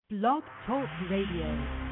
Blog Talk Radio.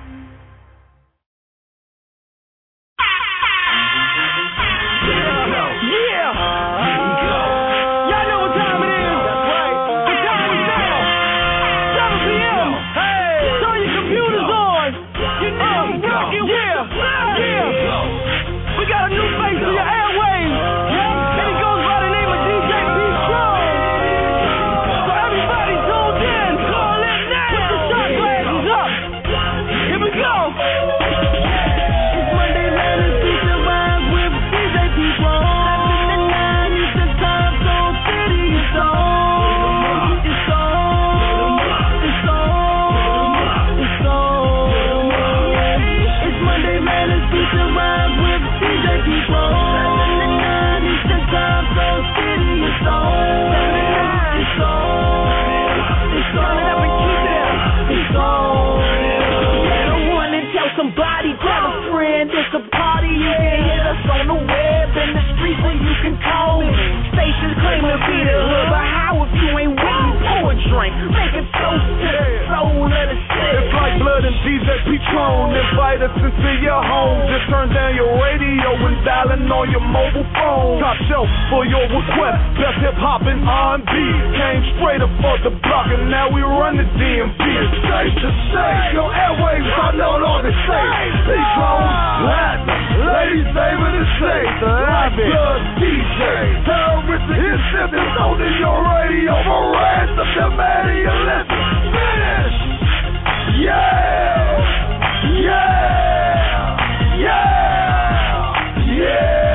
Invite us into your home. Just turn down your radio and dialing on your mobile phone. Top shelf for your request. Best hip hop and R&B. Came straight up for the block and now we run the DMV. It's safe to say your airwaves are no longer safe. P-Clone, Latin, ladies' favorite is safe. White blood DJ, terroristic incidents on your radio. For ransom, demand you listen. Finish. Yeah. Yeah! Yeah! Yeah!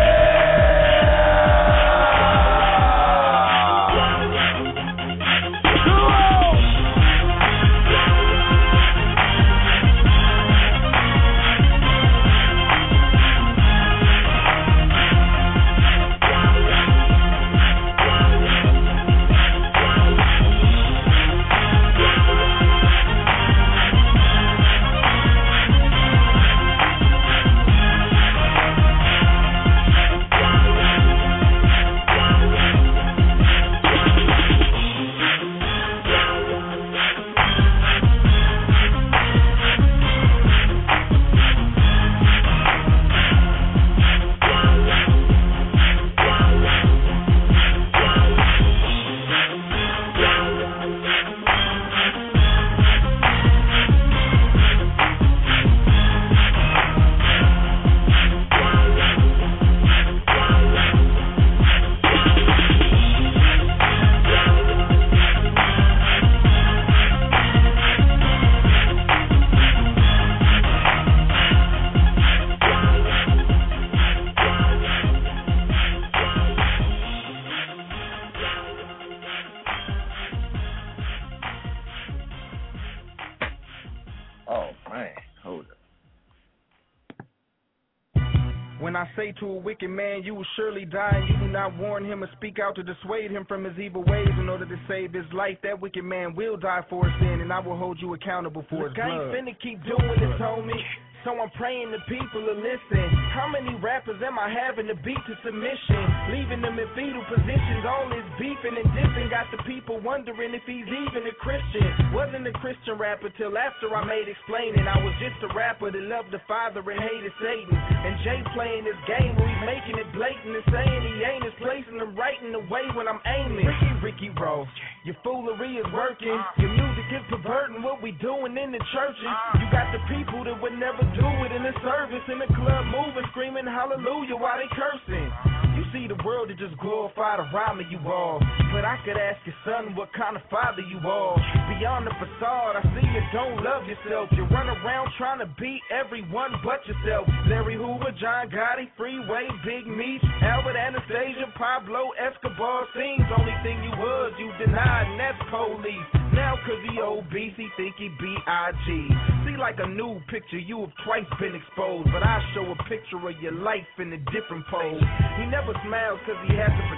Say to a wicked man, you will surely die, and you do not warn him or speak out to dissuade him from his evil ways in order to save his life. That wicked man will die for his sin, and I will hold you accountable for his blood. I ain't finna keep doing this, homie. So I'm praying the people will listen. How many rappers am I having to beat to submission? Leaving them in fetal positions, all this beefing and dissing. Got the people wondering if he's even a Christian. Wasn't a Christian rapper till after I made explaining. I was just a rapper that loved the Father and hated Satan. And Jay playing this game where he's making it blatant and saying he ain't his place and I'm right in the way when I'm aiming. Ricky Ross, your foolery is working. Your music is perverting what we doing in the churches. You got the people that would never do it in the service, in the club moving, screaming hallelujah while they cursing. You see the world that just glorify the rhyme of you all. But I could ask your son what kind of father you are. Beyond the facade, I see you don't love yourself. You run around trying to beat everyone but yourself. Larry Hoover, John Gotti, Freeway, Big Meech, Albert Anastasia, Pablo Escobar. Seems only thing you was, you denied, and that's police. Now cause he obese, he think he B.I.G. See like a new picture, you have twice been exposed. But I show a picture of your life in a different pose. He never smiles cause he has to protect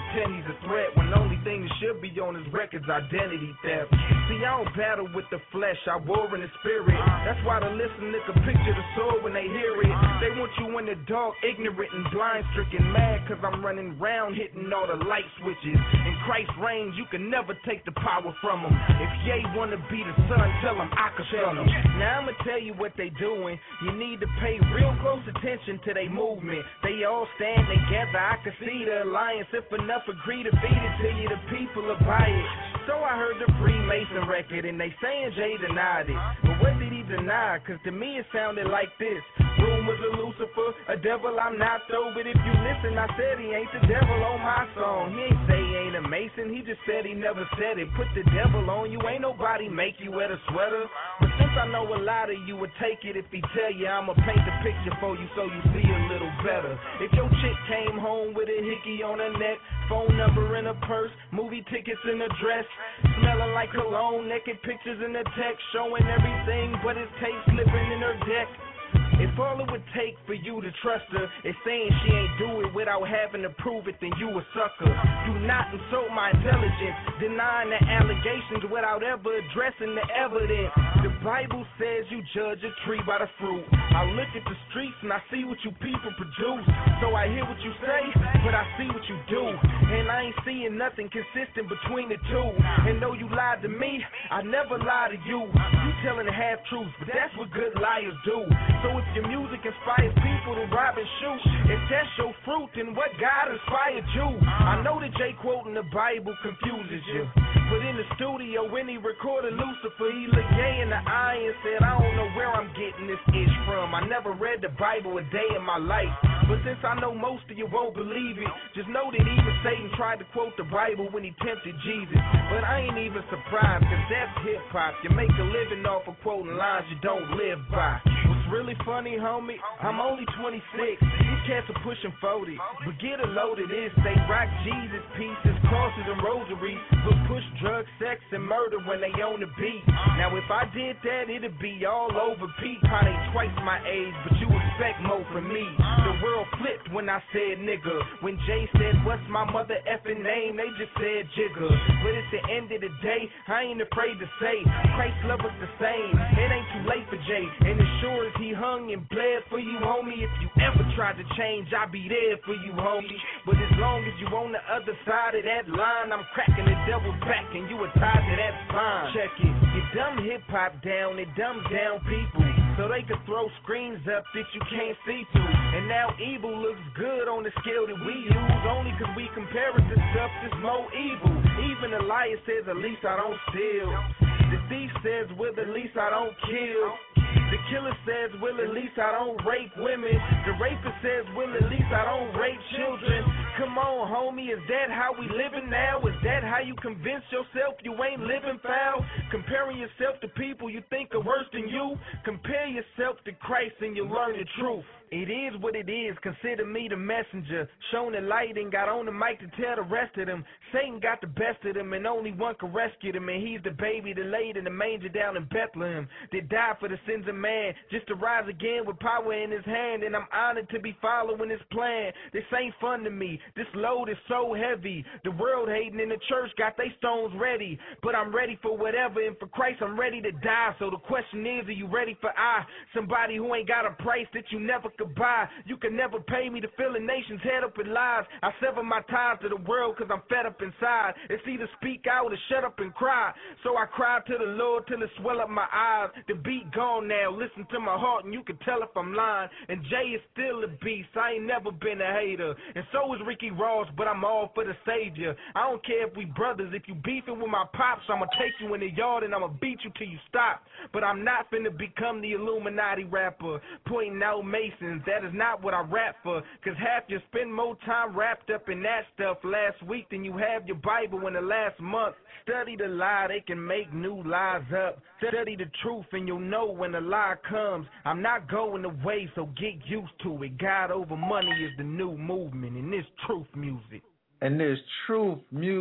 pretend he's a threat when the only thing that should be on his record's identity theft. See, I don't battle with the flesh, I war in the spirit. That's why the listener can picture the sword when they hear it. They want you in the dark, ignorant and blind, stricken mad, cause I'm running round hitting all the light switches. In Christ's reigns, you can never take the power from him. If Ye wanna be the son, tell him I can tell him. Now I'ma tell you what they doing. You need to pay real close attention to their movement. They all stand together, I can see the alliance. If enough agree to feed it to you, the people will buy it. So I heard the Freemason record and they saying Jay denied it. But what did he deny? Cause to me it sounded like this. Rumors of Lucifer, a devil I'm not though. But if you listen, I said he ain't the devil on my song. He ain't say he ain't a Mason, he just said he never said it. Put the devil on you, ain't nobody make you wear a sweater. But since I know a lot of you would take it if he tell you, I'ma paint the picture for you so you see a little better. If your chick came home with a hickey on her neck, phone number in her purse, movie tickets in her dress, smelling like cologne, naked pictures in the text, showing everything but his tape slipping in her deck. If all it would take for you to trust her is saying she ain't do it without having to prove it, then you a sucker. Do not insult my intelligence, denying the allegations without ever addressing the evidence. The Bible says you judge a tree by the fruit. I look at the streets and I see what you people produce. So I hear what you say, but I see what you do. And I ain't seeing nothing consistent between the two. And though you lied to me, I never lie to you. You telling the half truths, but that's what good liars do. So if your music inspires people to rob and shoot, if that's your fruit, then what God inspired you? I know that Jay quoting the Bible confuses you, but in the studio when he recorded Lucifer, he looked Ye in the eye and said, I don't know where I'm getting this ish from. I never read the Bible a day in my life, but since I know most of you won't believe it, just know that even Satan tried to quote the Bible when he tempted Jesus. But I ain't even surprised, cause that's hip-hop. You make a living off of quoting lines you don't live by. What's really funny, homie, I'm only 26. These cats are pushing 40, but get a load of this. They rock Jesus pieces, crosses and rosaries, but push drugs, sex, and murder when they on the beat. Now if I did that, it'd be all over Pete. Probably twice my age, but you expect more from me. The world flipped when I said nigga. When Jay said, what's my mother effing name? They just said Jigga. But at the end of the day, I ain't afraid to say Christ love us the same. It ain't too late for Jay, and as sure as he hung and bled for you, homie, if you ever tried to change, I'll be there for you, homie. But as long as you on the other side of that line, I'm cracking the devil's back and you are tied to that spine. Check it, you dumb hip-hop down, it dumbs down people, so they can throw screens up that you can't see through. And now evil looks good on the scale that we use, only cause we compare it to stuff that's more evil. Even the liar says, at least I don't steal. The thief says, well, at least I don't kill. The killer says, well, at least I don't rape women. The rapist says, well, at least I don't rape children. Come on, homie, is that how we living now? Is that how you convince yourself you ain't living foul? Comparing yourself to people you think are worse than you? Compare yourself to Christ and you'll learn the truth. It is what it is, consider me the messenger. Shown the light and got on the mic to tell the rest of them. Satan got the best of them and only one can rescue them. And he's the baby that laid in the manger down in Bethlehem, that died for the sins of man, just to rise again with power in his hand. And I'm honored to be following his plan. This ain't fun to me, this load is so heavy. The world hating in the church got they stones ready, but I'm ready for whatever, and for Christ I'm ready to die. So the question is, are you ready for somebody who ain't got a price that you never could buy? You can never pay me to fill a nation's head up with lies. I sever my ties to the world cause I'm fed up inside. It's either speak out or shut up and cry. So I cry to the Lord till it swell up my eyes. The beat gone now, listen to my heart and you can tell if I'm lying. And Jay is still a beast, I ain't never been a hater. And so is Ricky Ross, but I'm all for the savior. I don't care if we brothers, if you beefing with my pops, I'ma take you in the yard and I'ma beat you till you stop. But I'm not finna become the Illuminati rapper, pointing out Masons. That is not what I rap for, cause half you spend more time wrapped up in that stuff last week than you have your Bible in the last month. Study the lie, they can make new lies up. Study the truth and you'll know when the lie comes. I'm not going away, so get used to it. God over money is the new movement, and this truth music. And this truth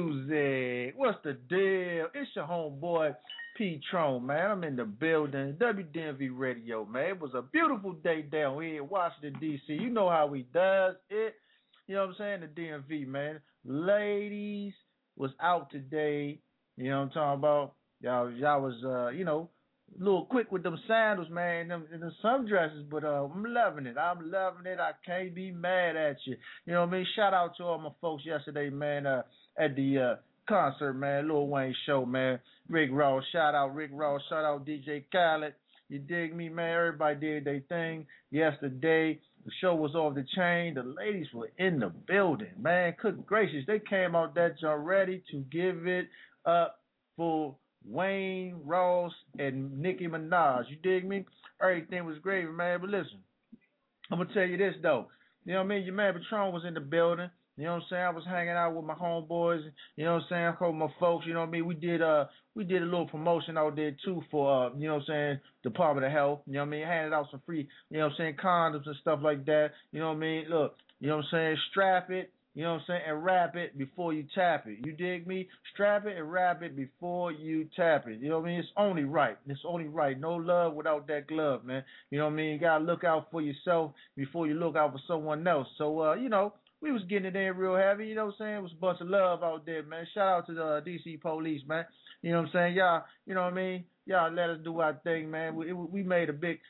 music. What's the deal? It's your homeboy P-Tron, man. I'm in the building. WDMV Radio, man. It was a beautiful day down here in Washington, D.C. You know how we does it. You know what I'm saying? The DMV, man. Ladies was out today. You know what I'm talking about? Y'all was, you know, a little quick with them sandals, man, and them sundresses, but I'm loving it. I can't be mad at you. You know what I mean? Shout out to all my folks yesterday, man, at the concert, man, Lil Wayne show, man. Rick Ross, shout out Rick Ross, shout out DJ Khaled. You dig me, man? Everybody did their thing yesterday. The show was off the chain. The ladies were in the building, man. Good gracious, they came out that joint ready to give it up for Wayne, Ross, and Nicki Minaj. You dig me? Everything was great, man. But listen, I'm going to tell you this, though. You know what I mean? Your man Patron was in the building. You know what I'm saying? I was hanging out with my homeboys. You know what I'm saying? I called my folks. You know what I mean? We did a little promotion out there, too, for, you know what I'm saying, Department of Health. You know what I mean? Handed out some free, you know what I'm saying, condoms and stuff like that. You know what I mean? Look, you know what I'm saying? Strap it. You know what I'm saying? And wrap it before you tap it. You dig me? Strap it and wrap it before you tap it. You know what I mean? It's only right. It's only right. No love without that glove, man. You know what I mean? You got to look out for yourself before you look out for someone else. So, you know, we was getting it in real heavy. You know what I'm saying? It was a bunch of love out there, man. Shout out to the DC police, man. You know what I'm saying? Y'all, you know what I mean? Y'all let us do our thing, man. We made a big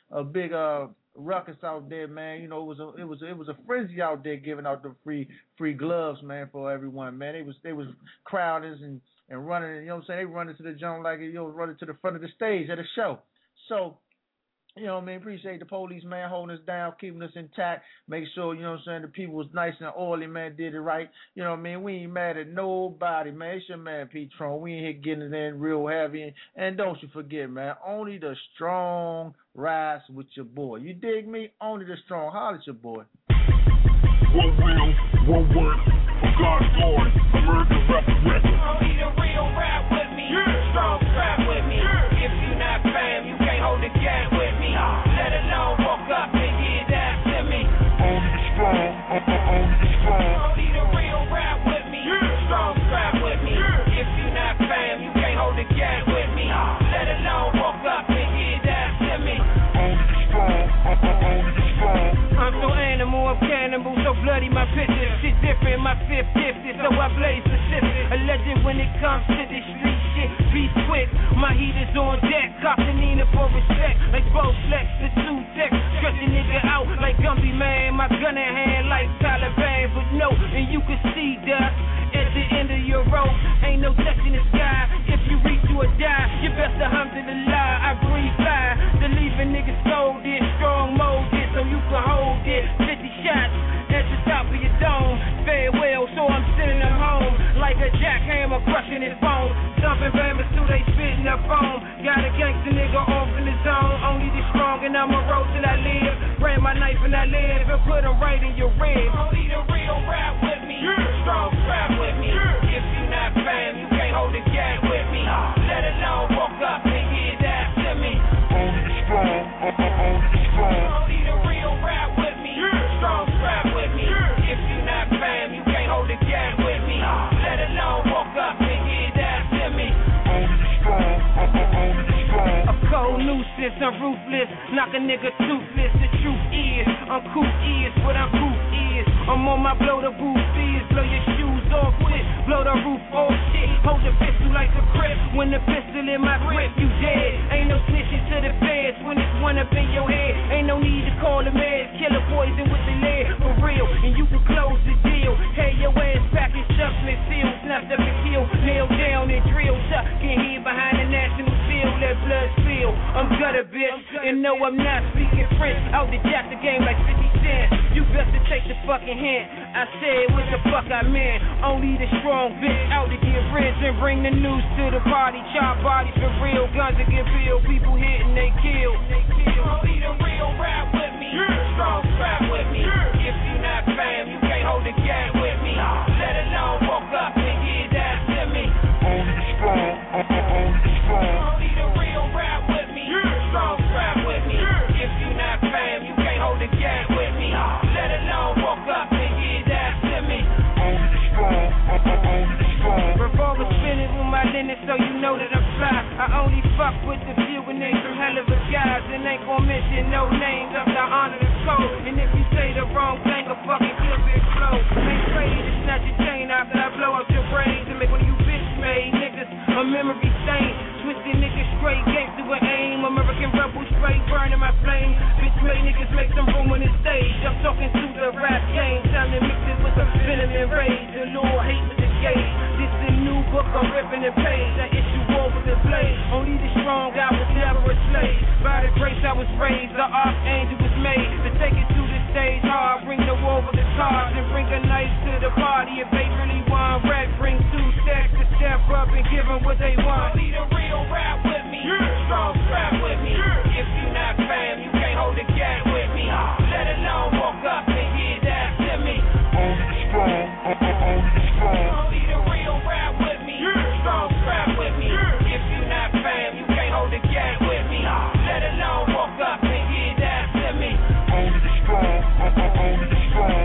ruckus out there, man. You know, it was a frenzy out there giving out the free gloves, man, for everyone, man. They was crowding and running, you know what I'm saying? They running to the joint like, you know, running to the front of the stage at a show. So, you know what I mean? Appreciate the police, man, holding us down, keeping us intact. Make sure, you know what I'm saying, the people was nice and oily, man, did it right. You know what I mean? We ain't mad at nobody, man. It's your man, P-Tron. We ain't here getting it in real heavy. And don't you forget, man, only the strong rise with your boy. You dig me? Only the strong. Holler at your boy. One real, one word, for God's glory, American resurrection. Only the real rap with me, strong strap with me. If you not fam, you can't hold the gap with me. Let alone walk up and get that to me. Only the strong, only the strong. Only the real rap with me, strong strap with me. If you not fam, you can't hold the gap with me. Let alone walk up and get that to me. Only the strong, only the strong. I'm so animal, I'm cannibal, so bloody my picture. Shit different, my fifth gifted, so I blaze specific. A legend when it comes to this street shit. Be quick, my heat is on deck. Cop the Nina for respect, like Bo Flex, the two tech. Stretch a nigga out like Gumby, man. My gun in hand like Taliban, but no, and you can see dust at the end of your rope. Ain't no touching the sky. If you reach, you or die. You best alhamdulillah, I breathe fire. The leaving niggas scolded, strong molded, so you can hold it. 50 shots at the top of your dome. Farewell, so I'm sending them home like a jackhammer crushing his bones. Dumping bammers till they spitting up foam. Got a gangster nigga off in the zone. Only the strong and I'ma roll till I live. Ran my knife and I live and put them right in your ribs. Only the real rap with me, strong strap with me. If you not fam, you can't hold the gap with me. Let alone walk up and get that to me. Only the strong, only the strong. Only the real rap with me, strong strap with me. If you not fam, you can't hold the gap with me. Let alone walk up and get that to me. Only the strong, only the strong. A cold nuisance, I'm ruthless, knock a nigga toothless. The truth is, I'm cool is what I'm cool is. I'm on my blow the roof is, blow your shoes off with, blow the roof off shit. Hold the pistol like a grip, when the pistol in my grip, you dead. Ain't no snitching to the feds when it's one up in your head. Ain't no need to call the meds, killer poison with the lead, for real. And you can close the deal, hey your ass back and shuffling seal, snapped up and kill, nailed down and drilled, tuck in here behind the national seal, let blood spill. I'm gutter bitch, and no I'm not speaking French, out the jack the game like 50 cents. You best to take the fucking hint, I said what the fuck I meant. Only the strong bitch out to get rich and bring the news to the party. Chop bodies for real, guns to get filled, people hit and they kill. Only the real rap with me, strong strap with me. If you not fam, you can't hold the gap with me. Let alone walk up and get that to me. Only the strong, only the strong. Only the real rap with me, strong strap with me. If you not fam, you can't hold the gap with me. Let alone walk up and get that to me. Only the strong, only the strong. Revolver spinning with my linen, so you know that I'm fly. I only fuck with the view and they some hell of a guys and ain't gon' mention no names of the honor the code. And if you say the wrong thing, a fucking clip explode. Ain't ready to snatch your chain after I blow up your brains and make one of you bitch made niggas a memory stain. Twisted niggas straight gangster with aim. American rebel straight burning my flame. Bitch made niggas make some room on the stage. I'm talking to the rap game. Time to mix it with some venom and rage. The Lord hate with the gauge. This is a new book I'm ripping the page. I issue war with the blade. Only the strong I was never a slave. By the grace I was raised, the archangel was made to take it to the stage hard. Bring the war with the cards and bring a knife to the party. If they really want rap, bring 2 stacks to step up and give them what they want. Need a real rap with me, strong strap with me. If you not fam, you can't hold the gap with me. Let alone walk up and get that to me. Only the strong, only the strong. Only the real rap with me, strong strap with me. If you not fam, you can't hold the gap with me. Let alone walk up and get that to me. Only the strong, only the strong.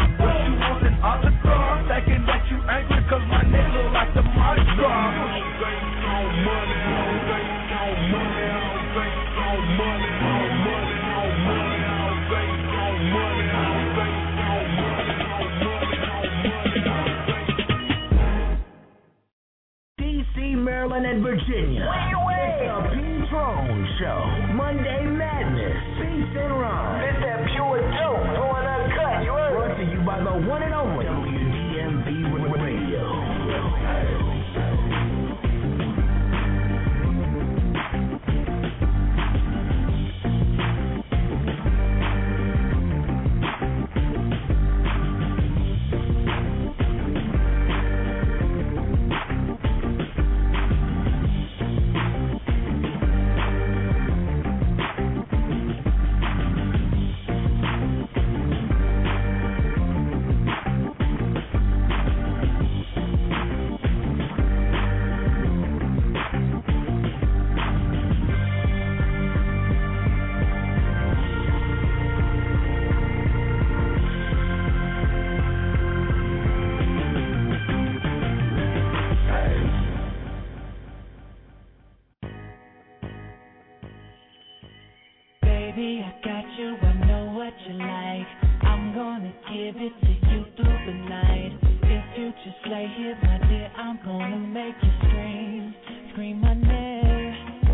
Autograph, thinking that you angry 'cause my nigga like the Mardi Gras. money, all day, all money, all day, all money, all money, all money, all day, all money, all day, all money, all money, all money, all day. DC, Maryland, and Virginia. It's the P-Tron Show. Monday Madness. Beats and Rhymes. It's that pure dope going uncut. You heard? Brought to you by the one and only WDMV Radio. Baby, I got you, I know what you like. I'm gonna give it to you through the night. If you just lay here, my dear, I'm gonna make you scream, scream my name.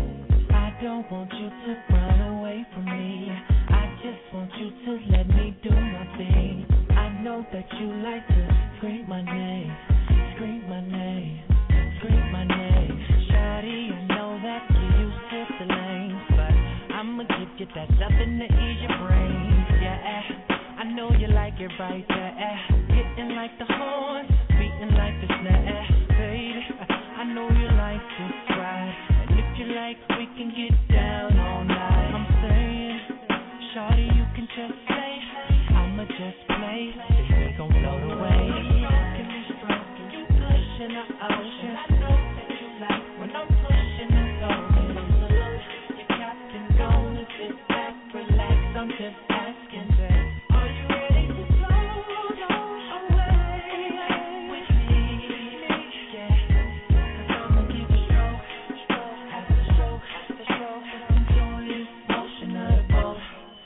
I don't want you to run away from me. I just want you to let me do my thing. I know that you like to scream my name, scream my name, scream my name. Shawty, I know that you used to the lanes, but I'ma give you that something to ease your brain. Yeah, I know you like it right there. Hitting like the horn, beating like the snare. Baby, I know you like to ride, and if you like, we can get down all night. I'm saying, shawty, you can just say, I'ma just play, baby, gon' float away. Stroking, you pushing the ocean. I know that you like when I'm pushing and going. Your captain gonna sit back, relax. I'm just asking, babe, are you ready to float away with me? Yeah, 'cause I'ma give you stroke after stroke after stroke. Just enjoy this motion of the boat.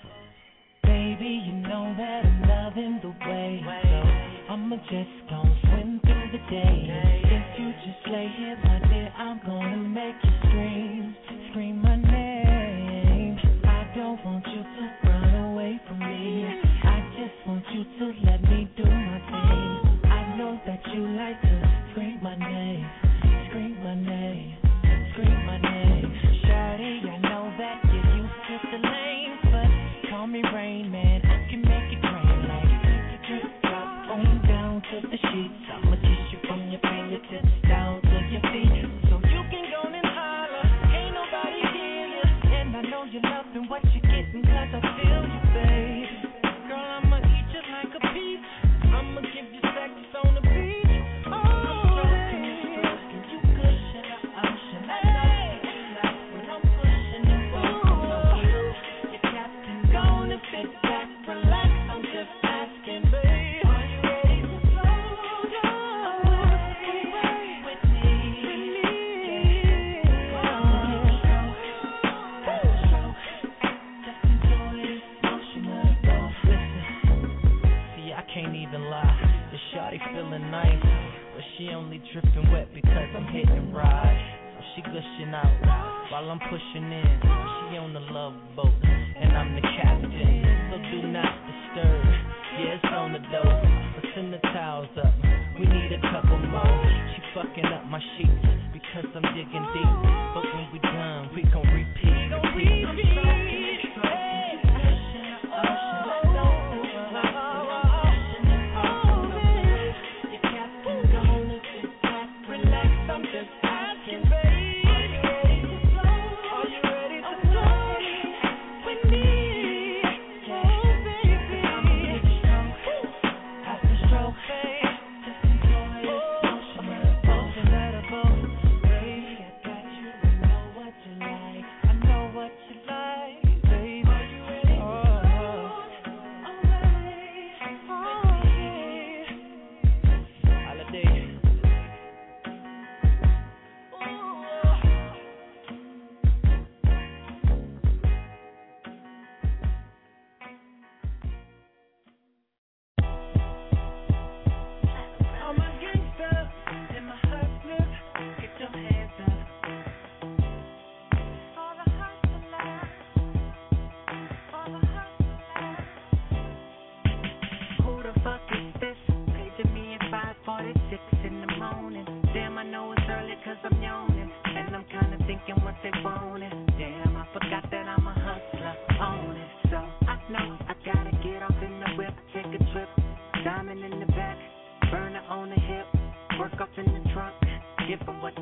Baby, you know that I'm loving the way, so I'ma just gon' swim through the day. If you just lay here, my dear, I'm gonna make you scream, scream my name. I don't want you to run away from me. I just want you to let me do my thing. I know that you like to scream my name, scream my name, scream my name. Shawty, I know that you're used to the lanes, but call me Rain Man. I can make it rain like drip drop on down to the sheets. I'ma kiss you from your fingertips down to your feet, so you can go and holler. Ain't nobody hear you, and I know you're loving what you're getting, 'cause I feel you, babe. Girl, I'ma eat you like a piece. I'ma give you sex on the beach. Oh, stroking, you cushion the ocean. I know that you like when I'm pushing and pulling. Your captain gonna sit back, relax. I'm just asking, babe, are you ready to float away with me? Yeah, I'ma give you stroke after stroke. Just enjoy this motion of the boat. Listen, see, I can't even lie. The shawty feeling nice, but she only dripping wet because I'm hitting ride. So she gushing out while I'm pushing in. She on the love boat, and I'm the captain. So do not disturb. Yeah, it's on the dope. But send the towels up. We need a couple more. She fucking up my sheets because I'm digging deep. But when we done, we gon' repeat. I'm stroking, hey, pushing the ocean. I know that you like it. I'm pushing the ocean. Your captain gonna sit back, relax. I'm just asking, babe, are you ready to float? Are you ready to float with me? Oh, baby, I'ma give you stroke after stroke, babe. Just enjoy this motion of the boat. Baby, I got you,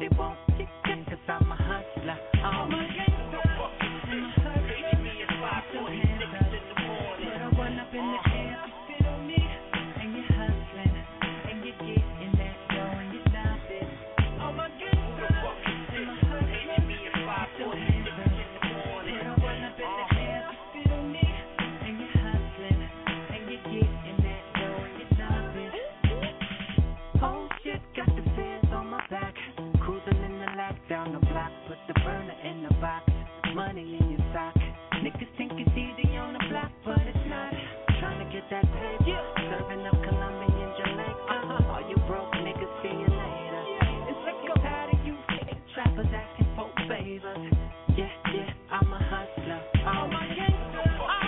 they won't get cut, cause I'm a hustler. I'm a gangster. Give me a spot, put hands up in the morning. Put a one up in the air, you feel me? And you're hustling, and you're getting that dough, and you love it. I'm a gangster. Give me a spot, put hands up in the morning. Put a one up in the air, you feel me? And you're hustling, and you're getting that dough, and you love it. Oh shit, got the fans on my back. Cruising in the lack down the block. Put the burner in the box. Money in your sock. Niggas think it's easy on the block, but it's not. Trying to get that paper. Serving up Colombian Jamaica. All you broke niggas, see you later. It's like I'm tired of you fake trappers asking for favors. Yeah, yeah, I'm a hustler. I'm a gangster.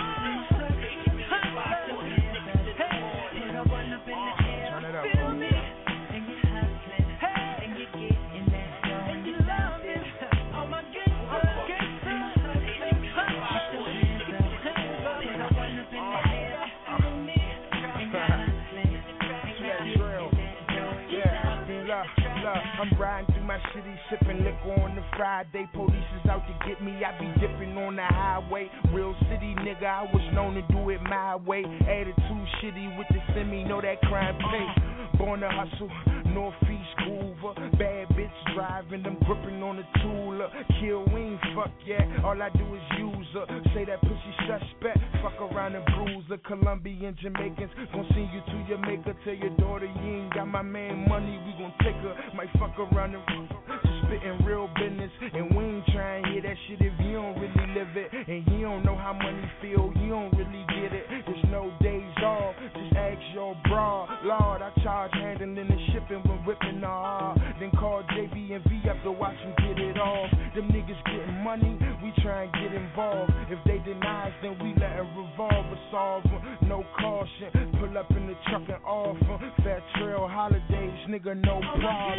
I'm riding through my city, sipping liquor on the Friday. Police is out to get me, I be dipping on the highway. Real city nigga, I was known to do it my way. Attitude shitty with the semi, know that crime pay. Born to hustle, Northeast Groover. Bad bitch driving, I'm gripping on the tool. Kill, we ain't fuck yet, all I do is use her. Say that pussy suspect, fuck around and bruise her. Colombian Jamaicans gon' send you to your maker. Tell your daughter you ain't got my man money, we gon' take her. Might fuck around and just spitting real business. And we ain't trying to hear that shit if you don't really live it. And you don't know how money feel, you don't really get it. There's no days off, just ask your bra. Lord, I charge handling the shipping when whipping the hard. Then call JB and V up to watch them get it off. Them niggas getting money, we try and get involved. If they deny us, then we let a revolver solve them. No caution, pull up in the truck and off them. Fat Trail holidays, nigga, no problem.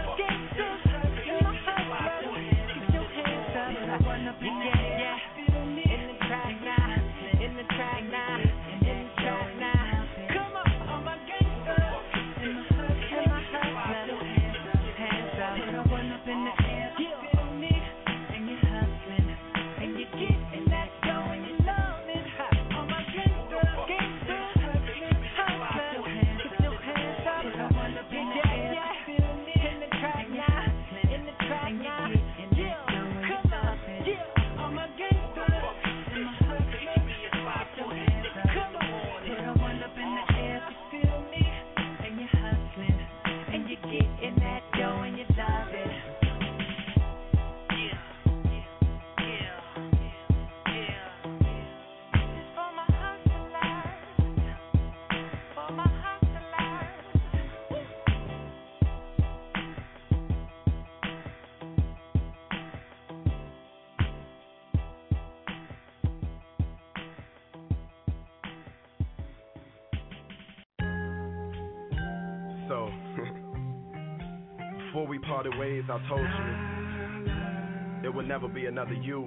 So, before we parted ways, I told you it would never be another you.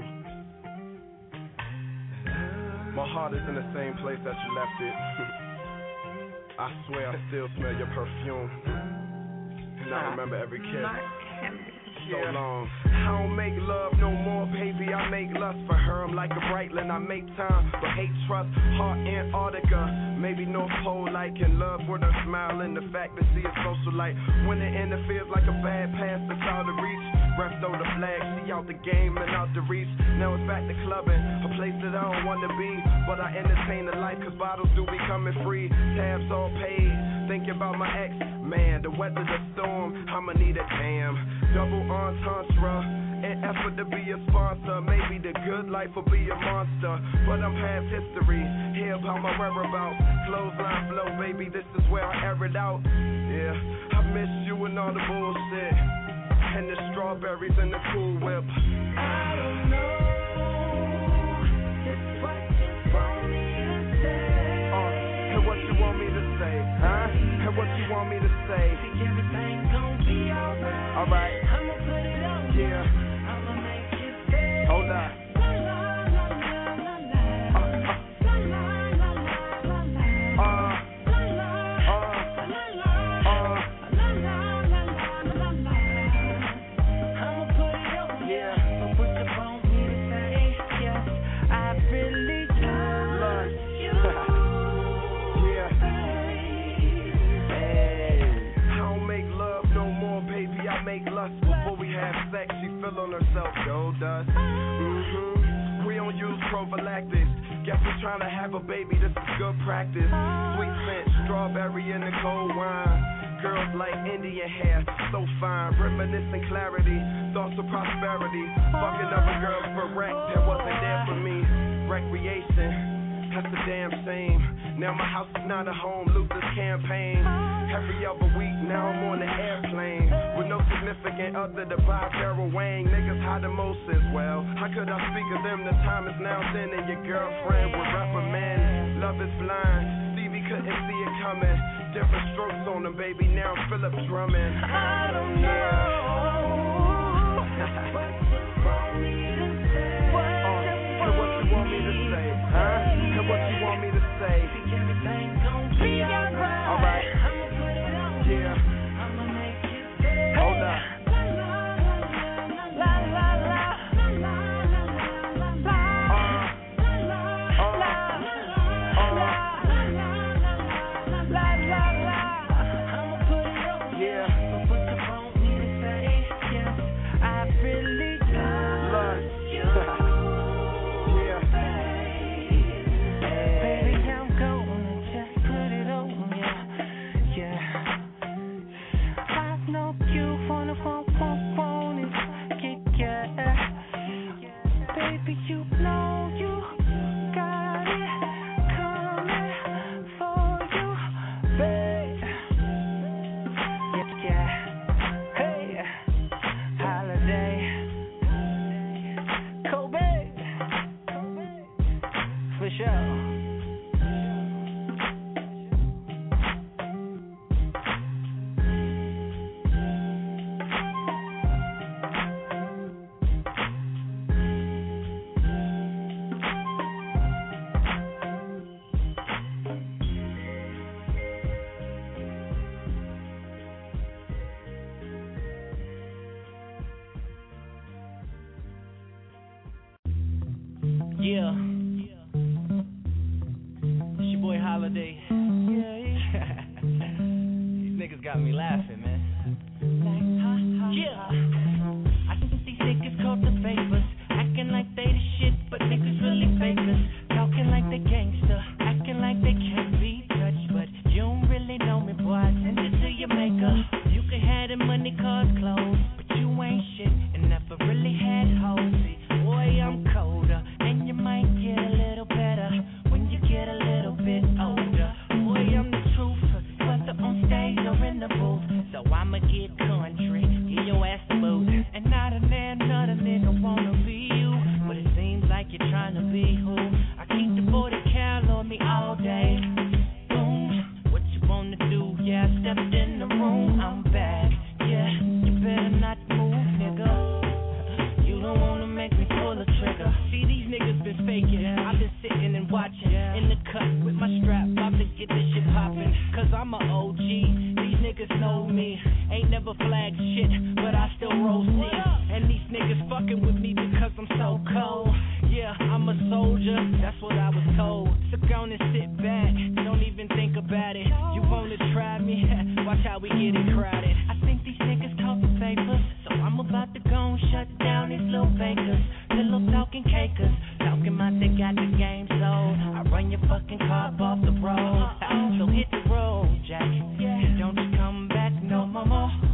My heart is in the same place that you left it. I swear I still smell your perfume, and I remember every kiss. So long. I don't make love no more, baby. I make lust for her. I'm like a Breitling. I make time, but hate trust. Heart Antarctica, maybe North Pole like in love with her smile and the fact to see a social light. When it interferes like a bad pass that's out of reach. Ref throw the flag, see out the game and out the reach. Now it's back to clubbing, a place that I don't want to be, but I entertain the life cause bottles do be coming free. Tabs all paid, thinking about my ex. Man, the weather's a storm, I'ma need a damn double entendre, an effort to be a sponsor. Maybe the good life will be a monster, but I'm past history. Hear about my whereabouts, clothesline flow, baby, this is where I air it out. Yeah, I miss you and all the bullshit, and the strawberries and the Cool Whip. I don't know just what you want me to say. And what you want me to say, huh? And what you want me to say? Think everything's gonna be alright. Alright. I'ma put it on. Yeah. I'ma make you say. Hold up. back, she feel on herself, gold dust. We don't use prophylactics. Guess we're trying to have a baby, this is good practice. Sweet scent, strawberry in the cold wine. Girls like Indian hair, so fine. Reminiscent clarity, thoughts of prosperity. Fucking other girls for wreck, that wasn't there for me. Recreation, that's the damn same. Now my house is not a home, Luther's campaign. Every other week, now I'm on the airplane. With no significant other to buy Daryl Wayne. Niggas hide emotions, well, how could I speak of them? The time is now then, and your girlfriend would reprimand. Love is blind, Stevie couldn't see it coming. Different strokes on them, baby, now Philip drumming. I don't know what you want me to say. What you want me to say, huh? What you want me to say? Everything's gonna be alright. Alright. I'ma put it on. Yeah. I'ma make you say. Hold up. La la la. Yeah. It's your boy Holiday. These niggas got me laughing, man. Yeah. I think these niggas cultivators, acting like they the shit, but niggas really fakers. Talking like they gangster, acting like they can't be touched, but you don't really know me, boy. I send it to your maker. You can have the money, cars, clothes, but you ain't shit and never really had hoes. See, boy, I'm colder. You might get a little better when you get a little bit older. Boy, I'm the truth, whether on stage or in the booth. So I'ma get country, get your ass a boot. And not a man, not a nigga wanna be you, but it seems like you're trying to be who? I keep the 40 cal on me all day. Boom, what you wanna do? Yeah, I stepped in the room, I'm back. Yeah, you better not move, nigga. You don't wanna make me pull a trigger. See, these niggas been faking. I've been sitting and watching in the cut with my strap, about to get this shit poppin'. Cause I'm a OG, these niggas know me. Ain't never flagged shit, but I still roll C. And these niggas fucking with me because I'm so cold. Yeah, I'm a soldier, that's what I was told. So go on and sit back, don't even think about it. You wanna try me? Watch how we get it crowded. I think these niggas talking papers, so I'm about to go and shut down these little bakers. Pillow talking cakers, talking about they got the game sold. I run your fucking car off the road. So hit the road, Jack, and don't you come back no more.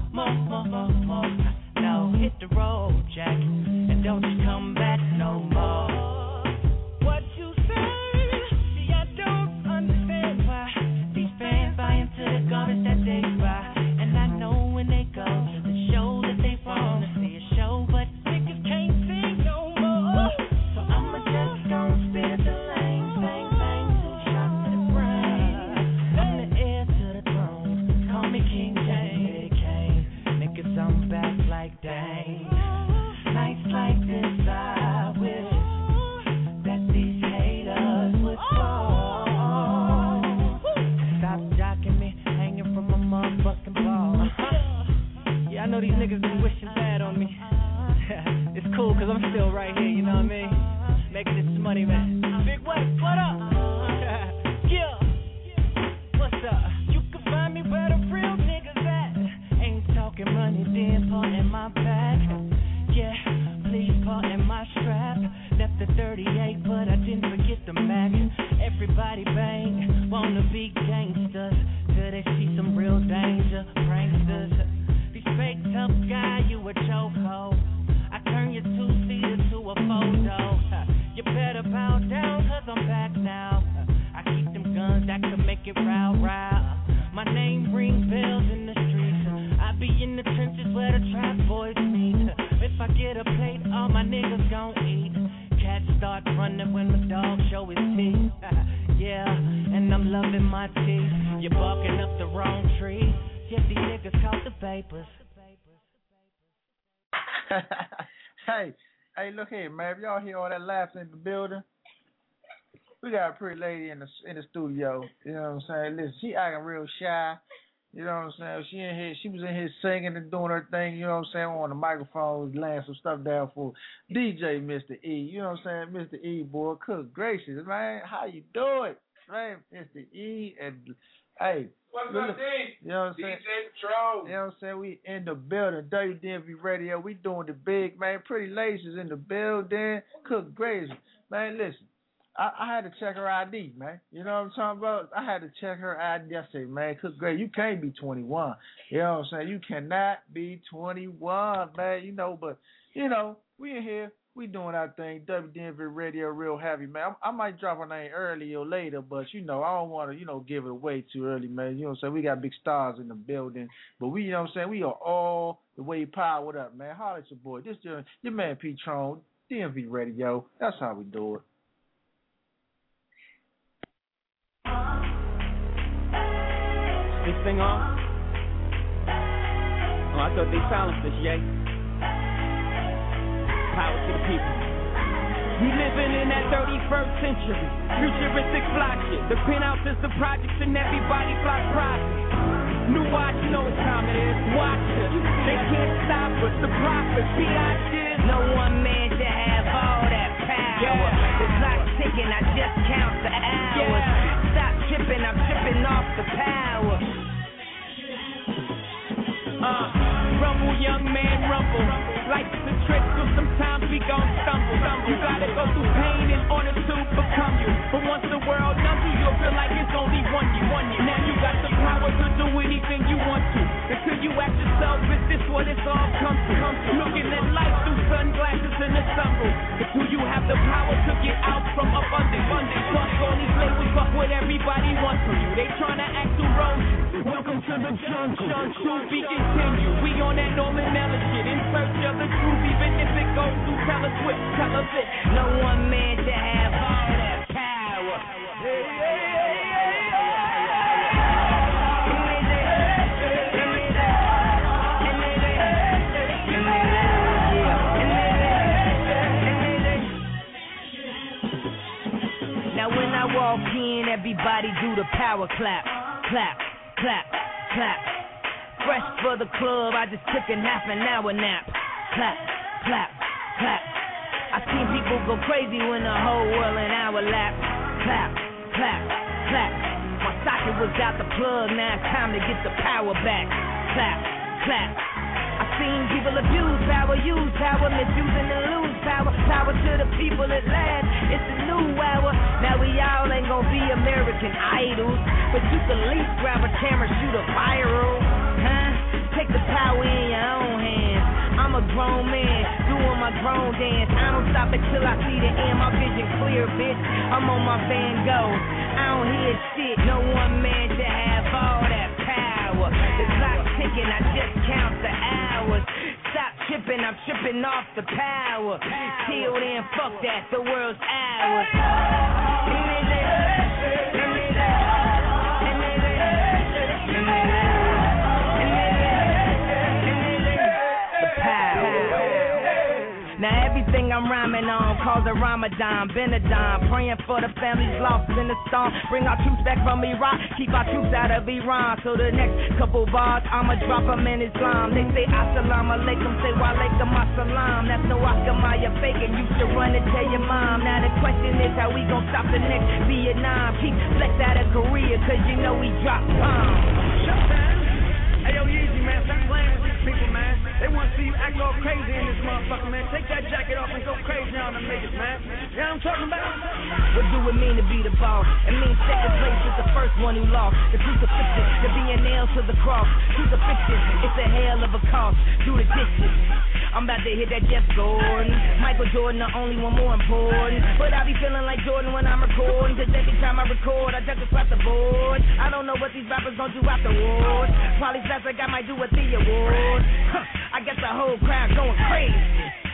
No, hit the road, Jack, and don't you come back no more. What you say? See, I don't understand why these fans buy into the garbage that they buy. And I know when they go to the show that they want to see a show, but niggas can't sing no more. So I'ma just go and spit the lane, bang, bang, 2 shots to the brain. I'm the heir to the throne, call me King James. Niggas, I'm back like dang. Nights like this, I wish that these haters would fall. Stop jocking me, hanging from my motherfucking ball. Yeah, I know these niggas been wishing bad on me. It's cool, cause I'm still right here, you know what I mean? Making this money, man. Big West, what up? Yeah. What's up? You can find me where the real niggas at. Ain't talking money, then pulling my back. night, all my niggas gon' eat. Cats start running when the dog show his teeth. Yeah, and I'm loving my teeth. You're barking up the wrong tree. Get these niggas caught the vapors. hey, look here, man. If y'all hear all that laughing in the building, we got a pretty lady in the studio. You know what I'm saying? Listen, she acting real shy. You know what I'm saying? She was in here singing and doing her thing, you know what I'm saying, on the microphone, laying some stuff down for DJ Mr. E. You know what I'm saying? Mr. E, boy, good gracious, man. How you doing? Man, Mr. E, and hey. What's up, D? You know what I'm saying? DJ Patrol. You know what I'm saying? We in the building, WDMV Radio. We doing the big, man. Pretty ladies in the building. Good gracious. Man, listen. I had to check her ID, man. You know what I'm talking about? I had to check her ID. I said, man, great, you can't be 21. You know what I'm saying? You cannot be 21, man. You know, but, you know, we in here. We doing our thing. WDMV Radio, real happy, man. I might drop her name early or later, but, you know, I don't want to, you know, give it away too early, man. You know what I'm saying? We got big stars in the building. But we, you know what I'm saying, we are all the way powered up, man. Holla at your boy. This your man, P-Tron, DMV Radio. That's how we do it. This thing on? Oh, I thought they silenced this, yay. Power to the people. We living in that 31st century. Futuristic fly shit. The penthouses, the projects, and everybody flies private. New watch, you know what time it is. Watch us. They can't stop us. The prophets, B.I.G. No one man should have all that power. The clock's ticking, I just count the hours. Stop tripping, I'm tripping off the power. Rumble, young man, rumble. Life's a trick, so sometimes we gon' stumble. You gotta go through pain in order to become you. But once the world knows you, you'll feel like it's only one you. Now you got the power to do anything you want to. Until you ask yourself, is this what it's all come to? Looking at life through sunglasses and a sunroof. Until you have the power to get out from up under. Fuck all these labels, fuck what everybody wants from you. They tryna act through road. Welcome to the junction, to be continued. We on that Norman Miller shit, in search of the truth, even if it goes through Taylor Swift, television. No one man should have all that power. Now when I walk in, everybody do the power clap, clap, clap, clap. Fresh for the club, I just took a half an hour nap. Clap, clap, clap. I seen people go crazy when the whole world an hour lap. Clap, clap, clap. My socket was out the plug, now it's time to get the power back. Clap, clap. I seen people abuse power, use power, misusing and lose power. Power to the people at last, it's a new hour. Now we all ain't gonna be American Idols, but you can at least grab a camera, shoot a viral. Take the power in your own hands. I'm a grown man, doing my grown dance. I don't stop until I see the end. My vision clear, bitch. I'm on my Van Gogh. I don't hear shit. No one man should have all that power. The clock's ticking, I just count the hours. Stop tripping, I'm tripping off the power. Till then, fuck that, the world's ours. Now everything I'm rhyming on calls a Ramadan, Benadine, praying for the families lost in the storm. Bring our troops back from Iraq, keep our troops out of Iran. So the next couple bars, I'ma drop them in Islam. They say assalamu alaikum, say wa alaikum assalam. That's no Akamaya faking, you should run and tell your mom. Now the question is how we gon' stop the next Vietnam. Keep flex out of Korea, cause you know we drop bombs. Shut down. Hey yo, Yeezy, man, stop playing with these people, man. They want to see you act all crazy in this motherfucker, man. Take that jacket off and go crazy on them niggas, man. You know what I'm talking about? What do it mean to be the boss? It means second place is the first one who lost. The crucifixion, to be a nail to the cross. Crucifixion, it's a hell of a cost. Do the dishes. I'm about to hit that Jeff Gordon. Michael Jordan, the only one more important. But I be feeling like Jordan when I'm recording. Cause every time I record, I just across the board. I don't know what these rappers gon' do afterwards. Probably sounds like I might do a The Award. I got the whole crowd going crazy. Homie,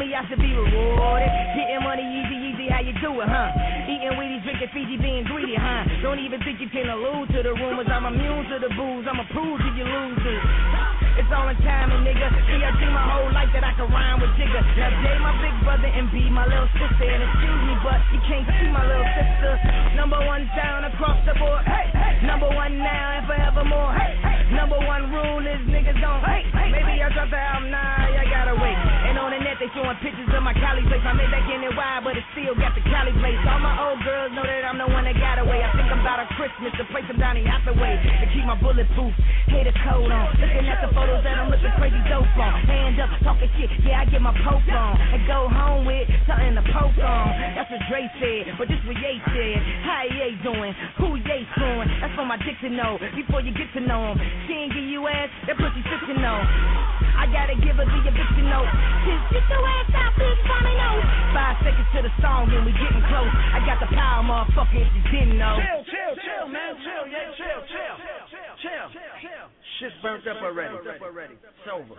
me I should be rewarded. Getting money easy, how you do it, huh? Eating Wheaties, drinking Fiji, being greedy, huh? Don't even think you can allude to the rumors. I'm immune to the booze, I'ma prove to you losers. It's all in timing, nigga. See, I dream my whole life that I can rhyme with Jigga. Now Jay, my big brother, and B, my little sister. And excuse me, but you can't see my little sister. Number one down across the board. Hey, hey. Number one now and forevermore. Hey, hey. Number one rule is niggas don't hate. Maybe I dropped the album, nah, I gotta wait. And on the net they showing pictures of my Cali place. I made that getting wide, but it still got the Cali place. All my old girls know that I'm the one that got away. I think about a Christmas to place them down the Hathaway to keep my bulletproof hater coat on. Looking at the photos that I'm looking crazy dope on. Hand up, talking shit, yeah, I get my poke on. And go home with something to poke on. That's what Dre said, but this what Ye said. How Ye doing? Who Ye screwing? That's for my dick to know. Before you get to know him. She ain't give you ass, that pussy fit to know. I gotta give her the eviction note. Just get your ass out, bitch, find me note. 5 seconds to the song and we getting close. I got the power, motherfucker, if you didn't know. Chill, man, chill, yeah, chill. Shit's burnt up already. It's over.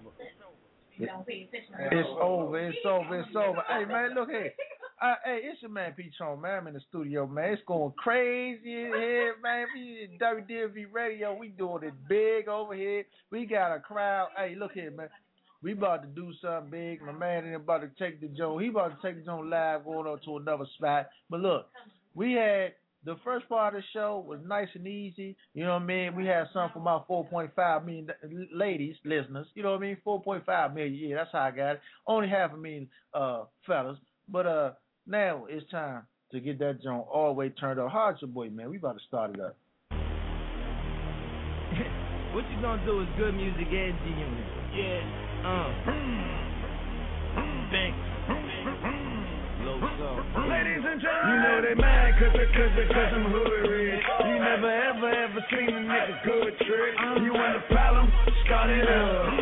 It's over. Hey, man, look here. Hey, it's your man P-Tron, man. I'm in the studio, man. It's going crazy in here, man. We in WDMV Radio. We doing it big over here. We got a crowd. Hey, look here, man. We about to do something big. My man is about to take the joint. He about to take the joint live, going on to another spot. But look, we had the first part of the show was nice and easy. You know what I mean? We had something for about 4.5 million ladies, listeners. You know what I mean? 4.5 million. Yeah, that's how I got it. Only 500,000 fellas. But now it's time to get that joint all the way turned up. How's your boy, man? We about to start it up. What you gonna do is good music and G-Unit. Yeah. Thanks. Ladies and gentlemen, you know they mad cause I'm hood rich. You never ever seen a nigga good trick. You want a problem? Start it up.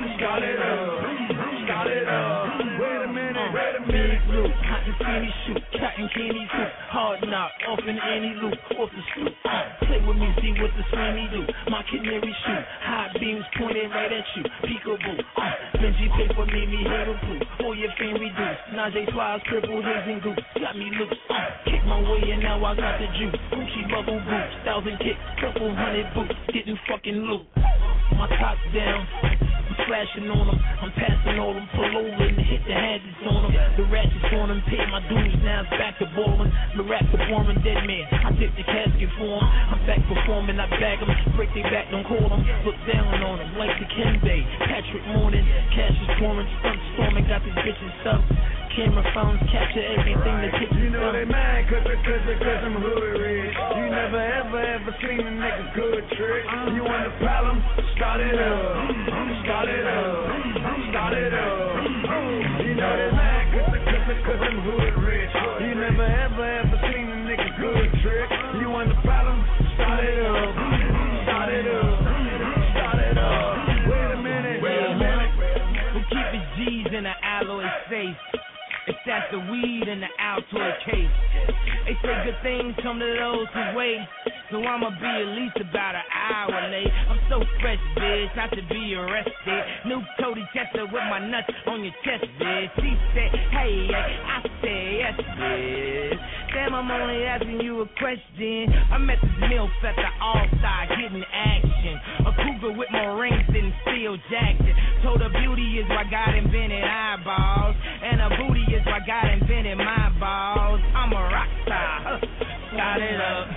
Wait a minute. Loop, cotton candy shoot, cotton candy hoop, hard knock, off in any loop, off the stoop. Play with me, see what the slammy do. My canary shoot, hot beams pointed right at you. Peekaboo, Benji paper made me hate a blue. All your fame reduced. Najee Twice, purple haze and goose. Got me loose. Kick my way and now I got the juice. Gucci bubble boots, 1,000 kicks, couple hundred boots, getting fucking loot. My top down, I'm flashing on them. I'm passing all them, pull over and hit the handles on them. The ratchets on them, pay my dues, now it's back to ballin'. The rap performing, dead man, I take the casket for them. I'm back performing, I bag them, break their back, don't call them. Look down on them, like the Kenbay, Patrick Morning. Cash is pouring, stunt storming, got these bitches stuff. Camera phones capture everything that hits. You know they mad cause I'm hood rich. You never ever seen a nigga good trick. You want a problem? Start it up. You know they mad cause I'm hood rich. You never ever seen a nigga good trick. You want a problem? Start it up. Wait a minute. We keep the G's in the alloy safe. It's that the weed in the Altoid case. They say good things come to those who wait. So I'ma be at least about an hour late. I'm so fresh, bitch, not to be arrested. New Cody Chester with my nuts on your chest, bitch. She said, hey, I said, yes, bitch. Damn, I'm only asking you a question. I met this MILF at the All-Star getting action. A cougar with more rings than Phil Jackson. Told her beauty is why God invented eyeballs. And her booty is why God invented my balls. I'm a rock star. Start it up.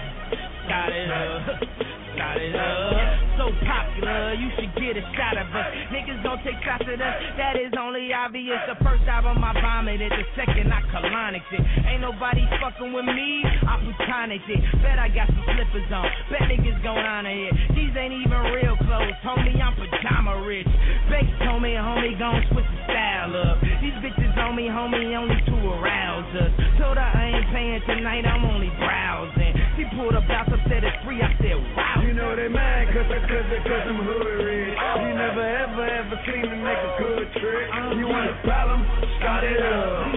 So popular, you should get a shot of us. Niggas don't take shots at us, that is only obvious. The first album I vomited, the second I colonics it. Ain't nobody fucking with me, I plutonic it. Bet I got some slippers on, bet niggas gon' honor it. These ain't even real clothes, homie, I'm pajama rich. Banks told me, homie, gon' switch the style up. These bitches on me, homie, only to arouse us. Told her I ain't paying tonight, I'm only browsing. She pulled up out, said it's free, I said wow. You know they mad cause I'm hood rich. You never ever seen a nigga good trick. You want a problem? Start it up.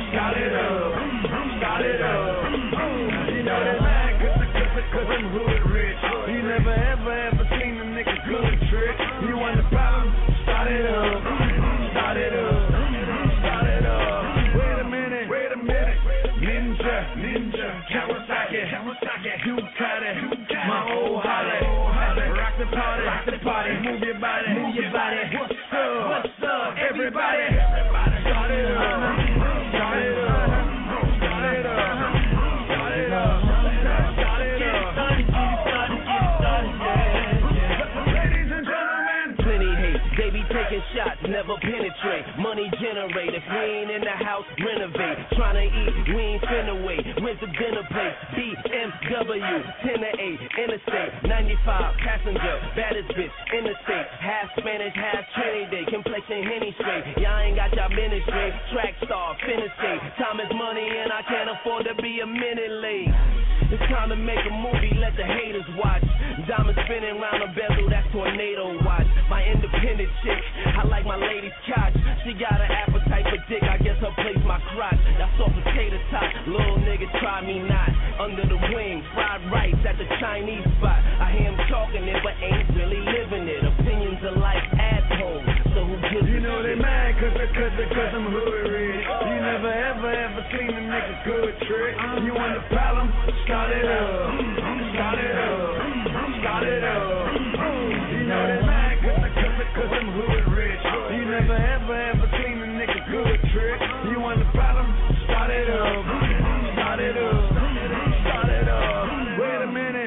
You know they mad cause I'm hood rich. You never ever seen a nigga good trick. You want a problem? Start it up. Ducati, my old Holly. Rock the party, move your body. What's up, everybody? Start it up. Taking shots, never penetrate. Money generate. If we ain't in the house, renovate. Trying to eat, we ain't finna wait. Where's the dinner plate? BMW, 10 to 8, interstate, 95, passenger, baddest bitch, interstate. Half Spanish, half Trinidad, complexion Henny straight. Y'all ain't got y'all ministry. Track star, finish state. Time is money and I can't afford to be a minute late. It's time to make a movie, let the haters watch. Diamonds spinning round a bezel, that's tornado watch. My independent chick, I like my lady's couch. She got an appetite for dick, I guess her place my crotch. That's all potato tot, little nigga try me not. Under the wing, fried rice at the Chinese spot. I hear him talking it, but ain't really living it. Opinions are like assholes, so who gives You know they mad cause I'm hood rich. You never ever seen a nigga good trick. You want a problem? Start it up. You know they mad cause I'm hood rich. You never ever seen a nigga good trick. You want a problem? Start it up. Wait a minute.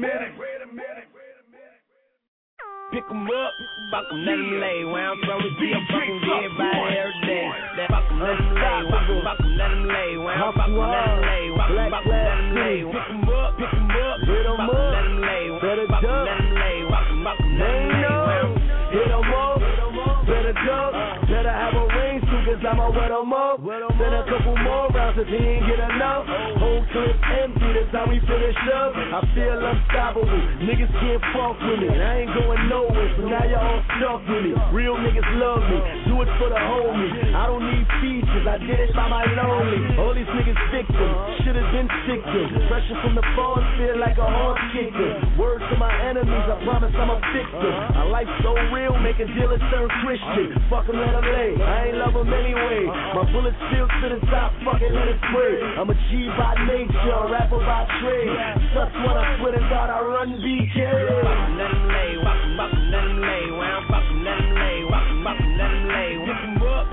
Pick 'em up, fuck 'em, let 'em lay. Where I'm from, we see 'em fucking everybody every day. Fuck 'em, let 'em lay. Fuck 'em, let 'em lay. Where I'm fucking, let 'em lay. Fuck 'em, let 'em lay. Pick 'em up, hit 'em up, let 'em lay. Fuck 'em, let 'em lay. Fuck 'em, let 'em lay. Hit 'em up, better duck, better have a ring suit, cause I'ma wet 'em up. Send a couple more rounds if he ain't get enough. Whole clip empty, that's how we finish up. I feel unstoppable, niggas can't fuck with me. I ain't going nowhere, so now y'all all stuck with me. Real niggas love me, do it for the homies. I don't need features, I did it by my lonely. All these niggas victims, should've been sicker. Pressure from the falls feel like a horse kicker. Words to my enemies, I promise I'm a victim. My life's so real, make a dealer turn Christian. Fuck 'em, let 'em lay, I ain't love 'em anyway. My bullets still to the top, fuck it, let it spray. I'm a G by nature, a rapper by trade. Such what I swear to God, I run BK. Fuck 'em, let 'em lay. Fuck 'em, let 'em lay. Where I'm fuck 'em, let 'em lay. Fuck 'em, let 'em lay. Pick 'em up,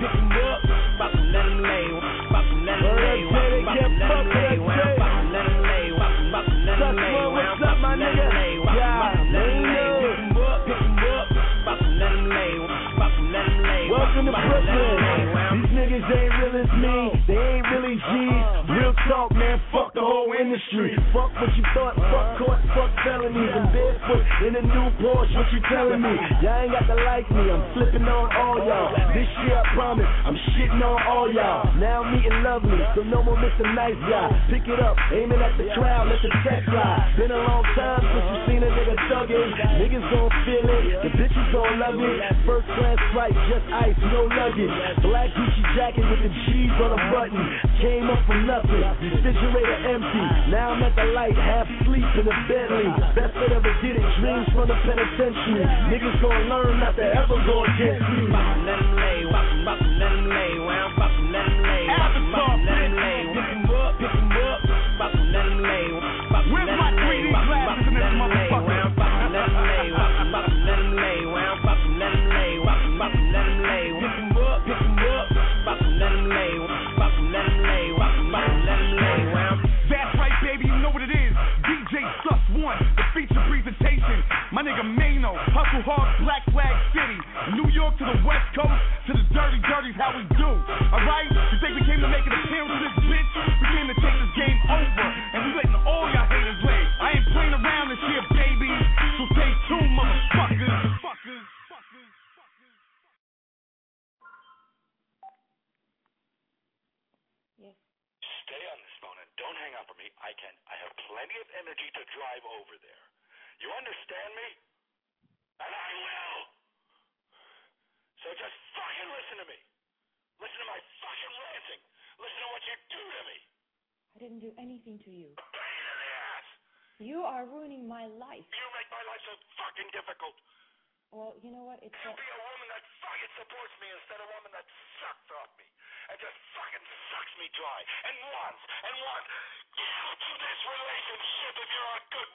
fuck 'em, let 'em lay. Fuck 'em, let 'em lay. Fuck 'em, let 'em lay. Where I'm fuck 'em, let 'em lay. Fuck 'em, let 'em lay. Where I'm fuck 'em, let 'em lay. Fuck 'em, let 'em lay. Pick 'em up, fuck 'em, let 'em lay. Fuck 'em, let 'em lay. Welcome to Brooklyn. These niggas ain't real as me, they ain't really G's. Real talk, man, fuck the whole industry. Fuck what you thought, fuck court, fuck felonies. And barefoot in a new Porsche, what you telling me? Y'all ain't got to like me, I'm flipping on all y'all. This year I promise, I'm shitting on all y'all. Now I'm meeting lovely, so no more Mr. Nice Guy. Pick it up, aiming at the crowd, let the tech fly. Been a long time since you seen a nigga thuggin'. Niggas gon' feel it, the bitches gon' love it. First class flight, just ice, no luggage. Black Gucci jacket with the G's on the button. Came up from nothing, refrigerator empty. Now I'm at the light, half sleep in the Bentley. Best that ever did it, dreams from the penitentiary. Niggas gon' learn not to ever go against me. Fuck 'em, let 'em lay. Fuck 'em, let 'em lay. Where I'm fuck 'em, let 'em lay. Fuck 'em, let 'em lay. Pick 'em up, fuck 'em, let 'em lay. Fuck 'em, let 'em lay. Fuck 'em, let 'em lay. Where I'm fuck 'em, let 'em lay. Fuck 'em, let 'em lay. Where I'm fuck 'em, let 'em lay. Fuck 'em, let 'em lay. Pick 'em up, fuck 'em, let 'em lay. Fuck 'em, let 'em lay. Fuck 'em, let 'em lay. Where I'm That's right, baby, you know what it is. DJ Sus One, the feature presentation. My nigga Mano, Hustle Hard, Black Flag City. New York to the West Coast, to the dirty's how we do. Alright? You think we came to make an appearance in this bitch? We came to take this game over. And we letting all y'all haters lay. I ain't playing around this here, baby. So stay tuned, motherfuckers. Stay on this phone and don't hang up on me. I have plenty of energy to drive over there. You understand me? And I will. So just fucking listen to me. Listen to my fucking ranting. Listen to what you do to me. I didn't do anything to you. A pain in the ass. You are ruining my life. You make my life so fucking difficult. Well, you know what? You be a woman that fucking supports me instead of a woman that sucks off me. And just fucking sucks. sucks me dry and wants you to this relationship if you're a good.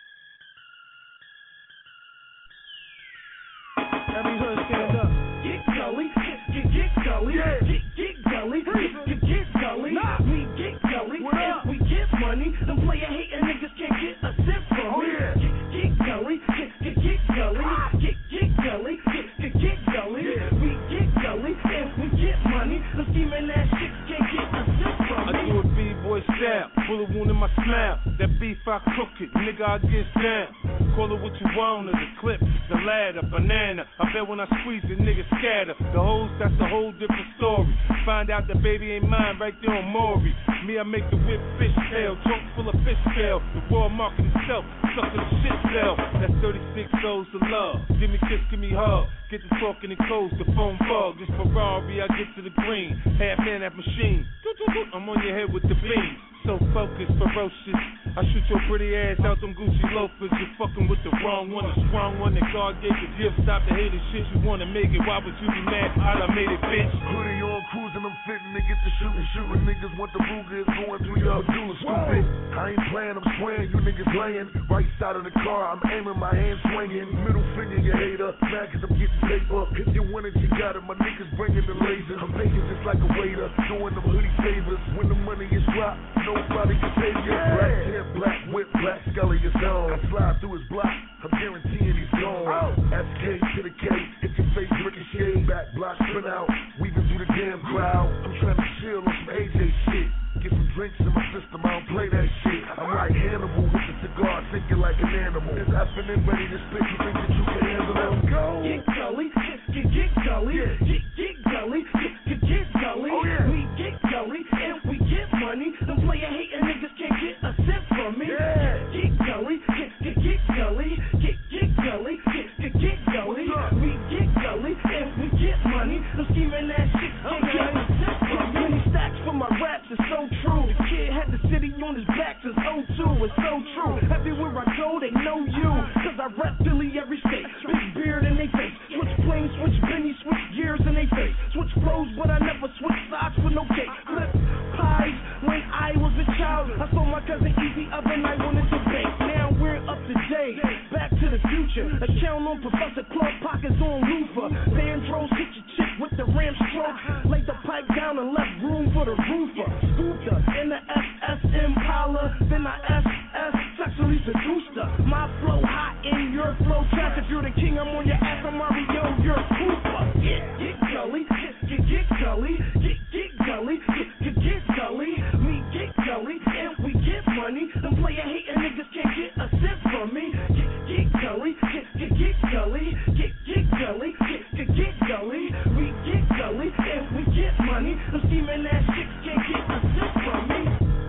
Every hood stand up. Get gully, get gully, get gully, get gully. We get gully, if we get money, them player hating niggas can't get a cent from me. Get gully, get gully, get gully, get gully. We get gully, if we get money, them scheming ass chicks can't get a cent from me. I do a B-boy style, bullet wound in my smile. That beef I cook it, nigga I get down. Call it what you want, the clip, the ladder, banana. I bet when I squeeze it, niggas scatter. The hoes, that's a whole different story. Find out the baby ain't mine right there on Maury. Me, I make the whip fish tail, trunk full of fish tail. The world market itself, suck to the shit sell. That's 36 souls of love. Give me kiss, give me hug. Get the talking and close, the phone bug. This Ferrari, I get to the green. Half man, that machine. I'm on your head with the beam. So focused, ferocious. I shoot your pretty ass out them Gucci loafers. You're fucking with the wrong one, the strong one that God gave the gift. Stop the hated shit. You wanna make it? Why would you be mad? I done made it, bitch. Hoodie on, cruising, I'm fitting to get the shooting. Niggas want the Ruger, it's going through your medulla, stupid. I ain't playing, I'm spraying. You niggas laying right side of the car. I'm aiming, my hand swinging. Middle finger, you hater. Mad cause I'm getting paper. If you want it, you got it. My niggas bringing the lasers. I'm making just like a waiter, doing them hoodie favors. When the money is dropped, nobody can save you. Black hair, black whip, black Scully is on. I slide through his block, I'm guaranteeing he's gone. SK to the K, hit your face ricochet. Back block spin out, weaving through the damn crowd. I'm trying to chill on some AJ shit. Get some drinks in my system, I don't play that shit. I'm like Hannibal with the cigar, thinking like an animal. It's happening, ready to spit, you think that you can handle it? Go! Get gully, get gully, get gully, get gully. We get gully, if we get money, them player hating niggas can't get a cent from me. Get gully, get gully, get gully, get gully. We get gully, if we get money, them scheming ass chicks can't get a cent from me. Many stacks for my raps is so true. The kid had the city on his back since 02. It's so true. Everywhere I go, they know you. Cause I rep Philly every state. Big beard in they face. Switch planes, switch bennies, switch gears in they face. Switch flows, but I never switch socks with no cake. Flip pies when I was a child. I saw my cousin Easy up and I wanted to bake. Now we're up to date. Back to the future. Account on Professor Clark, pockets on Luther. Bandros hit your chick with the ram stroke. Laid the pipe down and left room for the roofer. Scooped her in the SS Impala. Then I SS sexually seduced her. My flow hot in your flow track. If you're the king, I'm on your ass. I'm Mario, you're Cooper. Get gully, get gully, get gully, get gully. We get gully, and we get money. Them player hating niggas can't get a cent from me. Get gully, get gully, get gully, get gully. We get gully, and we get money. Them scheming ass chicks can't get a cent from me.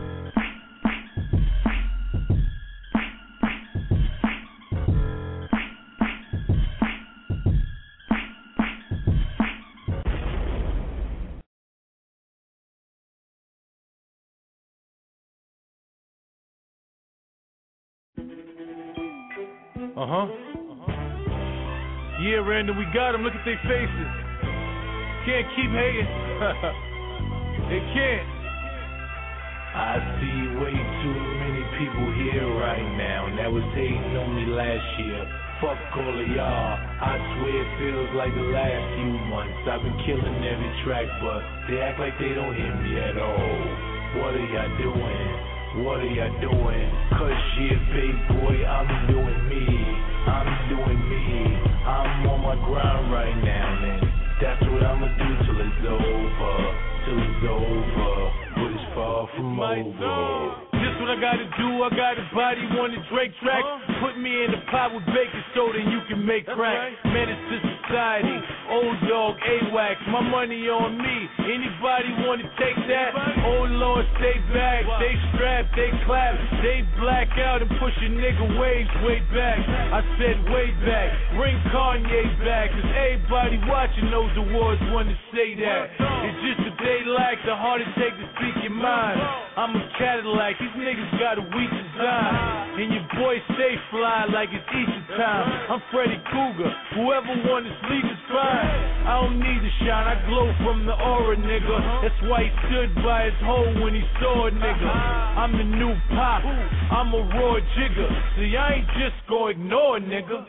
Yeah, Randall, we got them. Look at their faces. Can't keep hating. They can't. I see way too many people here right now that was hating on me last year. Fuck all of y'all. I swear it feels like the last few months. I've been killing every track, but they act like they don't hear me at all. What are y'all doing? What are y'all doing? Cause yeah, big boy, I'm doing me. I'm doing me. I'm on my grind right now, man. That's what I'ma do till it's over. Till it's over. But it's far from over. Just what I gotta do, I got a body, want a Drake track. Put me in the pot with baking soda and you can make crack. Menace to society, old dog, A-Wax, my money on me. Anybody wanna take that? Oh Lord, stay back, they strap, they clap, they black out and push a nigga waves way back. I said way back, bring Kanye back, cause everybody watching those awards wanna say that. It's just that they lack like the heart attack to speak your mind. I'm a Cadillac, these niggas got a weak design. And your boy stay fly like it's Easter time. I'm Freddy Krueger, whoever wanna sleep is fine. I don't need to shine, I glow from the aura, nigga. That's why he stood by his hole when he saw a nigga. I'm the new pop, I'm a raw jigger. See, I ain't just gonna ignore a nigga.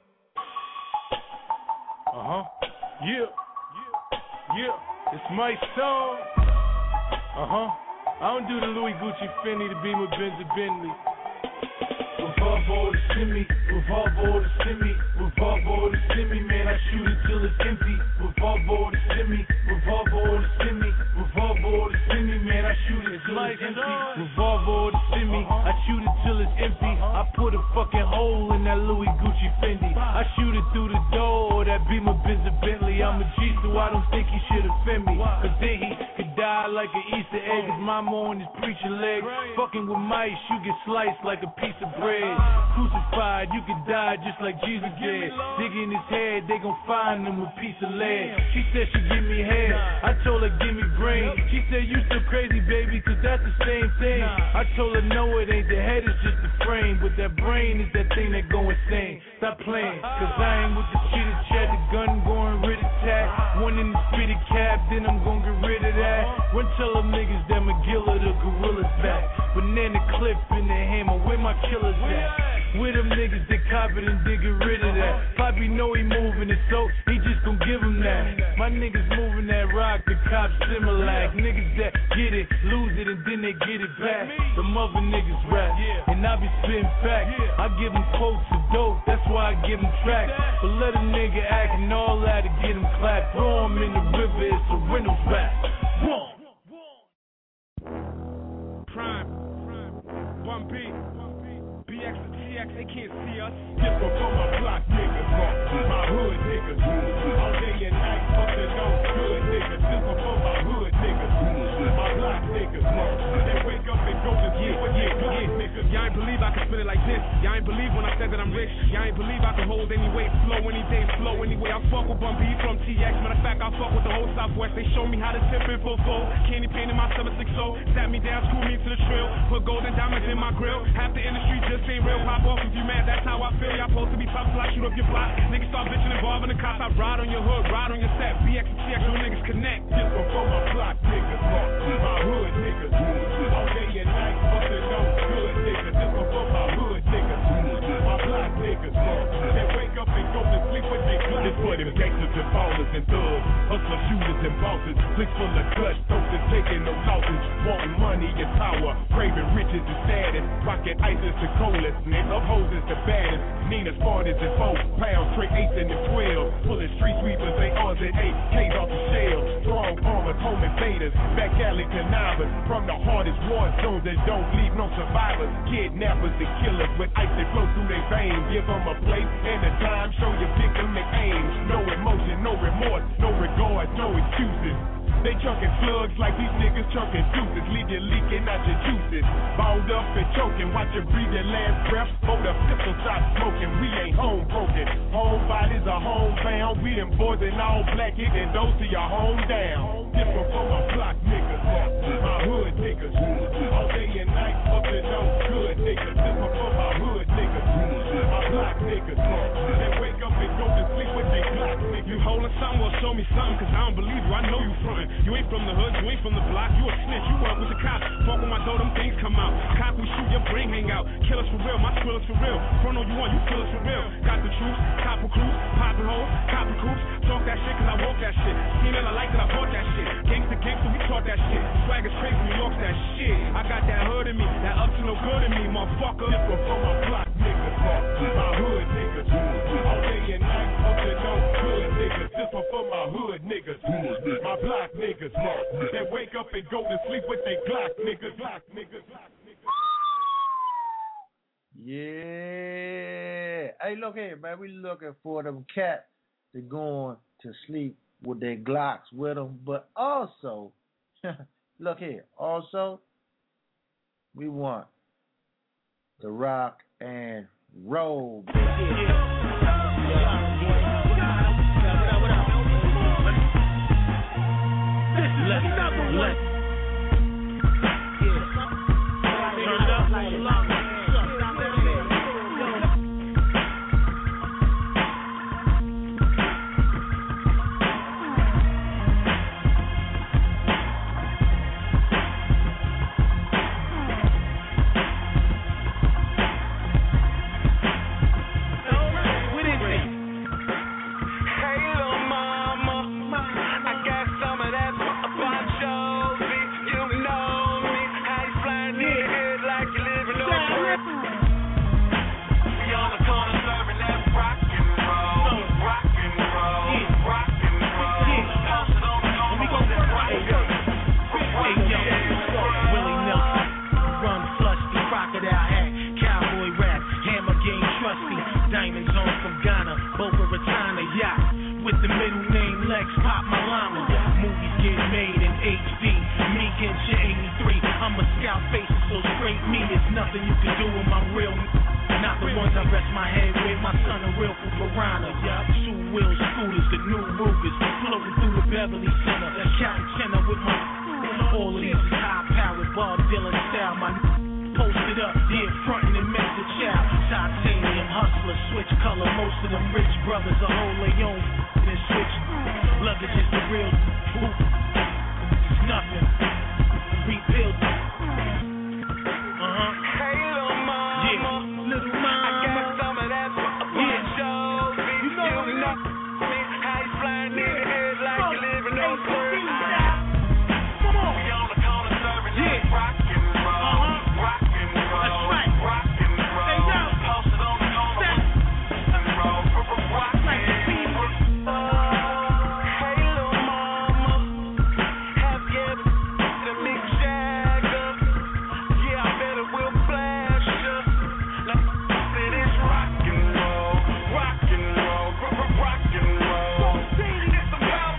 Yeah. It's my song. I don't do the Louis Gucci Fendi, the Beamer Benz or Bentley. Revolve all the shimmy, revolve all the shimmy, revolve all the shimmy, man, I shoot it till it's empty. Revolve all the shimmy, revolve all the shimmy, revolve all the shimmy, man, I shoot it till it's empty. Revolve all the shimmy, I shoot it till it's empty. I put a fucking hole in that Louis Gucci Fendi. I shoot it through the door, that Beamer Benz or Bentley. I'm a G, so I don't think he should offend me. Cause then he could die like an Easter egg. His mama on his preacher leg. Fucking with mice, you get sliced like a piece of bread. Crucified, you could die just like Jesus did. Digging his head, they gon' find him with piece of lead. She said she give me head, I told her give me brain. She said you still crazy, baby, cause that's the same thing. I told her no, it ain't, the head is just the frame, but that brain is that thing that go insane. Stop playing, cause I ain't with the cheated chat, the gun going rit-a-tat. One in the speedy cap, then I'm gon' get rid of that. Run tell them niggas that McGilla the gorilla's back. Banana clip in the hammer, where my killers at? With them niggas that cop it and they get rid of that. Poppy know he moving it, so he just gon' give him that. My niggas moving that rock, the cops Similac. Niggas that get it, lose it, and then they get it back. The mother niggas rap, and I be spitting facts. I give them quotes of dope, that's why I give them tracks. But let a nigga act and all that to get him clapped. Throw him in the river, it's a Reynolds rap. Prime, Bun B, BX to TX, they can't see us. Different from my block niggas, my hood niggas. All day and night, fucking those good niggas. Different from my hood niggas, my block niggas. They wake up and go to sleep with their block niggas. Y'all ain't believe I can spit it like this. Y'all ain't believe when I said that I'm rich. Y'all ain't believe I can hold any weight, flow any day, slow anyway. I fuck with Bun B from TX. Matter of fact, I fuck with the whole Southwest. They show me how to tip in full fold. Candy paint in my 760. Sat me down, screw me to the trail. Put gold and diamonds in my grill. Half the industry just ain't real. Pop off if you mad, that's how I feel. Y'all supposed to be tough till I shoot up your block. Niggas start bitching involving the cops. I ride on your hood, ride on your set. BX and TX, real niggas connect. Just before my block niggas, my hood niggas. All day and night, fucking those good niggas. Just before my hood niggas, my block niggas. They wake up and go to sleep with their clocks. This for them gangsters and ballers and thugs, hustlers, shooters and bosses. Flicks full of guts, those that taking no losses. Wanting money and power, craving riches and status. Rocking ISIS and colas, nigga. Hoes is the baddest. Nina's 40s and 4 pounds, straight 8s and the 12. Pulling street sweepers, they R's and 8Ks off the shell. Strong armors, home invaders, back alley connivers. From the hardest war zones that don't leave no survivors. Kidnappers and killers with ice that flow through their veins. Give them a place and a time, show your victim their aim. No emotion, no remorse, no regard, no excuses. They chunking slugs like these niggas chunking deuces. Leave you leaking out your juices. Bound up and choking, watch you breathe your last breath. Hold a pistol, stop smoking, we ain't home broken. Home bodies are homebound. We them boys in all black, hitting those to your home down. Different from my block niggas, my hood niggas. All day and night, fucking those good niggas. Different from my hood niggas, my block niggas. They wake up and go to sleep with their block niggas. You holding something, well show me something, cause I don't believe you, I know you frontin'. You ain't from the hood, you ain't from the block, you a snitch, you work with the cops. Fuck with my door, them things come out. Cop, we shoot, your brain hang out. Kill us for real, my skrill is for real. Front on you want, you feel us for real. Got the truth, copper crews, poppin' hoes, copper coops. Talk that shit cause I walk that shit. Seen it, I like it, I bought that shit. Gangsta, we taught that shit. Swag is crazy, New York's that shit. I got that hood in me, that up to no good in me, motherfucker. This one from my block niggas, my hood niggas. All day and night, up to no good niggas. This one for my hood niggas, my block niggas. They wake up and go to sleep with they Glock niggas. Yeah. Hey, look here, man. We looking for them cats that going to sleep with their Glocks with them. But also, look here. Also, we want the rock and roll. Let's of my real, not the ones I rest my head with. My son a real from Piranha, yeah. 2-wheel scooters, the new Rugers, floating through the Beverly Center. That's counting tenor with my. All of these is high-powered Bob Dylan style. My posted up, yeah, frontin' and make the child. Titanium hustler, switch color. Most of them rich brothers are whole they own and switch. Luggage is the real. It's nothing. Rebuild. Hey, little mama. Yeah, little mama. I got some of that show. You know me. How you flying in the air like you living on the earth. Come on. We on the corner serving that rock and roll. Rock and roll. That's right. Rock and roll. Hey, yo. Posted on the corner and roll. Rock and roll. Hey, little mama. Have you ever seen a Mick Jagger? Yeah, I bet it will flash ya. Now, it is rock and roll. Rock and roll. Rock and roll. It's about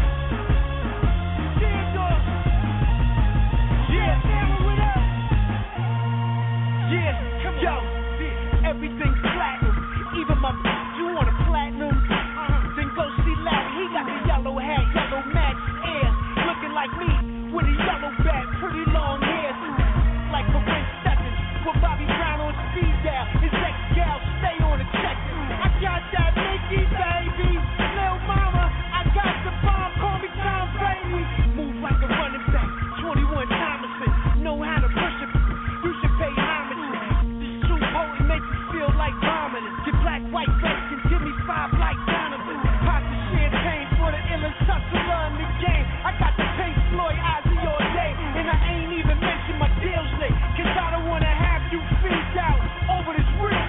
Yo, everything's platinum. Even my you want a platinum? Then go see Larry. He got the yellow hat, yellow match air, looking like me with a yellow bat, pretty long hair, like Corinne Stephens with Bobby Brown on speed dial. His ex gal stay on the check. I got that Mickey baby, little mama. I got the bomb. Call me Tom Brady. Move like a running back. 21 Thomason. Know how to push it. You should pay homage. This true potent make you feel like vomiting. Get black, white, red, and give me 5 like Donovan. Pop the champagne for the illest hustler in the game. I got the Pink Floyd Ozzy all day, and I ain't even mentioned my deals lit, 'cause I don't wanna have you freaked out over this real.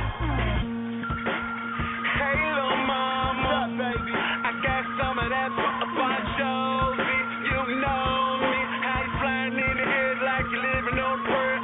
Hey, little mama. What's up, baby? I got some of that Bon Jovi. You know me. How you flying in the air like you living on the earth.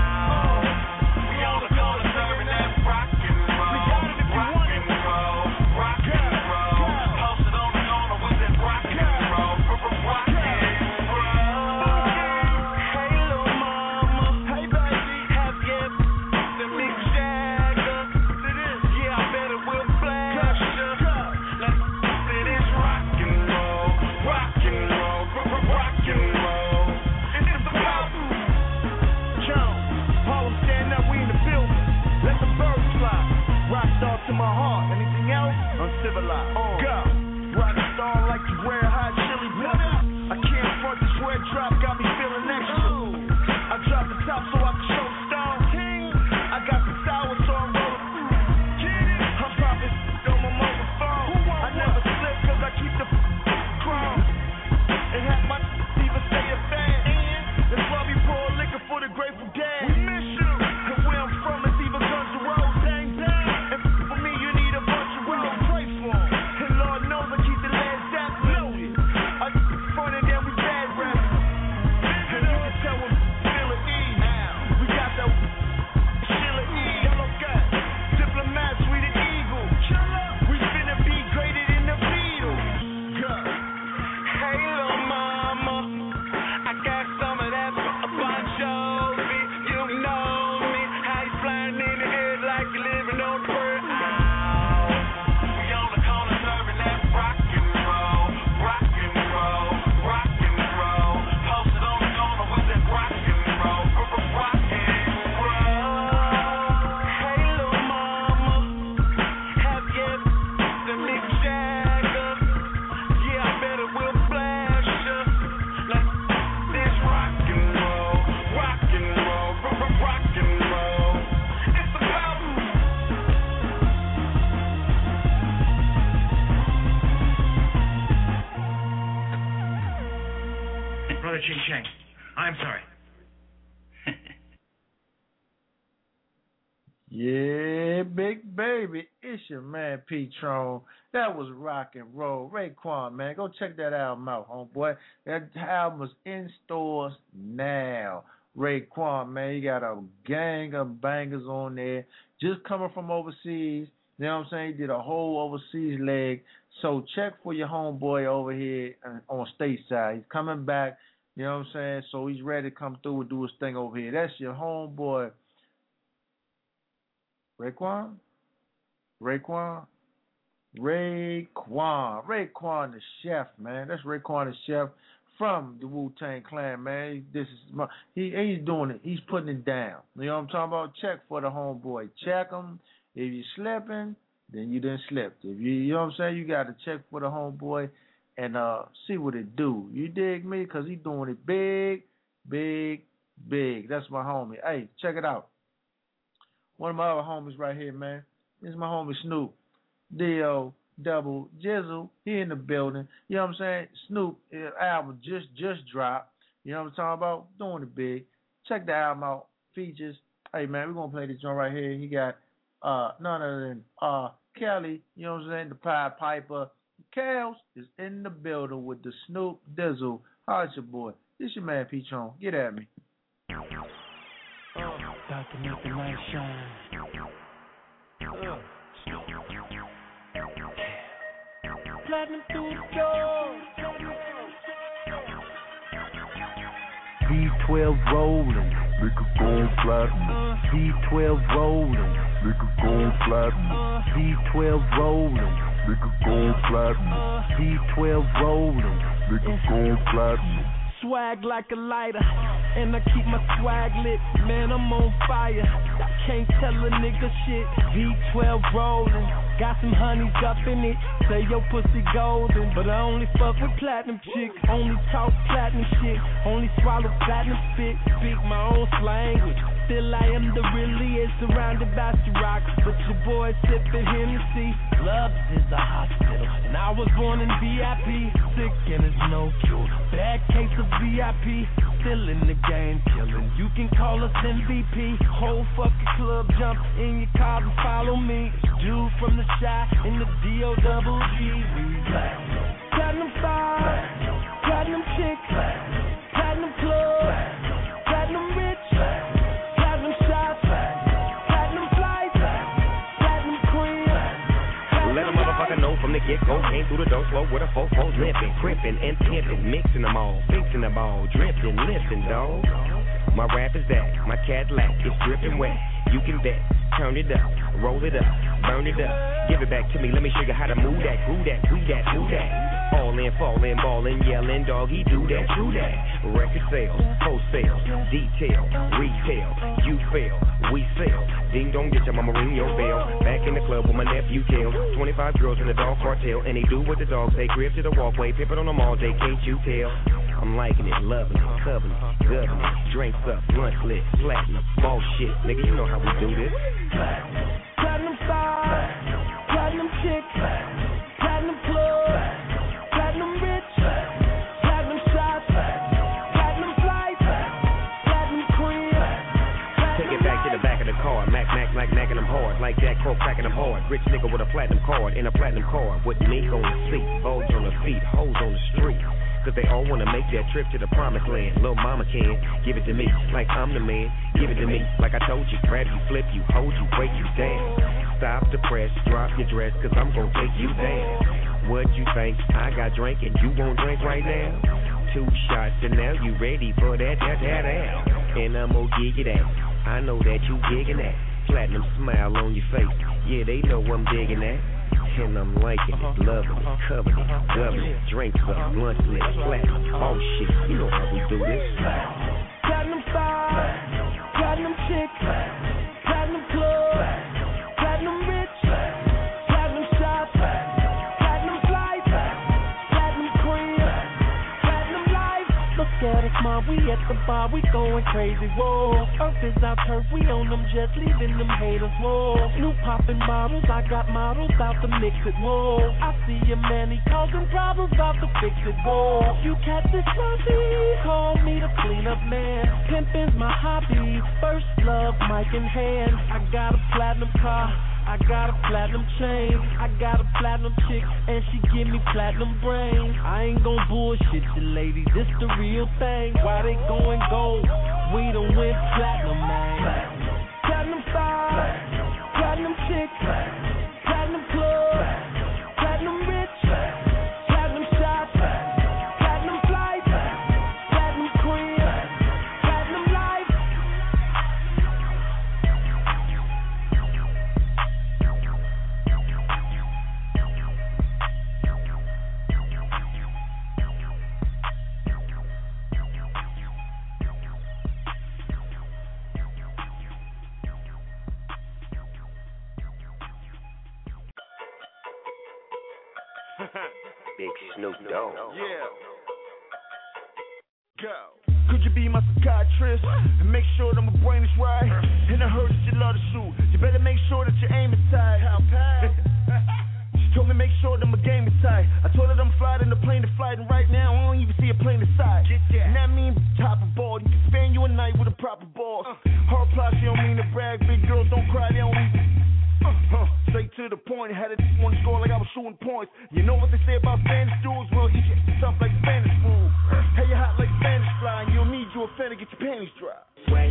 We on the corner serving that rock and roll. Rock and roll. Rock and roll. Posted on the corner with that rock and roll. Rock and roll. Hey, little mama. Hey, baby. Have you ever seen the Mick Jagger? Yeah, I bet it will flash ya. Let's it is rock and roll. Rock and roll. Rock and roll. It's about Jones, Harlem stand up, we in the building. Let the birds fly. Rock star to my heart. Anything else? Uncivilized. Go. Rock star like you wear hot chili peppers. I can't front this red drop, got me feeling extra. I drop the top so I can show star. I got the sour so I'm rolling. I'm popping on my mobile phone. I never slip 'cause I keep the chrome. And have my even stay a fan. That's why we pour liquor for the Grateful Dead. We miss you. And where I'm from is even Guns N' Roses. Bang, bang. And for me, you need a bunch of roads. Pray for 'em. And Lord knows I keep the last zap loaded. I front and then we bad rappers. And you can tell when feel at ease. We got that Sheila E. Yellow Gut. Diplomats, we the Eagle. We finna be greater than the Beatles. Go. Hey, little mama. I got some of that Bon Jovi. You know me. How you flying in the air like you living on the earth. We on the corner serving that rock and roll. Rock and roll. Rock and roll. Posted on the corner with that rock and roll. Rock and roll. Hey, little mama. Have you ever seen the Mick Jagger? Yeah, I bet it will flash ya. Let's this rock and roll. Rock and roll. Rock and roll. It's about Brother Ching Chang, I'm sorry. Yeah, big baby, it's your man P-Tron. That was rock and roll. Raekwon, man, go check that album out, homeboy. That album is in stores now. Raekwon, man, he got a gang of bangers on there. Just coming from overseas, you know what I'm saying? He did a whole overseas leg. So check for your homeboy over here on stateside. He's coming back, you know what I'm saying? So he's ready to come through and do his thing over here. That's your homeboy Raekwon the chef, man. That's Raekwon the chef from the Wu-Tang Clan, man. He's doing it. He's putting it down. You know what I'm talking about? Check for the homeboy. Check him. If you're slipping, then you didn't slip. If you know what I'm saying? You got to check for the homeboy and see what it do. You dig me? Because he's doing it big, big, big. That's my homie. Hey, check it out. One of my other homies right here, man. This is my homie Snoop. D.O. Double Jizzle. He in the building. You know what I'm saying? Snoop album just dropped. You know what I'm talking about? Doing it big. Check the album out. Features. Hey, man, we're going to play this joint right here. He got none other than Kelly. You know what I'm saying? The Pied Piper. Kels is in the building with the Snoop Dizzle. How's your boy? This your man Peachon. Get at me. About to make the light shine. Platinum through the door. V12 rolling, nigga gon' platinum. V12 rolling, nigga gon' platinum. V12 rolling, nigga gon' platinum. V12 rolling, nigga gon' platinum. Swag like a lighter, and I keep my swag lit. Man, I'm on fire. Can't tell a nigga shit. V12 rolling, got some honeys up in it. Say your pussy golden, but I only fuck with platinum chicks. Only talk platinum shit. Only swallow platinum spit. Speak my own language. Still I am the realest, surrounded by Ciroc. But your boy sipping Hennessy. Love is a hospital, and I was born in VIP. Sick and it's no cure. Bad case of VIP. Still in the game, killing. You can call us MVP. Whole fucking club jump in your car and follow me. Dude from the Shy in the D.O.double-G. Platinum 5, platinum chick, platinum club, platinum rich, platinum shots, platinum flights, platinum queen. Let a motherfucker know from the get-go. Came through the door slow with a 4-4 limping, crimping and pimping, mixing them all, fixing them all, dripping, lifting, dawg. My rap is that, my Cadillac is dripping wet. You can bet, turn it up, roll it up, burn it up, give it back to me. Let me show you how to move that, groove that, we that, who that. All in, falling, ballin', yelling, doggy, do that, true that. Record sales, wholesale, detail, retail, you fail, we sell. Ding dong, get your mama ring your bell. Back in the club with my nephew Tail. 25 girls in the dog cartel, and they do what the dogs say. Crib to the walkway, pimpin' on them all day, can't you tell? I'm liking it, loving it, covering it, gubbing it. Drinks up, lunch lit, platinum, ball shit. Nigga, you know how we do this. Platinum 5, platinum chick, platinum club, platinum rich, platinum shots, platinum flights, platinum queen. Take it back to the back of the car, Mac, like macking them hard, like Jack Crow cracking them hard. Rich nigga with a platinum card, in a platinum car, with mink on the seat, Vogues on the feet, hoes on the street. Cause they all wanna make that trip to the promised land. Lil' mama can give it to me like I'm the man. Give it to me like I told you. Grab you, flip you, hold you, break you down. Stop the press, drop your dress, cause I'm gonna take you down. What you think? I got drink and you won't drink right now? 2 shots and now you ready for that out. And I'm gonna give you that. I know that you digging that. Platinum smile on your face. Yeah, they know I'm digging that. And I'm liking it, loving it, covering it, gubbing it, drinks up, lunch lit, platinum, all shit. You know how we do this. Platinum 5, platinum chick, platinum club, platinum rich, platinum shots, platinum flights, platinum queen, platinum life. Look at us, mom, we at the bar, we going crazy, whoa. Earth is our turf, we on them jets, leaving them haters, whoa. New poppin' models, I got models out to mix it, whoa. I see a man, he causing problems, about to fix it, whoa. You catch this pussy, call me the cleanup man. Pimpin's my hobby, first love, mic in hand. I got a platinum car, I got a platinum chain, I got a platinum chick, and she give me platinum brains. I ain't gon' bullshit you ladies, this the real thing. Why they going gold? We done went platinum, man. Platinum 5, platinum chick, platinum club, platinum rich, platinum shots, platinum flights, platinum queen, platinum life. Big Snoop Dogg. Yeah. Go. Could you be my psychiatrist and make sure that my brain is right? And I heard that you love to shoot. You better make sure that your aim is tight. She told me make sure that my game is tight. I told her that I'm flying in the plane to flight, and right now I don't even see a plane inside. And that means top of ball. You can spend you a night with a proper boss. Hard plot, she don't mean to brag. Big girls don't cry, they don't straight to the point. Had it want to score like I was shooting points. You know what they say about Spanish dudes? We'll eat you tough like Spanish food. Hey, you hot like Spanish fly, and you'll need you a fan to get your panties dry. Sweat.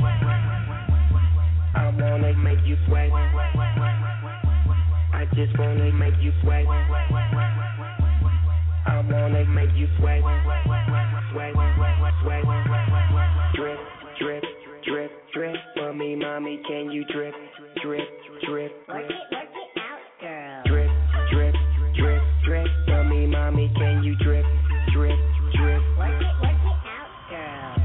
I wanna make you sweat. I just wanna make you sweat. I wanna make you sweat. Sweat, sweat. Drip, drip, drip, drip. For me, mommy, can you drip, drip, drip? Work it out, girl. Drip, drip, drip, drip. For me, mommy, can you drip, drip, drip? Work it out, girl.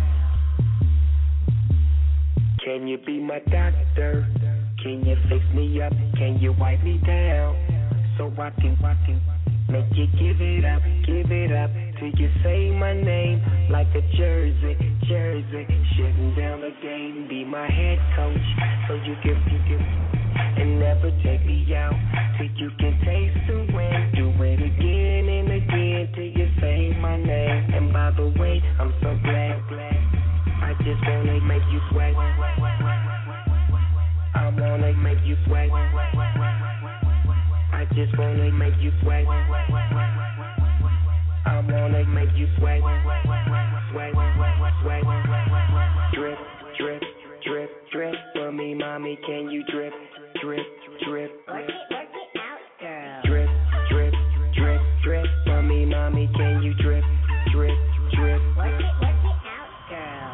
Can you be my doctor? Can you fix me up? Can you wipe me down? So I can make you give it up till you say my name like a jersey. Shutting down the game, be my head coach, so you can and never take me out till you can taste the win. Do it again and again till you say my name. And by the way, I'm so glad. I just wanna make you sweat. I wanna make you sweat. I just wanna make you sweat. I wanna make you sweat. Sweat, sweat. Drip, drip, drip, drip. For me, mommy, can you drip, drip, drip? Work it out, girl. Drip, drip, drip, drip. For me, mommy, can you drip, drip, drip? Work it out, girl.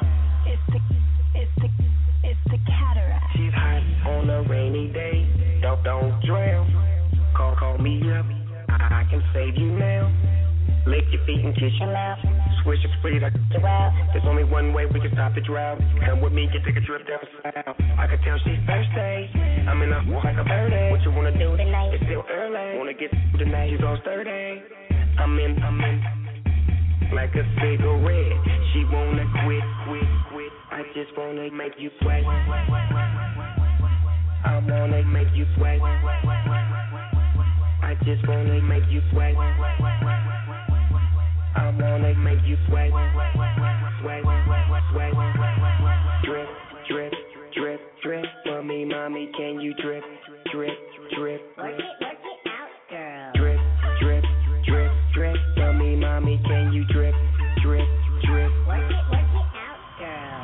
It's the cataract. She's hot on a rainy day. Don't drown. Call me up. I can save you now. Lick your feet and kiss your mouth. Swish your feet like a wow. There's only one way we can stop the drought. Come with me, take a trip down south. I can tell she's thirsty. I'm in a like a birdie. What you wanna do tonight? It's still early. Wanna get tonight? She's all sturdy. I'm in. Like a cigarette. She wanna quit. I just wanna make you sweat. I wanna make you sweat. I just wanna make you sweat. I wanna make you sweat. Sweat, sweat. Drip, drip, drip, drip. For me, mommy, can you drip, drip, drip? Work it out, girl. Drip, drip, drip, drip. For me, mommy, can you drip, drip, drip? Work it out, girl.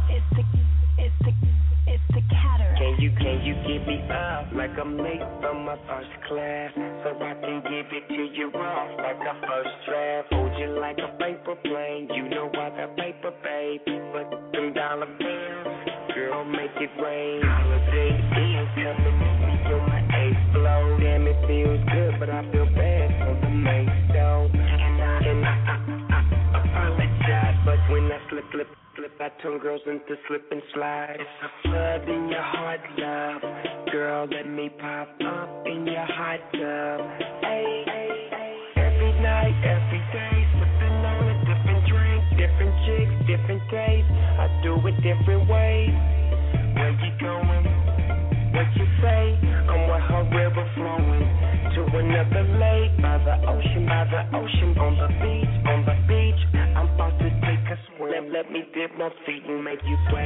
It's the cataract. Can you give me up like I'm late from my first class, so I can give it to you off like a first draft. Hold you like a paper plane. You know I got paper, baby, but them dollar bills, girl, make it rain. Holiday is coming, me on my 8th floor. Damn, it feels good, but I feel bad for the main stove. And I apologize, but when I slip, I turn girls into slip and slide. It's a flood in your heart, love. Girl, let me pop up in your hot tub. Hey, every night, every day, sipping on a different drink, different chicks, different days. I do it different ways. Where you going? What you say? I'm with her river flowing to another lake by the ocean, on the beach. I'm about to take a swim. Let me dip my feet and make you sweat.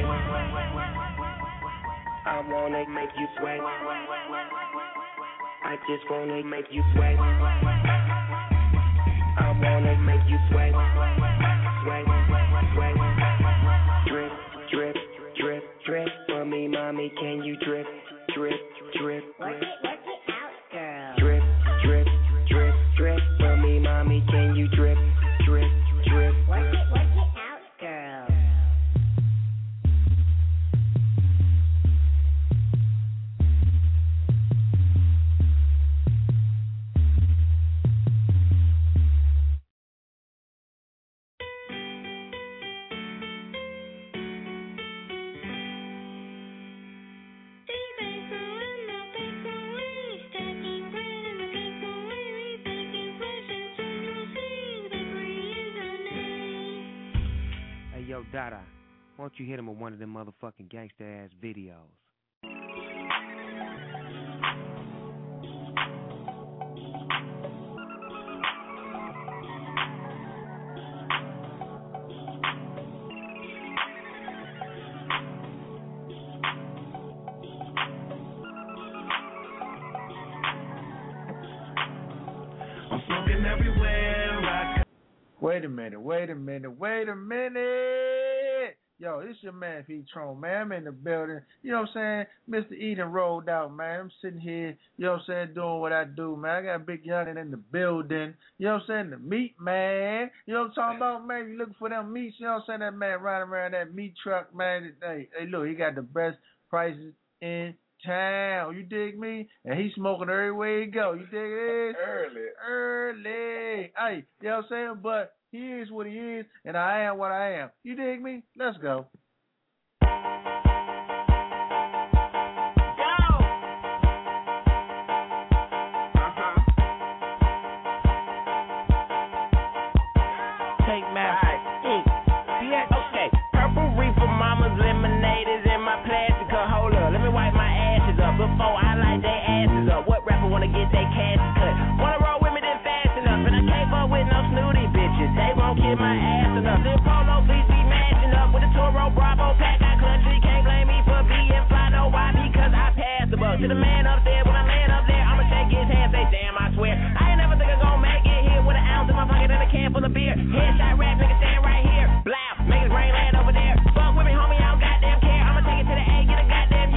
I wanna make you sweat. I just wanna make you sweat. I wanna make you sweat. Sweat, sweat. Drip, drip, drip, drip. For me, mommy, can you drip, drip, drip? Work it out, girl. Drip, drip, drip, drip. For me, mommy, can you drip, drip, drip? Work it yo, Dada, why don't you hit him with one of them motherfucking gangsta-ass videos? I'm smoking everywhere I Wait a minute. Yo, this your man, P-Tron, man. I'm in the building. You know what I'm saying? Mr. Eden rolled out, man. I'm sitting here, you know what I'm saying, doing what I do, man. I got a big youngin' in the building. You know what I'm saying? The meat, man. You know what I'm talking about, man? You looking for them meats, you know what I'm saying? That man riding around that meat truck, man. Hey, look, he got the best prices in town. You dig me? And he smoking everywhere he go. You dig it? Early. Hey, you know what I'm saying? But he is what he is, and I am what I am. You dig me? Let's go. Take master. Yeah, okay. Purple reefer mamas, lemonade is in my plastic holder. Let me wipe my ashes up before I light their asses up. What rapper wanna get their cash cut? Wanna roll with me then fast enough, and I can't fuck with no snooty bitches. They won't kiss my ass enough. Then polo please be matching up with a Toro Bravo pack. I country can't blame me for being fly. No, why? Because I passed the buck to the man up there. When I land up there, I'ma shake his hand, say damn, I swear. I ain't never think I'm gonna make it here with an ounce in my pocket and a can full of beer. Headshot rap, nigga stand right here. Blow, make his brain land over there. Fuck with me, homie, I don't goddamn care. I'ma take it to the A, get a goddamn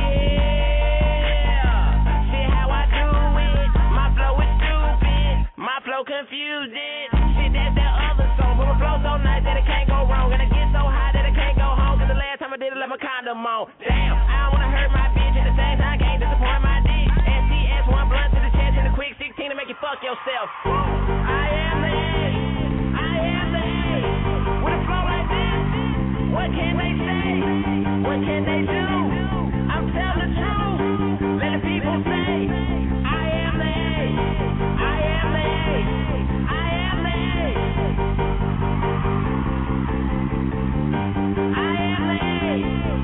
yeah. Shit, how I do it. My flow is stupid. My flow confused it. Shit, that's that other song. But my flow so nice that it can't go wrong. And I get so high that I can't go home. Cause the last time I did it, left my condom on. Damn, I don't wanna hurt my bitch. At the same time, can't disappoint my dick. STS, one blunt to the chest and a quick 16 to make you fuck yourself. I am the A. I am the A. With a flow like this, what can they say? What can they do? I'm telling the truth. Let the people say, I am the A. I am the A. I am the A. I am the A.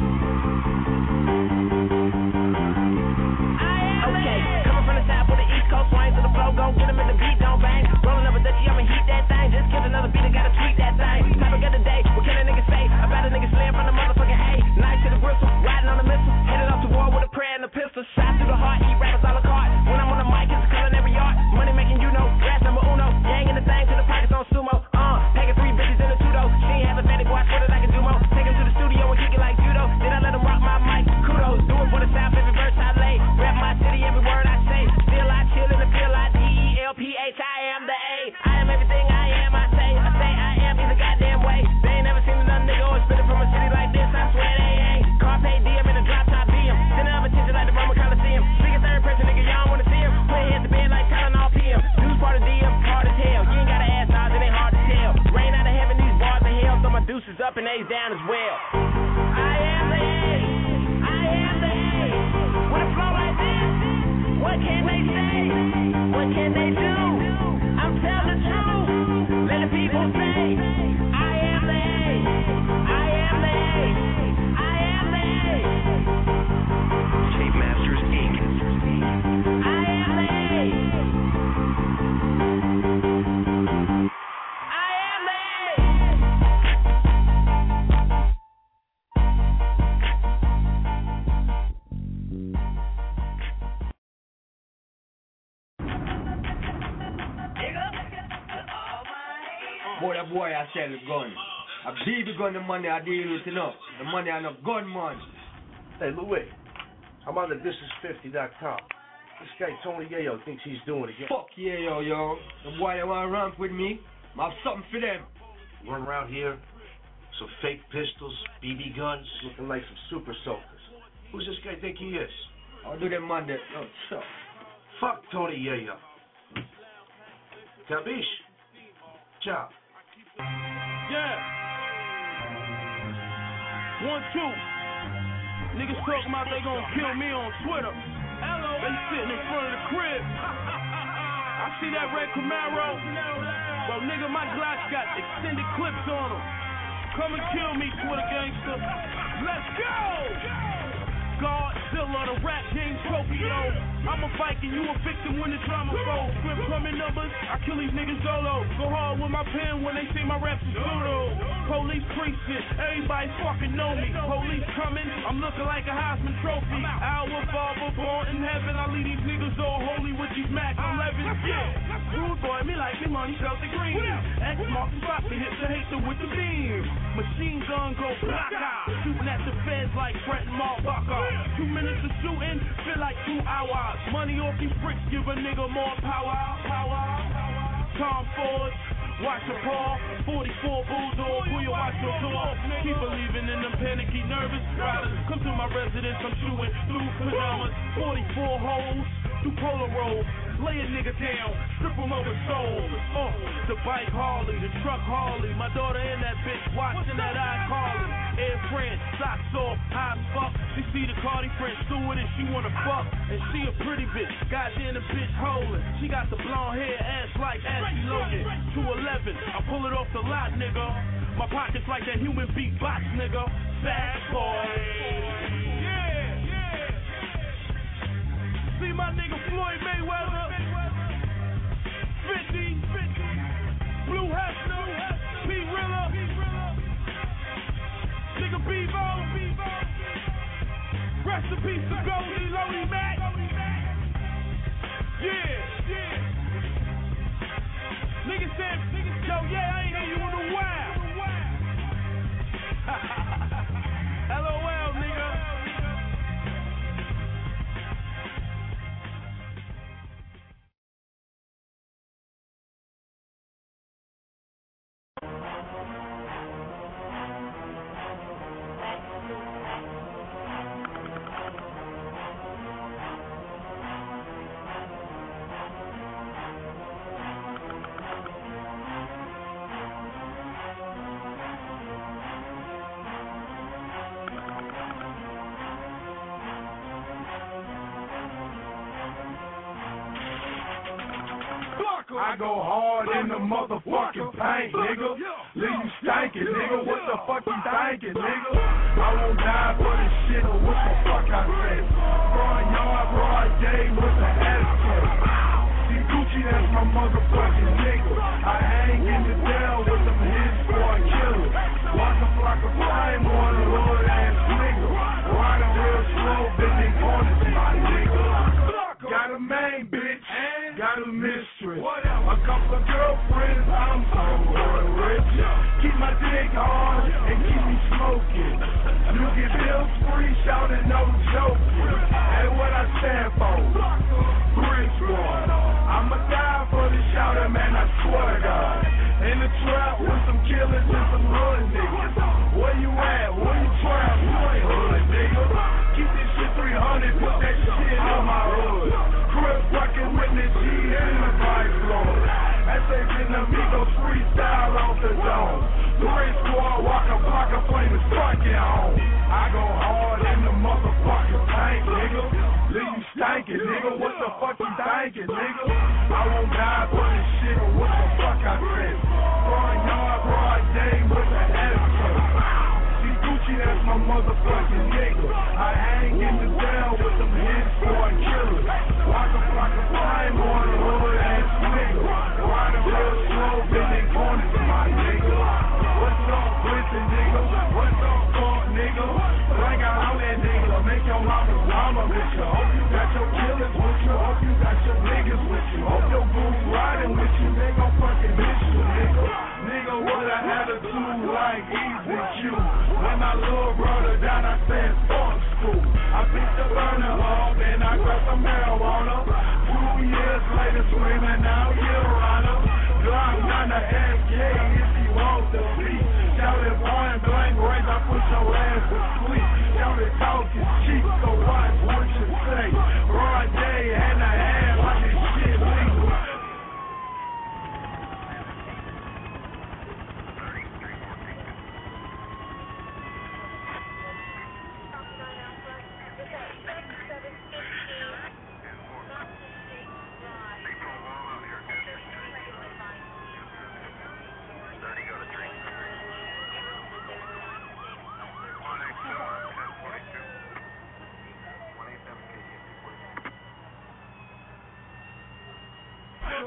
Okay, coming from the south with the east coast swing to the flow, go get him in the beat, don't bang. Rolling up a Dutchie, I'ma heat that thing. Just give another beat, I gotta tweet that thing. Topic of the day, what can a nigga say about a nigga slam from the motherfucking A? Knife to the bristle, riding on the missile, headed off to war with a prayer and a pistol. Shot through the heart, eat rappers a la carte. When I'm on the mic, it's a color in every art. Money making you know, grass number uno. Yang in the thing to the pockets on sumo. Taking 3 bitches in a tudo. She ain't have a fatty boy, I swear that I can do more. Take him to the studio and kick it like judo. Then I let him rock my mic, kudos. Do it for the south, every verse I lay. Rap my city, every word I say. Still I chill in the field, I DELPH. I am the A. I am everything I am, I say I am either goddamn way. They ain't never seen another nigga always spit it from a city like this, I swear they ain't. Carpe diem in a drop top BM. Sending up attention like the Roman Coliseum. Speaking third person, nigga, y'all wanna see him. Play head to bed like Tylenol PM. Dudes part of DM, hard as hell. You ain't got an ass size, it ain't hard to tell. Rain out of heaven, these bars are hell. So my deuces up and A's down as well. I am the A. I am the A. With a flow like this, what can they say? What can they do? I'm telling the truth. Let the people say, I am the A. I am the A. I am the A. Tape Masters Inc. I am the A. I am the Boy, that boy I sell the gun. I beat the gun, the money I deal with enough. The money I know gunman. Hey, Louis, I'm on the This50.com. This guy Tony Yayo thinks he's doing it again. Fuck yeah, yo. The boy that wanna ramp with me, I have something for them. Run around here, some fake pistols, BB guns, looking like some super soldiers. Who's this guy think he is? I'll do them man that. Oh, sure. Fuck Tony Yayo. Capiche? Ciao. Yeah. 1, 2. Niggas talking about they gonna kill me on Twitter. They sitting in front of the crib. I see that red Camaro. Well, nigga, my Glocks got extended clips on them. Come and kill me, Twitter gangster. Let's go! Godzilla, the rap game Tokyo. I'm a Viking, you a victim when the drama goes. Script coming numbers, I kill these niggas solo. Go hard with my pen when they say my raps is pseudo. Police precinct, everybody fucking know me. Police coming, I'm looking like a Heisman Trophy. Our Father born in heaven, I leave these niggas all holy with these Mac 11s. Yeah, rude boy, me like me money, felt the green. X marks the spot, hit the hater with the beam. Machine gun go blackout, shooting at the feds like Brett and Marbucker. 2 minutes of shooting, feel like 2 hours. Money off these bricks, give a nigga more power. Tom Ford, watch your paw. 44 Bulldog, pull your watch your door. Keep believing in them panicky, nervous riders. Come to my residence, I'm shooting through pajamas. 44 holes, through polo rolls. Lay a nigga down, strip him of his soul. The bike Harley, the truck Harley. My daughter in that bitch watching that iCarly. Air friend, socks off, high as fuck. She see the Cardi friend, steward and she wanna fuck. And she a pretty bitch, goddamn the bitch holding. She got the blonde hair, ass like Ashley Logan. 211, I pull it off the lot, nigga. My pockets like that human beatbox, nigga. Fast boy. See my nigga Floyd Mayweather, 50, Blue Hefner, P. Rilla, nigga Bevo, rest in peace to Goldie, Lonely Mac. Yeah. Nigga said, yo, yeah, I ain't hear you in a while. LOL, nigga. I go hard in the motherfucking paint, nigga. Leave you stankin', nigga. What the fuck you thinkin', nigga? I won't die for this shit or what the fuck I say. Broad yard, broad day with the attitude. See Gucci, that's my motherfucking nigga. I hang in the Dell with them hits for a killer. Walk a flock of flame on a hood ass nigga. Riding real slow, bending corners, my nigga. Got a main bitch, got a mistress. A couple of girlfriends, I'm so rich. Keep my dick hard and keep me smoking. You get bills free, shouting no joking. Hey, what I stand for? Bridgewater. I'ma die for the shouter, man, I swear to God. In the trap with some killers and some hood niggas. Where you at? Where you trap? You ain't hood, nigga. Keep this shit 300, put that shit on my hood. Crib fucking with the G's in the vice lord. Essays in the Migos freestyle off the dome. Three squad, walker, blocker, flame is fucking on. I go hard in the motherfucking tank, nigga. Leave you stankin', nigga. What the fuck you thinkin', nigga? I won't die for this shit or what the fuck I said. Broad yard, broad day with the attitude. See Gucci, that's my motherfucking nigga. I hang in the Dell with them hits for a killer. Walk a flame on a hood ass nigga. Riding real slow, bending corners, my nigga. What's up, Blitzen, nigga? What's up, Fort, nigga? Bring out all that nigga. Make your mama's mama with you. Hope you got your killers with you. Hope you got your niggas with you. Hope your goons riding with you. They gon' fucking miss you, nigga. Nigga with an attitude like Easy Q. When my little brother died, I said, fuck school. I picked the burner up and I grabbed some marijuana. 2 years later, screaming out, Your Honor. Glock down the FK if you want the beat. Shout it point blank range, I put your ass to sleep. Shout it talk is cheap, so watch what you say. Broad day and a half like this shit legal.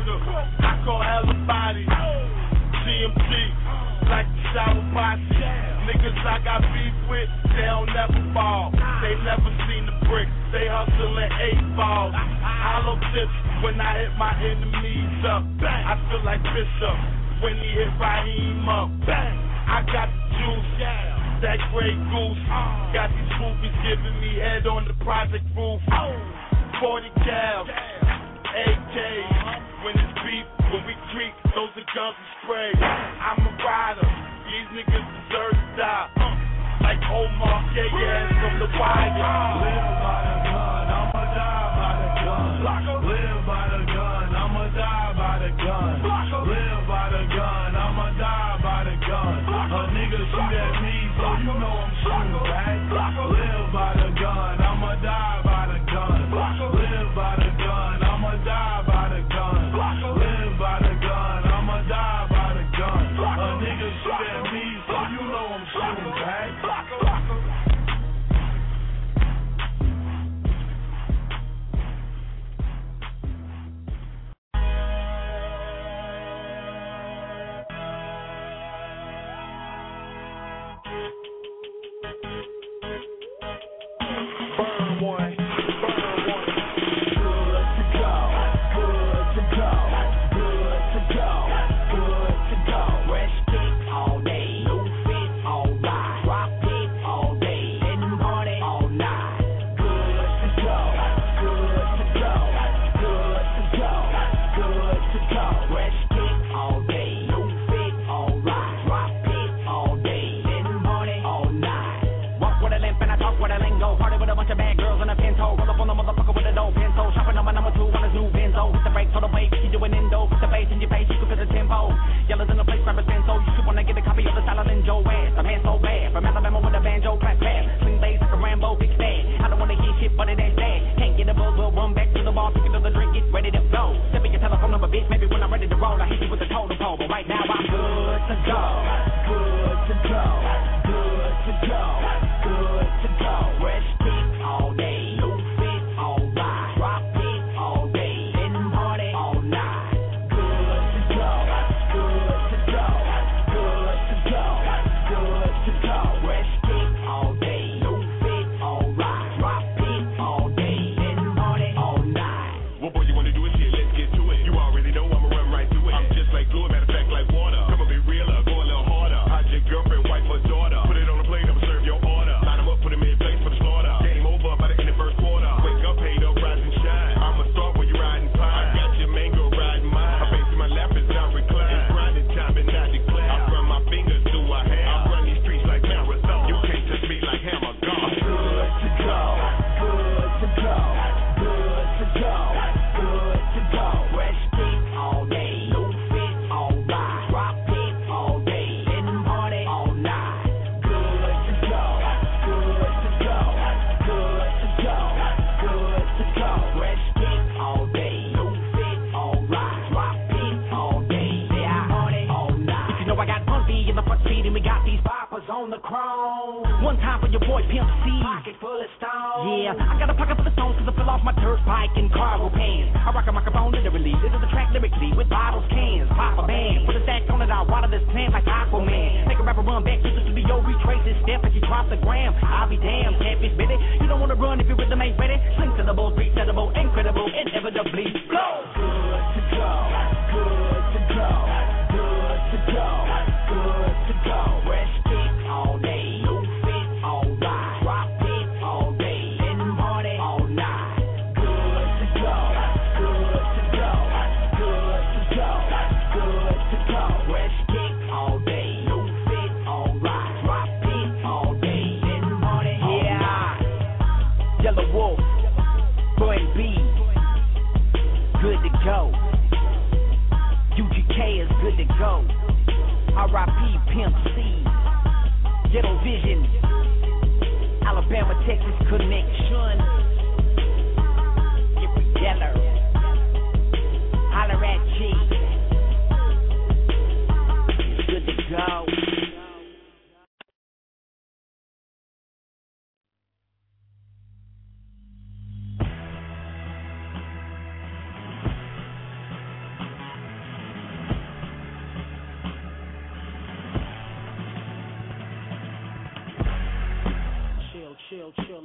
murder. I call hella bodies. GMT, like the shower posse. Niggas I got beef with, they don't never fall. They never seen the brick, they hustling 8 balls. Hollow tips when I hit my enemies up. I feel like Bishop when he hit Raheem up. I got the juice, that Grey Goose. Got these groupies giving me head on the project roof. 40 cal, AK. When it's beef, when we creep, those are guns and spray. I'm a rider, these niggas deserve to die. Like Omar K. from The Wire. Live by the gun, I'ma die by the gun. Live by the gun, I'ma die by the gun. Live by the gun, I'ma die by the gun. A nigga shoot at me, so you know I'm shooting back. Live by the gun, I'ma die by the gun. Live by the gun, I'ma die by the gun. Live by the gun, I'ma die by the gun. A nigga shoot at me, so you know I'm shooting back.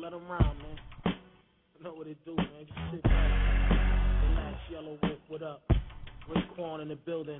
let them rhyme, man. You know what it do, man. Just sit back, relax, Yellow Wolf, what up? Raekwon in the building.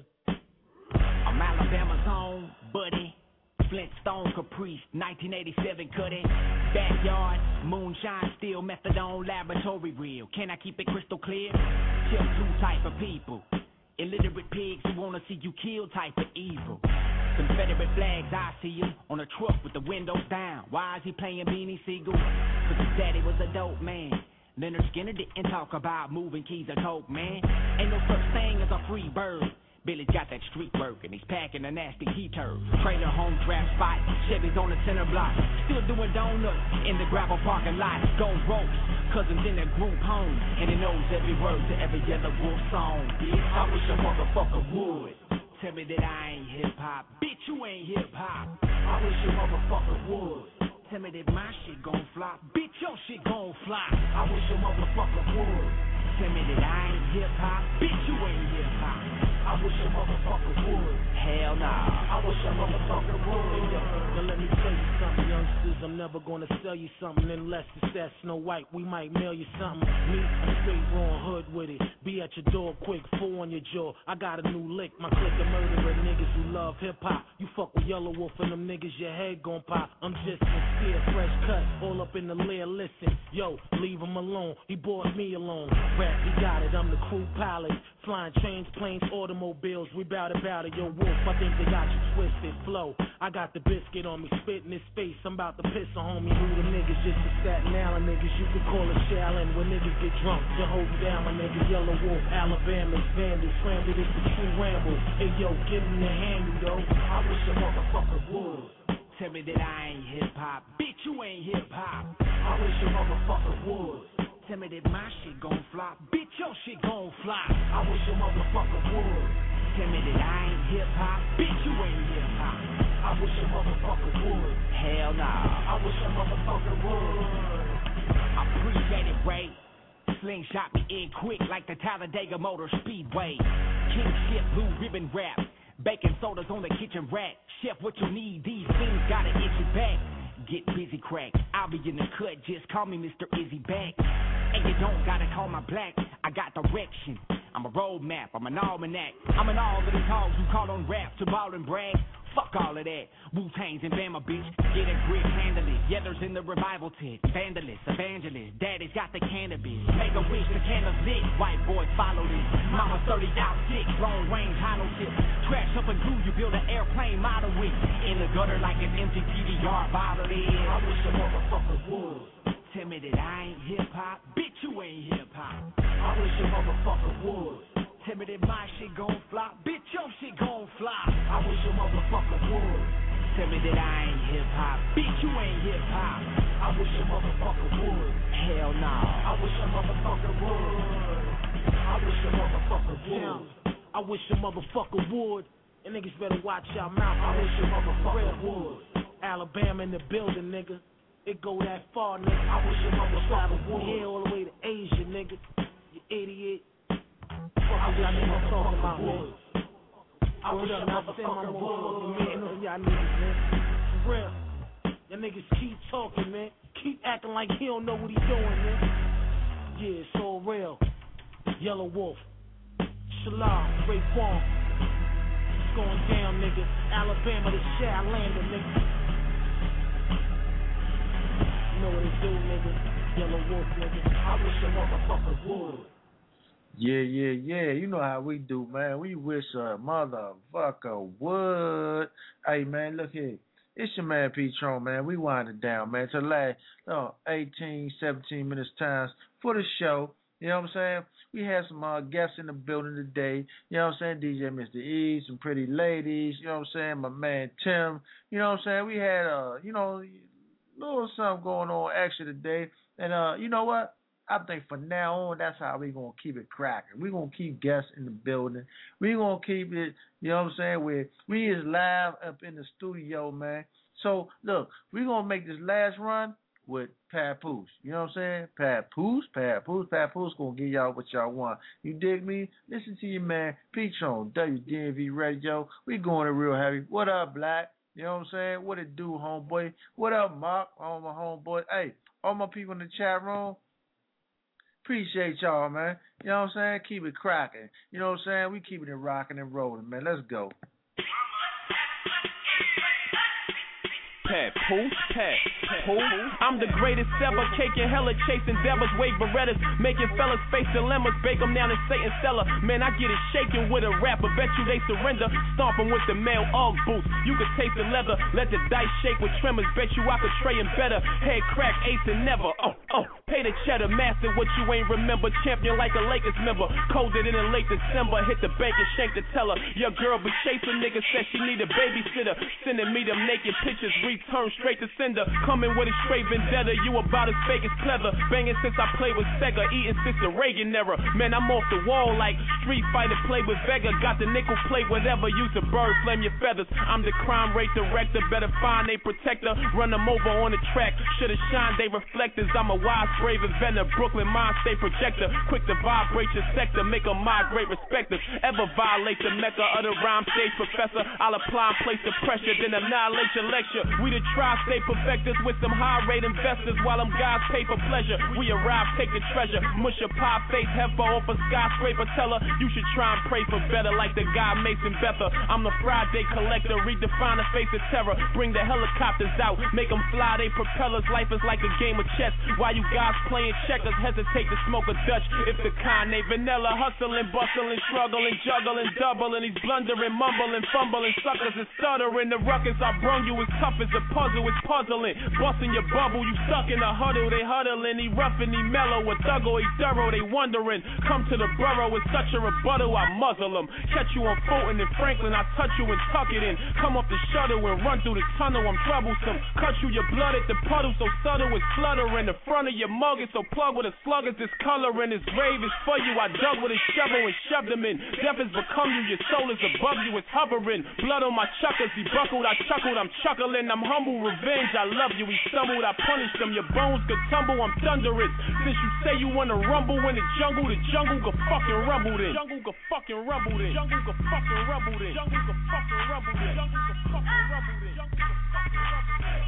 I'm Alabama's own, buddy. Flintstone Caprice, 1987 cutting. Backyard, moonshine, steel, methadone, laboratory real. Can I keep it crystal clear? Kill two type of people. Illiterate pigs who wanna see you kill type of evil. Confederate flags, I see him on a truck with the windows down. Why is he playing Beanie Siegel? Cause his daddy was a dope man. Leonard Skinner didn't talk about moving keys or coke, man. Ain't no such thing as a free bird. Billy's got that street work and he's packing a nasty heater. Trailer home draft spot, Chevy's on the center block. Still doing donuts in the gravel parking lot. Go ropes, cousins in the group home. And he knows every word to every Yellow Wolf song. Bitch, I wish a motherfucker would tell me that I ain't hip hop. Bitch, you ain't hip hop. I wish a motherfucker would tell me that my shit gon' flop. Bitch, your shit gon' fly. I wish a motherfucker would tell me that I ain't hip hop. Bitch, you ain't hip hop. I wish a motherfucker would. Hell nah. I wish a motherfucker would. Now let me tell you something, youngsters. I'm never gonna sell you something unless it's that Snow White. We might mail you something. Me, I'm straight raw hood with it. Be at your door quick, 4 on your jaw. I got a new lick. My clique of murderer niggas who love hip hop. You fuck with Yellow Wolf and them niggas, your head gon' pop. I'm just sincere, fresh cut, all up in the lair. Listen, yo, leave him alone. He brought me alone. Rap, he got it. I'm the crew pilot. Flying trains, planes, automobiles. We bout it, yo, Wolf. I think they got you twisted. Flow. I got the biscuit on me, spitting his face. I'm about to piss a homie. Who the niggas? Just the Staten Island niggas. You could call it Shallon. When niggas get drunk, you hold down my nigga. Yellow Wolf, Alabama's vandal. Scrambled, it's the true ramble. Hey yo, give him the handle though. I wish a motherfucker would tell me that I ain't hip hop. Bitch, you ain't hip hop. I wish a motherfucker would tell me that my shit gon' flop. Bitch, your shit gon' fly. I wish a motherfucker would tell me that I ain't hip hop. Bitch, you ain't hip hop. I wish a motherfucker would. Hell nah. I wish a motherfucker would. I appreciate it, Ray. Slingshot me in quick like the Talladega Motor Speedway. Kingship, blue ribbon wrap. Baking sodas on the kitchen rack. Chef, what you need? These things gotta itch your back. Get busy, crack. I'll be in the cut. Just call me Mr. Izzy Back. And you don't gotta call my black. I got direction. I'm a roadmap. I'm an almanac. I'm an all of the dogs who call on rap to ball and brag. Fuck all of that. Wu-Tang's and Bama, bitch. Get a grip, handle it. Yellers in the revival tit. Vandalist, evangelist. Daddy's got the cannabis. Make a wish, the candle's lit. White boys follow this. Mama 30 out sick. Long range, high no tip. Trash up and glue, you build an airplane model with. In the gutter like an empty PDR bottle is. I wish a motherfucker would tell me that I ain't hip-hop. Bitch, you ain't hip-hop. I wish a motherfucker would tell me that my shit gon' flop. Bitch, your shit gon' fly. I wish a motherfucker would tell me that I ain't hip-hop. Bitch, you ain't hip-hop. I wish a motherfucker would. Hell nah. I wish a motherfucker would. I wish a motherfucker would. I wish a motherfucker would. And niggas better watch y'all mouth. I wish a motherfucker would. Alabama in the building, nigga. It go that far, nigga. I wish a motherfucker would. Here all the way to Asia, nigga. You idiot. Fuck y'all niggas talking about, man. I wish a motherfucker would. Man, y'all niggas, man. For real. Y'all niggas keep talking, man. Keep acting like he don't know what he doing, man. Yeah, it's all real. Yellow Wolf. Shalom, Raekwon. It's going down, nigga. Alabama, the Shallanda, nigga. You know what it do, nigga. Yellow Wolf, nigga. I wish a motherfucker would. Yeah. You know how we do, man. We wish a motherfucker would. Hey, man, look here. It's your man, P-Tron, man. We winding down, man. To the last 18, 17 minutes times for the show. You know what I'm saying? We had some guests in the building today. You know what I'm saying? DJ Mr. E, some pretty ladies. You know what I'm saying? My man, Tim. You know what I'm saying? We had, a little something going on extra today. And you know what? I think for now on, that's how we're going to keep it cracking. We're going to keep guests in the building. We're going to keep it, you know what I'm saying, we is live up in the studio, man. So, look, we're going to make this last run with Papoose. You know what I'm saying? Papoose going to give y'all what y'all want. You dig me? Listen to your man, P-Tron, WDMV Radio. We going to real heavy. What up, Black? You know what I'm saying? What it do, homeboy? What up, Mark? Oh, my homeboy. Hey, all my people in the chat room. Appreciate y'all, man. You know what I'm saying? Keep it cracking. You know what I'm saying? We keeping it rocking and rolling, man. Let's go. Pet, poof, pet, poof. I'm the greatest ever, caking hella, chasing devils, wave berettas, making fellas face dilemmas, bake them down in Satan's cellar. Man, I get it shaking with a rapper, bet you they surrender. Stomping with the male Ugg boots, you could taste the leather. Let the dice shake with tremors, bet you I could tray and better. Head crack, ace and never. Pay the cheddar, master what you ain't remember. Champion like a Lakers member, colder than in late December. Hit the bank and shank the teller. Your girl be chasing niggas, said she need a babysitter. Sending me them naked pictures, turn straight to sender, coming with a straight vendetta. You about as fake as pleather. Banging since I played with Sega, eating since the Reagan era. Man, I'm off the wall like Street Fighter, play with Vega. Got the nickel plate, whatever. Use a bird, flame your feathers. I'm the crime rate director, better find a protector. Run them over on the track, should've shined they reflectors. I'm a wise, brave inventor, Brooklyn mind state projector. Quick to vibrate your sector, make them migrate respectors. Ever violate the mecca of the rhyme stage professor, I'll apply and place the pressure, then annihilate your lecture. We the tri-state perfectors with some high-rate investors while them guys pay for pleasure. We arrive, take the treasure, mush a pie face heifer off a skyscraper. Tell her you should try and pray for better like the guy Mason Bether. I'm the Friday collector, redefine the face of terror. Bring the helicopters out, make them fly they propellers. Life is like a game of chess. While you guys playing checkers, hesitate to smoke a Dutch. If the Kanye vanilla, hustling, bustling, struggling, juggling, doubling. He's blundering, mumbling, fumbling, suckers and stuttering. The ruckus I brung you is tough as a puzzle, it's puzzling. Busting your bubble, you stuck in a huddle. They huddling, he rough and he mellow. A thuggle, he thorough, they wondering. Come to the borough with such a rebuttal, I muzzle him. Catch you on Fulton and Franklin, I touch you and tuck it in. Come off the shuttle and run through the tunnel, I'm troublesome. Cut you your blood at the puddle, so subtle it's fluttering. The front of your mug is so plugged with a slug is discoloring. His grave is for you, I dug with a shovel and shoved him in. Death has become you, your soul is above you, it's hovering. Blood on my chuckers, he buckled, I chuckled, I'm chuckling. I'm humble, revenge, I love you. He stumbled, I punished him. Your bones could tumble, I'm thunderous. Since you say you wanna rumble in the jungle go fucking rumble then. Jungle go fucking rumble then. Jungle go fucking rumble then. Jungle go fucking rumble then. Jungle go fucking rumble then. Jungle go fucking rumble then.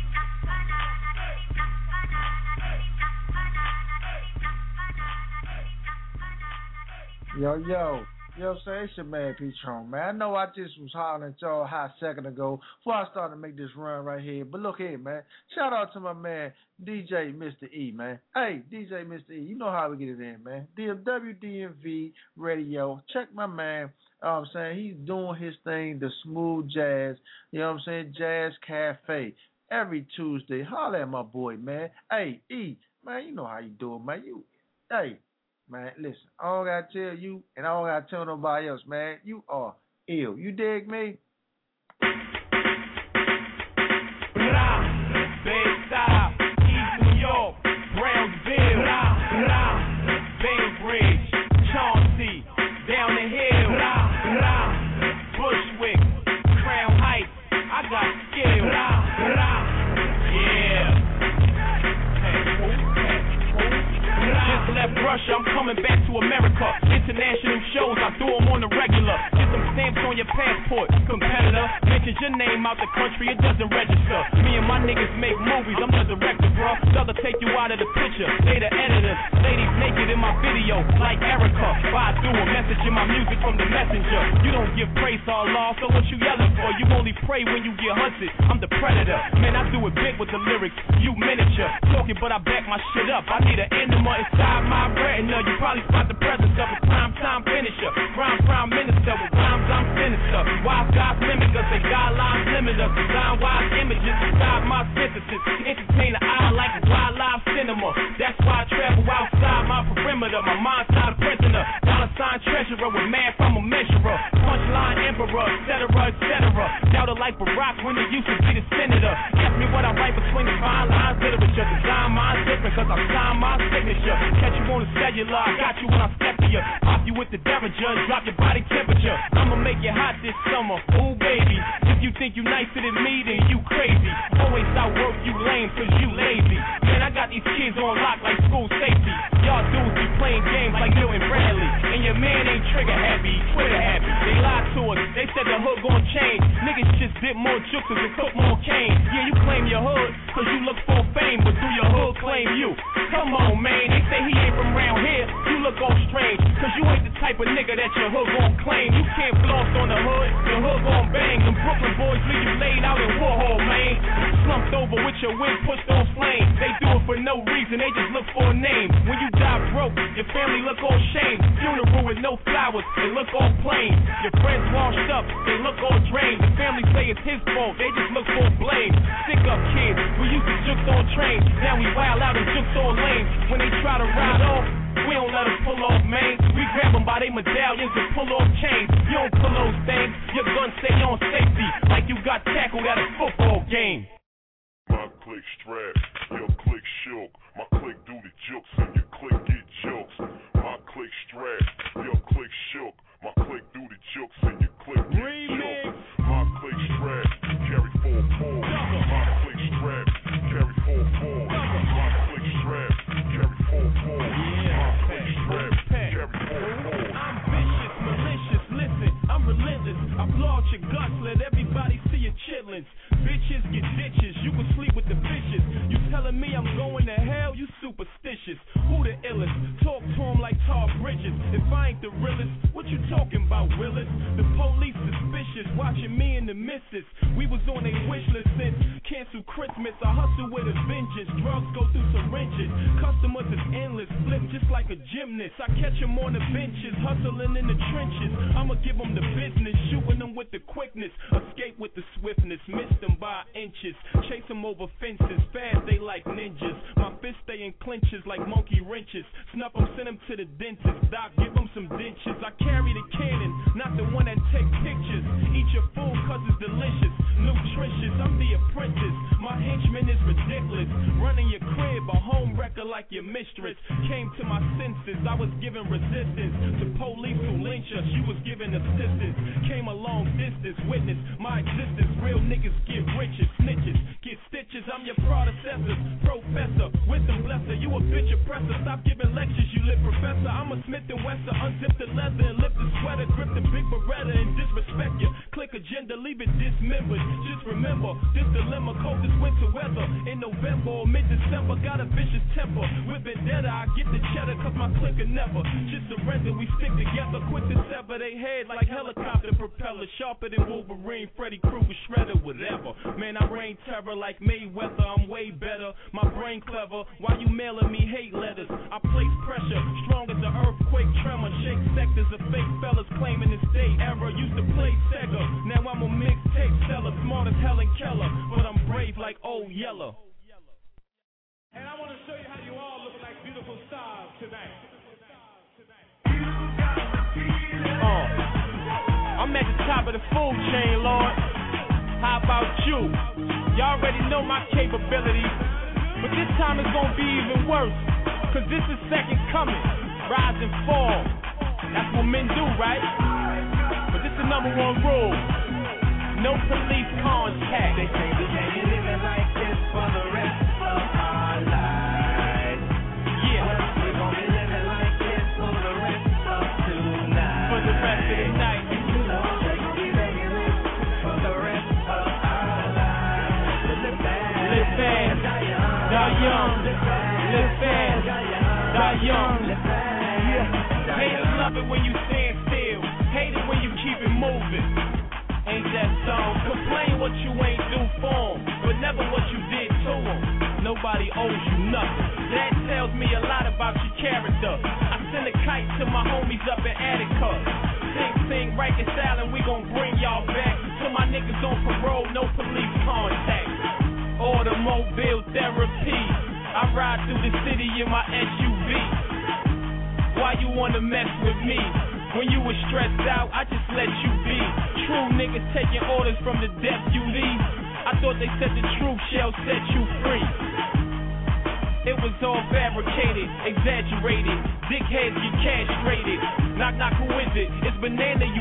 Yo, say it's your man P-Tron, man. I know I just was hollering at y'all a hot second ago before I started to make this run right here. But look here, man. Shout out to my man, DJ Mr. E, man. Hey, DJ Mr. E, you know how we get it in, man. WDMV Radio. Check my man. You know what I'm saying? He's doing his thing, the smooth jazz. You know what I'm saying? Jazz Cafe. Every Tuesday. Holler at my boy, man. Hey, E, man, you know how you do it, man. Hey. Man, listen, I don't gotta tell you, and I don't gotta tell nobody else, man. You are ill. You dig me? Bayside, East New York, Brownsville, Bainbridge, Chauncey, down the hill, Bushwick, Crown Heights. I got skill. Yeah. Just left Russia, I'm coming back to America. International shows, I do them on the regular. Get some stamps on your passport, competitor. Mention your name out the country, it doesn't register. Me and my niggas make movies, I'm the director, bro. Thug'll take you out of the picture, they the editors. Ladies naked in my video, like Erica. Badu, a message in my music from the messenger. You don't give praise to Allah, so what you yelling for? You only pray when you get hunted. I'm the predator, man, I do it big with the lyrics. You miniature, talking but I back my shit up. I need an enema inside my retina. You probably spot the presence of a prime finisher. Prime minister with rhymes I'm sinister. Wise guys mimic us, they guidelines limit us. Design wise images inside my synthesis. Entertain the eye like a wildlife cinema. That's why I travel outside my perimeter. My mind's not a prisoner. $sign treasurer with man from a measurer. Punchline emperor, etc. Doubter like Barack when he used to be the senator. Ask me what I write between the fine lines, literature. Design mine's different cause I sign my signature. Catch you on the cellular, I got you when I step to you. Pop you with the Derringer and drop your body temperature. I'ma make you hot this summer, ooh baby. If you think you nicer than me, then you crazy. Always outwork you lame cause you lazy. Man, I got these kids on lock like school safety. Y'all dudes be playing games like Milton Bradley. And your man ain't trigger happy, Twitter happy. They lied to us, they said the hood gon' change. Niggas just dip more jukes and cook more cane. Yeah, you claim your hood cause you look for fame, but do your hood claim you. Come on, man, they say he ain't from around here. You look all strange, cause you ain't the type of nigga that your hood gon' claim. You can't floss on the hood, your hood gon' bang. Them Brooklyn boys leave you laid out in Warhol, man. Slumped over with your wig pushed on flame. They do it for no reason, they just look for a name. When you die broke, your family look all shamed. Funeral with no flowers, they look all plain. Your friends washed up, they look all drained. The family say it's his fault, they just look for blame. Stick up kids, we used to juke on trains. Now we wild out and jukes on lanes. When they try to ride off, we don't let them pull off, man. We grab them by their medallions and pull off chains. You don't pull those things, your gun stay on safety, like you got tackled at a football game. My click strap, your click shook. My click do the jokes and your click get jokes. My click strap, your click shook. My click do the jokes and your click get jokes. My click strap, carry 4 balls. My click strap, carry 4 balls. My click strap, carry 4 balls. My click strap, carry 4 balls. I'm vicious, malicious, listen, I'm relentless. I blow out your guts, let everybody see your chitlins. Bitches get ditches, you can sleep with the fishes. You telling me I'm going to hell, you superstitious. Who the illest? Talk to him like Tar Bridges. If I ain't the realest, what you talking about, Willis? The police suspicious, watching me and the missus. We was on a wish list since cancel Christmas. I hustle with a vengeance, drugs go through syringes. Customers is endless, flip just like a gymnast. I catch them on the benches, hustling in the trenches. I'ma give them the business, shooting them with the quickness. Escape with the swiftness, miss them by inches. Chase them over fences, fast they like ninjas. My fists stay in clinches like monkey wrenches. Snuff them, send them to the dentist. Doc, give them some dentures. I carry the cannon, not the one that take pictures. Eat your food cause it's delicious, nutritious. I'm the apprentice, my henchman is ridiculous. Running your crib, a home wrecker like your mistress. Came to my senses, I was giving resistance to police who lynch us, you was giving assistance. Came a long distance, witness my existence. Real niggas get riches, snitches, get stitches. I'm your predecessor, professor, wisdom blesser. You a bitch oppressor, stop giving lectures, you lit professor. I'm a Smith and Wesson, unzip the leather and lift the sweater, grip the big Beretta and disrespect you. Click agenda, leave it dismembered. Just remember, this dilemma, cold as winter weather. In November or mid-December, got a vicious temper. With vendetta, I get the cheddar cause my clicker never just surrender, we stick together. Quick to sever they head like helicopter propeller. Sharper than Wolverine, Freddy Krueger, shredder, whatever. Man, I reign terror like Mayweather, I'm way better. My brain clever, why you mailing me hate letters? I place pressure, strong as an earthquake tremor. Shake sectors of fake fellas claiming it's day error. Used to play Sega, now I'm a mixtape seller. Smart as Helen Keller, but I'm brave like Old Yeller. And I want to show you how you all look like beautiful stars tonight. I'm at the top of the food chain, Lord. How about you? Y'all already know my capabilities, but this time it's gonna be even worse, cause this is second coming, rise and fall. That's what men do, right? But this is the number one rule: no police contact. They say we can't be living like this for the rest of our lives. Yeah, we're gonna be living like this for the rest of tonight. For the rest of the night. Die young, live fast, die young. Haters love it when you stand still, hate it when you keep it moving. Ain't that so? Complain what you ain't do for 'em, but never what you did to 'em. Nobody owes you nothing. That tells me a lot about your character. I send a kite to my homies up in Attica. Sing, reconcile, and we gon' bring y'all back. To my niggas on parole, no police contact. Automobile therapy. I ride through the city in my SUV. Why you wanna mess with me? When you was stressed out, I just let you be. True niggas taking orders from the deputies. I thought they said the truth shall set you free. It was all fabricated, exaggerated. Dickheads get castrated. Knock, knock, who is it? It's Banana, you bitch.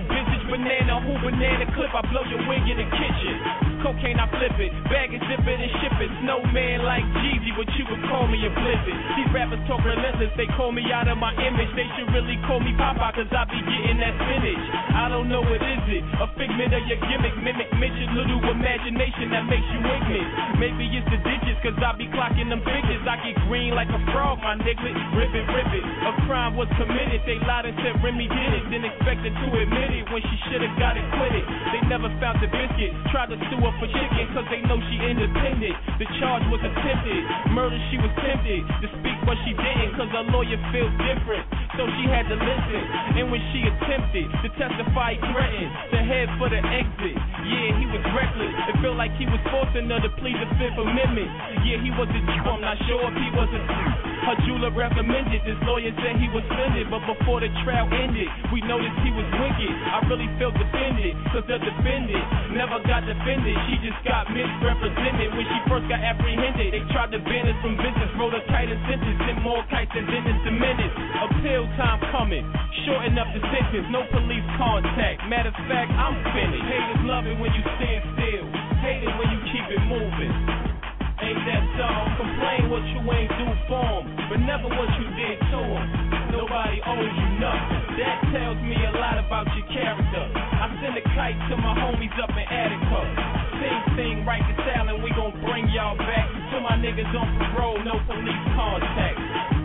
banana, who banana clip, I blow your wig in the kitchen. Cocaine, I flip it, bag it, zip it, and ship it. Snowman like Jeezy, but you would call me a blizzard. These rappers talk relentless, they call me out of my image. They should really call me Papa, cause I be getting that spinach. I don't know what is it, a figment of your gimmick, mimic, midget, little imagination that makes you ignorant. Maybe it's the digits, cause I be clocking them figures. I get green like a frog, my nigga, rip it. A crime was committed, they lied and said Remy did it, then expected to admit it when she should've got it quitted. They never found the biscuit, tried to sue her for chicken, cause they know she independent. The charge was attempted, murder she was tempted to speak but she didn't, cause her lawyer feels different, so she had to listen. And when she attempted to testify, he threatened to head for the exit. Yeah, he was reckless, it felt like he was forcing her to plead the Fifth Amendment. Yeah, he was a Jew, I'm not sure if he was a her jeweler recommended, this lawyer said he was offended, but before the trial ended, we noticed he was wicked. I really felt defended, cause the defendant never got defended. She just got misrepresented when she first got apprehended. They tried to ban us from business, wrote a tighter sentence, sent more kites than Dennis the Menace. Appeal time coming, shorten up the sentence, no police contact. Matter of fact, I'm finished. Haters love it when you stand still, hate it when you keep it moving. Ain't that so? Complain what you ain't do for 'em, but never what you did to 'em. Nobody owes you nothing. That tells me a lot about your character. I send a kite to my homies up in Attica. Sing, right to talent, we gon' bring y'all back. To my niggas on parole, no police contact.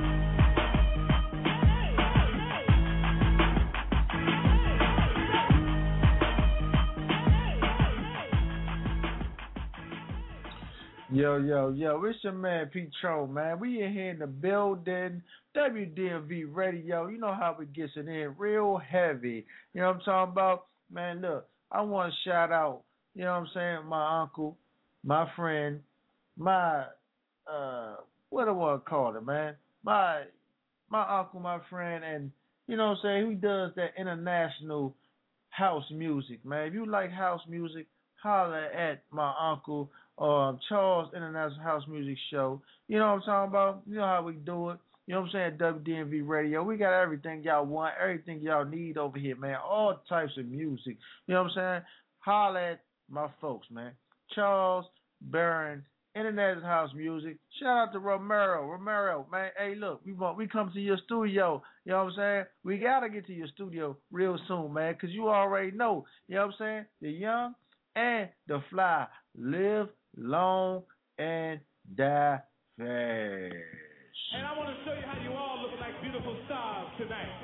Yo, it's your man Petro, man. We in here in the building, WDMV Radio. You know how we gets it in real heavy. You know what I'm talking about? Man, look, I want to shout out, you know what I'm saying, my uncle, my friend, my, what do I want to call it, man? My uncle, my friend, and, you know what I'm saying, he does that international house music, man. If you like house music, holler at my uncle, Charles International House Music Show. You know what I'm talking about? You know how we do it. You know what I'm saying? WDMV Radio. We got everything y'all want, everything y'all need over here, man. All types of music. You know what I'm saying? Holler at my folks, man. Charles Barron, International House Music. Shout out to Romero, man. Hey, look, we come to your studio. You know what I'm saying? We got to get to your studio real soon, man, because you already know. You know what I'm saying? The young and the fly live long and die fast. And I want to show you how you all look like beautiful stars tonight.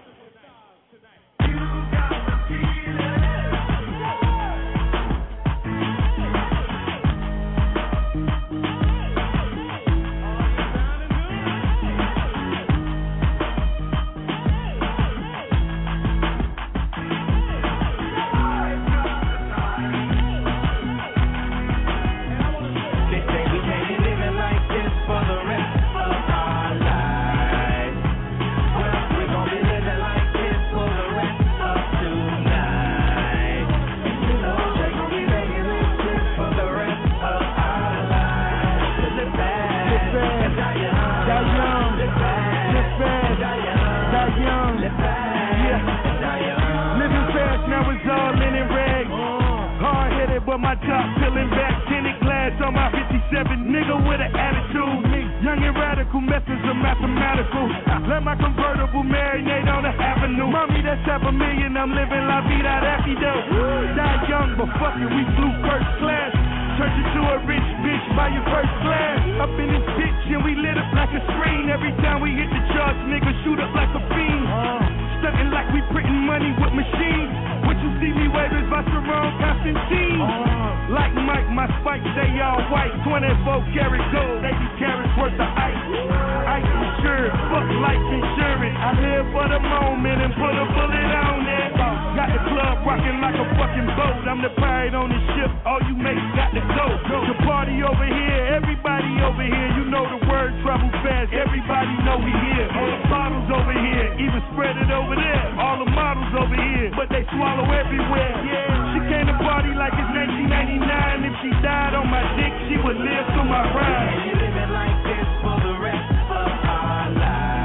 But my top peeling back, tinted glass on my 57, nigga with an attitude. Young and radical, methods are mathematical. Let my convertible marinate on the avenue. Mommy, that's $500,000, I'm living la vida rapido. Die young, but fuck it, we flew first class. Turned into a rich bitch by your first class. Up in this bitch and we lit up like a screen. Every time we hit the charts, nigga shoot up like a fiend. Stuntin' like we printing money with machines. What you see me waving is by Jerome Constantine. Like Mike, my spikes, they all white. 24 karat gold, 80 carats worth of ice. Ice insured, fuck life insurance. I live for the moment and put a bullet on it. Got the club rocking like a fucking boat. I'm the pirate on the ship, all you mates got to go. The party over here, everybody over here. You know the word travel fast, everybody know we here. All the bottles over here, even spread it over there. All the models over here, but they swallow everywhere. Yeah, she came to party like it's 1999. If she died on my dick, she would live through my ride. And you living like this for the rest of our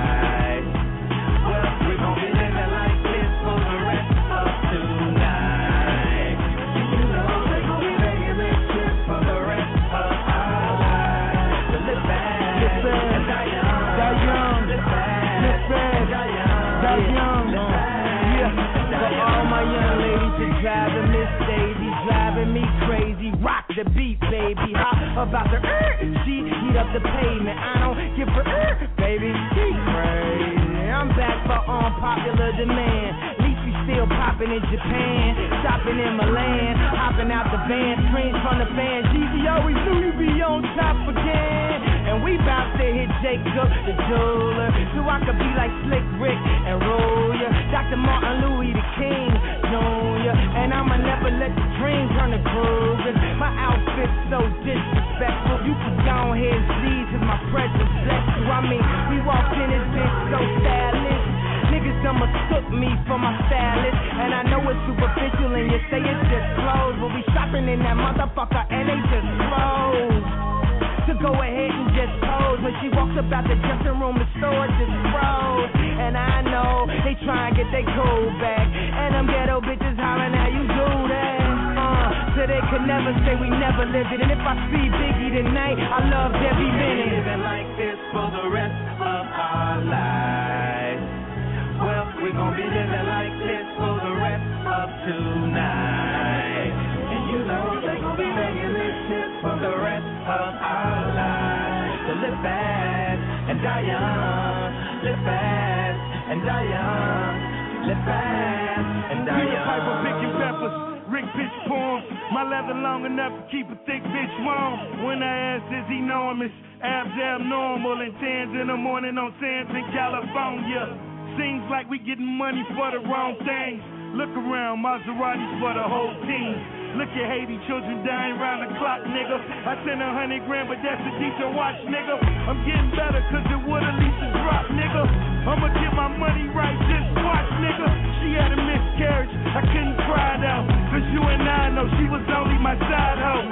lives. Well, we're gonna be living like this for the rest of tonight. to driving Miss Daisy, driving me crazy. Rock the beat, baby. How about the she heat up the pavement? I don't give a baby. She crazy. I'm back for unpopular demand. Leafy still popping in Japan, shopping in Milan, hopping out the van, screams from the fans. Jeezy always knew you'd be on top again. And we bout to hit Jacob the jeweler, so I could be like Slick Rick and roll ya. Dr. Martin Louis the King Jr. And I'ma never let the dream turn to Kruger. My outfit's so disrespectful. You can go ahead and see, cause my presence bless you. I mean, we walked in this bitch so stylish. Niggas done mistook me for my stylist. And I know it's superficial and you say it's just clothes, but we shopping in that motherfucker and they just froze. To go ahead and just pose. When she walks about the dressing room, the store just froze. And I know they try and get their cool back. And them ghetto bitches hollering how you do that. So they could never say we never lived it. And if I see Biggie tonight, I love every minute. Living like this for the rest of our lives. Well, we gon' be living like this for the rest of tonight. And you know they gon' be making this shit for the rest of our lives. So live fast and die young. Live fast and die young. Live fast and die young. Piper picking peppers, Rick pitch poems. My leather long enough to keep a thick bitch warm. When I ask, is he enormous? Abs abnormal and tans in the morning on sands in California. Seems like we getting money for the wrong things. Look around, Maseratis for the whole team. Look at Haiti, children dying round the clock, nigga. I sent $100 grand, but that's a decent watch, nigga. I'm getting better, cause it would at least a drop, nigga. I'ma get my money right, just watch, nigga. She had a miscarriage, I couldn't cry it out. Cause you and I know she was only my side hoe.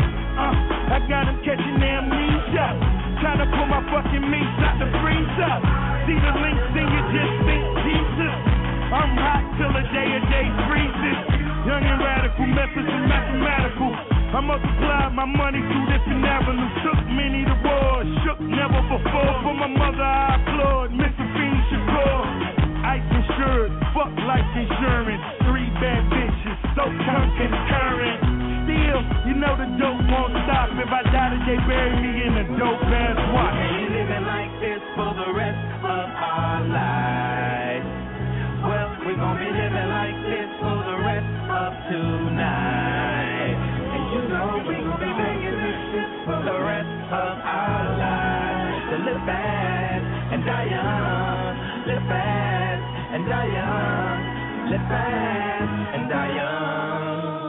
I got him catching amnesia. Trying to pull my fucking meats out the freezer. See the links and you just think Jesus. I'm hot till the day freezes. Young and radical, methods and mathematical. I multiplied my money through different avenues. Took many to war, shook never before. For my mother I applaud, Mr. Fiend Shakur. Ice insured, fuck life insurance. 3 bad bitches, so concurrent. Still, you know the dope won't stop. If I die today, bury me in a dope ass watch. Ain't living like this for the rest of our lives. Well, we gon' be living like this for the rest of tonight. And you know we gon' be making this shit for the rest of our lives. So live fast and die young. Live fast and die young. Live fast and die young.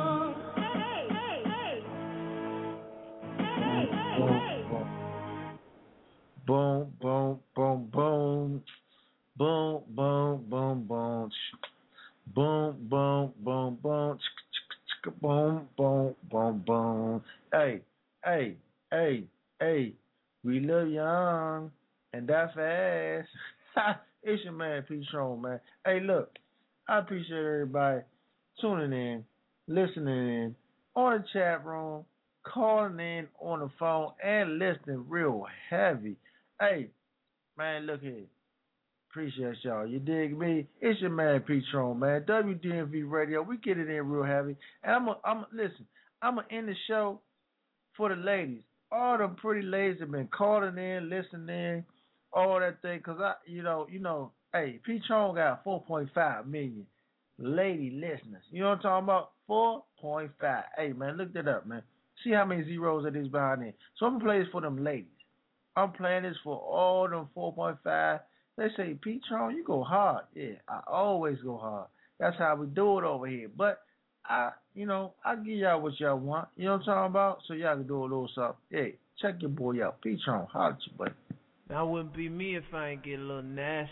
Boom, boom, boom, boom. Boom, boom, boom, boom. Boom, boom, boom, boom. Boom, boom, boom, boom. Hey, hey, hey, hey. We live young and die fast. It's your man, P. Strong, man. Hey, look, I appreciate everybody tuning in, listening in, on the chat room, calling in on the phone, and listening real heavy. Hey, man, look here. Appreciate y'all. You dig me? It's your man, P. Strong, man. WDMV Radio. We get it in real heavy. And listen, I'm going to end the show for the ladies. All them pretty ladies have been calling in, listening in, all that thing. Because, hey, P. Strong got 4.5 million lady listeners. You know what I'm talking about? 4.5. Hey, man, look that up, man. See how many zeros it is behind it. So I'm going to play this for them ladies. I'm playing this for all them 4.5. They say, P. Strong, you go hard. Yeah, I always go hard. That's how we do it over here. But, I give y'all what y'all want. You know what I'm talking about? So y'all can do a little something. Hey, check your boy out. P. Strong, holler at you, buddy. That wouldn't be me if I ain't get a little nasty.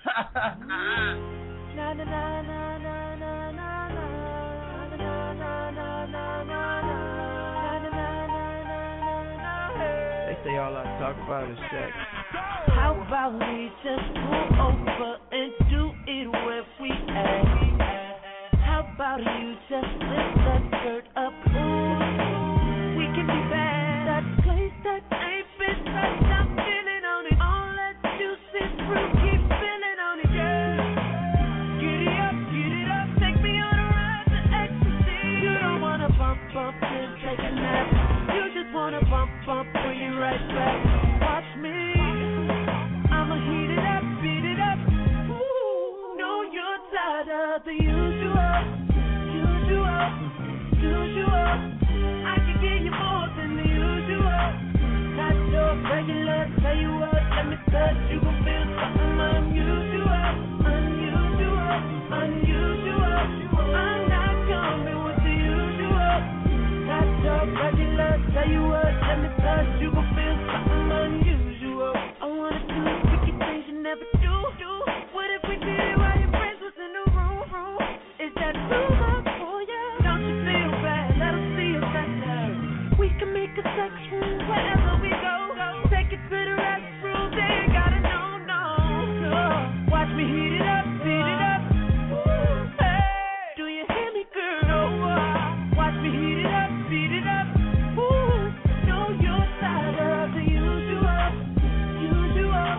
They say all I talk about is sex. How about we just pull over and do it where we at? How about you just lift that skirt up? Ooh, we can be bad. That place that ain't been touched, I'm feeling on it. All that juicy fruit, keep feeling on it, girl. Get it up, take me on a ride to ecstasy. usual. I can give you more than the usual. Not your regular, tell you what, let me touch, you gon' feel something unusual. Unusual, unusual. I'm not coming with the usual. Not your regular, tell you what, let me touch, you gon' feel something unusual. I wanna do freaky things you never do. What if we did it while your friends was in the room? Is that too much for you? Don't you feel bad? Let them see us better. We can make a sex room wherever we go. Take it to the restroom, they ain't gotta know, no. Watch me heat it up, beat it up. Hey, do you hear me, girl? Watch me heat it up, beat it up. Know your side of the usual. Usual,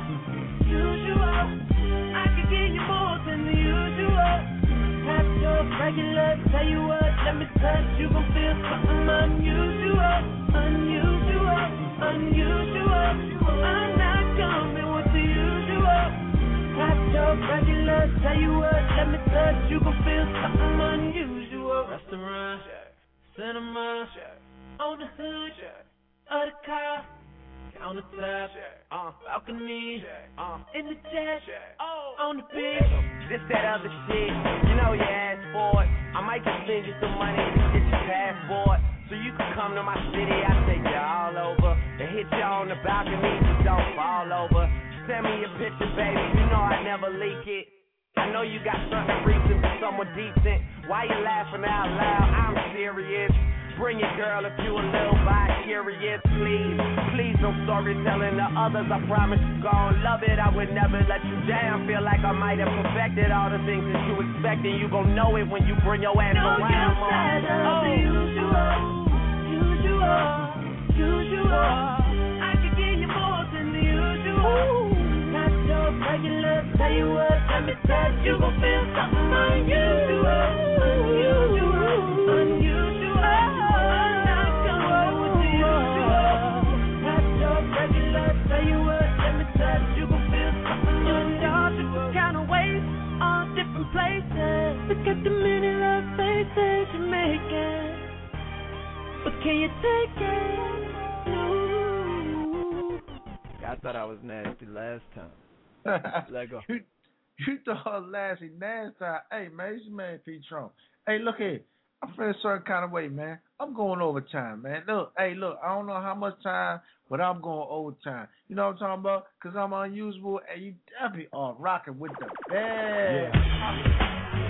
usual. I can give you more than the usual. Not your regular, tell you what, let me touch, you gon' feel something unusual. Unusual, unusual. I'm not coming with the usual. Not your regular, tell you what, let me touch, you gon' feel something unusual. Restaurant, cinema, on the hood of the car, countertop, balcony, in the jet, on the beach. This, that other shit, you know you asked for it. I might just send you some money to get your passport, so you can come to my city. I take you all over, and hit you on the balcony, so don't fall over. Send me your picture, baby, you know I never leak it. I know you got something recent for someone decent. Why you laughing out loud? I'm serious. Bring it, girl, if you a little bi-curious, please. Please don't storytelling to others, I promise you gon' love it. I would never let you down. Feel like I might have perfected all the things that you expect, and you gon' know it when you bring your ass around. The usual, usual, usual. I can give you more than the usual. Not your regular, tell you what, let me touch, you gon' feel something unusual. Unusual, unusual. Tell you what, let me touch, you gon' feel something. You're all different kind of ways, all different places. Look at the many love faces you're making, but can you take it? No. I thought I was nasty last time. Let go. You thought I was nasty last time. Hey, man, it's your man, P-Tron. Hey, look here. I'm feeling a certain kind of way, man. I'm going overtime, man. Look, I don't know how much time, but I'm going overtime. You know what I'm talking about? Because I'm unusual, and you definitely are rocking with the best. Yeah.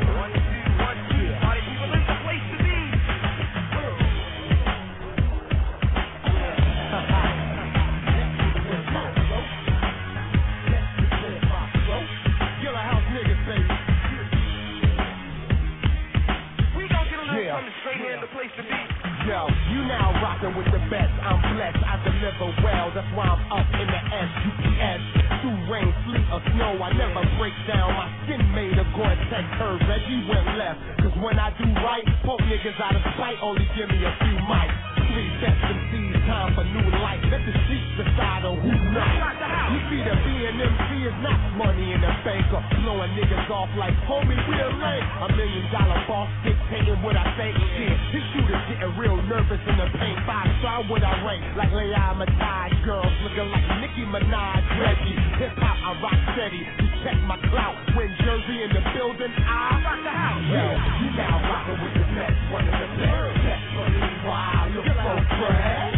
Yo, you now rockin' with the best. I'm blessed, I deliver well. That's why I'm up in the SUPS. Through rain, sleet, or snow, I never break down. My skin made of Gore-Tex curve. Reggie went left. Cause when I do right, poke niggas out of spite. Only give me a few mics. 3 best MCs, time for new life. Let the streets decide on who's nice. You see the B&MC is not money in the bank or blowing niggas off like homie real lame. $1 million boss dictating what I think. Shit, his shooters getting real nervous in the paint. 5-star what I rank like Leah Matai. Girls looking like Nicki Minaj. Reggie, hip hop I rock steady. You check my clout. When Jersey in the building, I rock the house. Yo, you now rockin' with the best, one of the best. Best believe why I look so fresh.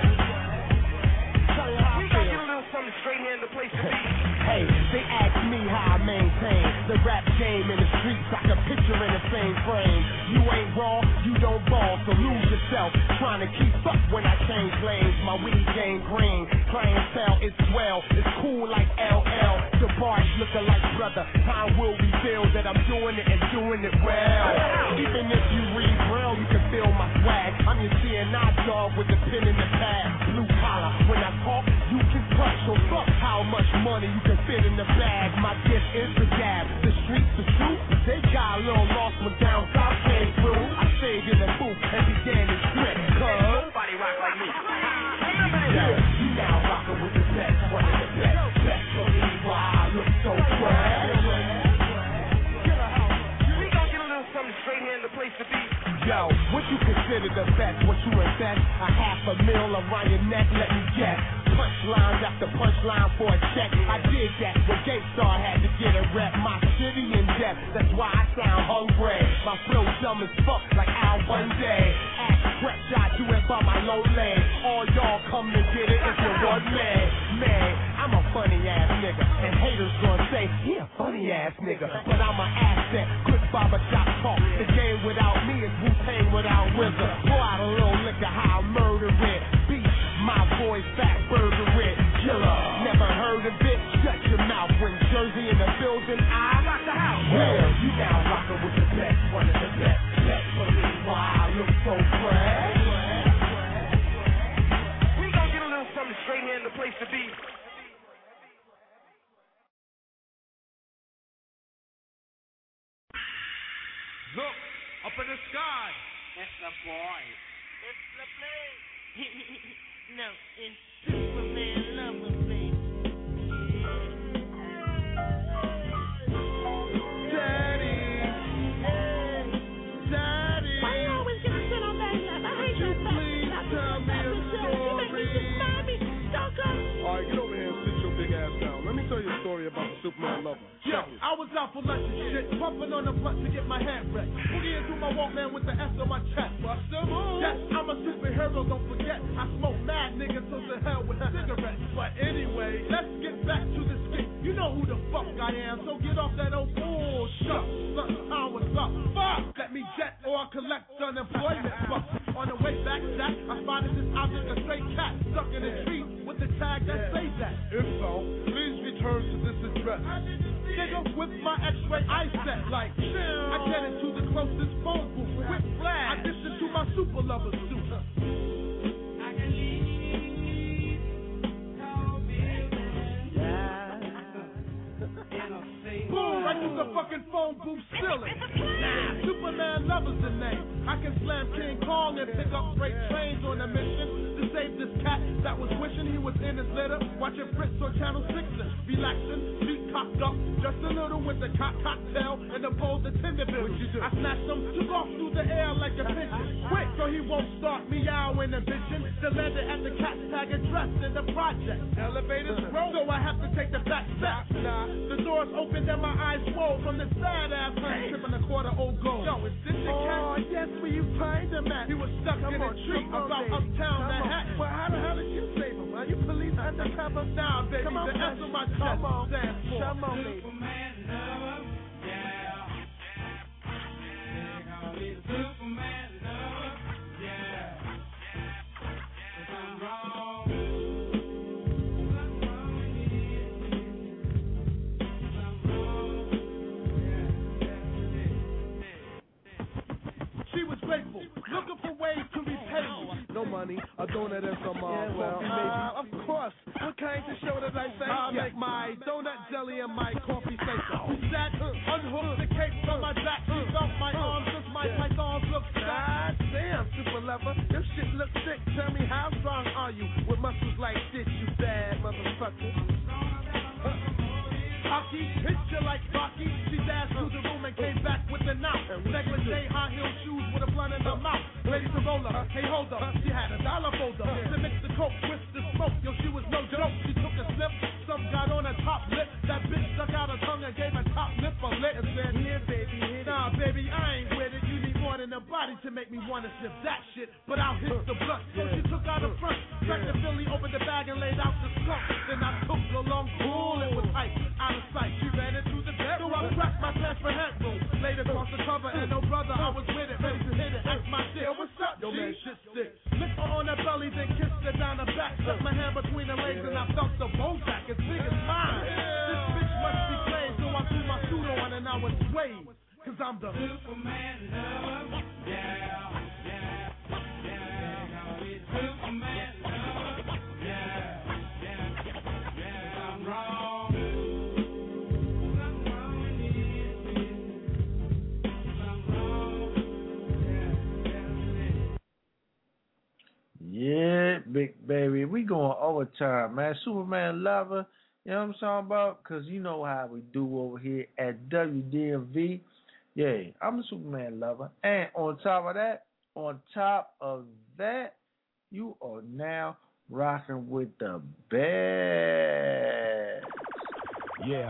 We gon' get a little something straight here in the place to be. Hey, they ask me how I maintain the rap game in the streets. I can picture in the same frame. You ain't raw, you don't ball, so lose yourself. Trying to keep up when I change lanes. My weed game green, clientele is swell. It's cool like LL. The bars looking like brother. Time will reveal that I'm doing it and doing it well. Even if you read braille, you can feel my swag. I'm your CNI dog with the pen in the pad. Blue collar, when I talk, you can touch. So fuck how much money you can fit in the bag. My gift is the gab. The streets, the truth. They got a little lost when down south came through. I stayed in the booth and began to strip. Cause nobody rock like me. Yo, you now rockin' with the best, one of the best. Best believe why I look so fresh. We gon' get a little something straight hand the place to be. Yo, what you consider the best? What you invest? $500,000 around your neck, let me guess. Punchlines after punchline for a check. I did that when Gaystar had to get a rep. My city in depth, that's why I sound hungry. My flow dumb as fuck like Al one day. Ask Brett, I do it by my low leg. All y'all come to get it if you're one man. Man, I'm a funny ass nigga, and haters gonna say he a funny ass nigga. But I'm an asset, good barbershop talk. The game without me is Wu-Tang without Wizard. Pour out a little liquor, how I murder it. Beat my boy Fat Burger it. Killer, never heard of it. Shut your mouth when Jersey in the building. I rock the house. Well, you now rockin' with the best, one of the best. Best believe why I look so fresh. We gon' get a little something straight hand the place to be. Look, up in the sky. It's the boy. It's the play. No, it's Superman Lover, baby. Daddy, Daddy, why you always gonna sit on that lap? I hate you. Please tell me a story. You make me just mommy. Don't go. All right, get over here and sit your big ass down. Let me tell you a story about the Superman Lover. Yo, I was out for lunch and shit, pumping on the blunt to get my hand wrecked. Boogie into my Walkman with the S on my chest. Yes, I'm a superhero, don't forget. I smoke mad niggas, so to hell with cigarettes. But anyway, let's get back to the skit. You know who the fuck I am, so get off that old bullshit. Time was up. Fuck! Let me jet or collect unemployment bucks. On the way back, Jack, I spotted this object, a stray cat, stuck in a tree with the tag that says that. If so, please return to this address. Nigga, with my X-ray eye set, like, I get into the closest phone booth with flash. I dipped into my super lover suit. Boom, right through the fucking phone booth ceiling. Superman Lover's the name. I can slam King Kong and pick up freight trains on a mission to save this cat that was wishing he was in his litter, watching Fritz on Channel 6 and relaxing, feet cocked up, just a little with the cocktail and the bowl of tender bill. I snatched him, took off through the air like a pigeon, quick so he won't start meowing and bitching. Then landed at the cat tag address in the project. Elevators roll, so I have to take the back step. The doors opened and my eyes swole from the sad ass honey tripping a quarter old gold. Yo, is this the cat? Oh, yes, where you find him at? He was stuck in a tree about uptown Manhattan. Well, how the hell did you save him? Are you police undercover? Nah, baby, the S on my chest stands for Superman Lover, yeah. They call me Superman Lover, yeah. 'Cause I'm wrong. She was grateful, looking for ways to repay me. No money, a donut and some of course. What kind of show did I say? I make my donut jelly and my coffee safer. We sat, unhooked the cape from my back. She felt my arms, just my pythons look sad. Damn, super lover, your shit looks sick. Tell me, how strong are you with muscles like this, you bad motherfucker? Hockey, hit you like Rocky. She dashed through the room and came back with a knock. Negligee, high heel shoes with a blunt in her mouth. Lady Corolla, hey hold up, she had a dollar folder to mix the coke with the smoke. Yo, she was no joke. She took a sip, some got on her top lip. That bitch stuck out her tongue and gave her top lip a lit and said, here, baby, hit it. Nah, baby, I ain't with it. You need more than a body to make me wanna sniff that shit. But I'll hit the blunt. So she took out her front, cracked the Philly, opened the bag and laid out the skunk. Then I took the long pull, it was tight, out of sight. She ran into the bedroom. So I cracked my pants for headroom. Laid across the cover and no brother, I was with it, ready to hit it. Ask my shit. Yo, what's up, yo, man, shit stick. Licked her on her belly, then kissed her down her back. Stuck my hand between her legs and I felt the Bozak as big as mine. This bitch must be played, so I threw my suit on and I was swayed. Cause I'm the Superman Lover, yeah, yeah, yeah. It's Superman Lover, yeah, yeah, yeah. I'm wrong. Yeah, big baby. We going overtime, man. Superman Lover, you know what I'm talking about? Because you know how we do over here at WDMV. You Yeah, I'm a Superman lover. And on top of that, you are now rocking with the best. Yeah.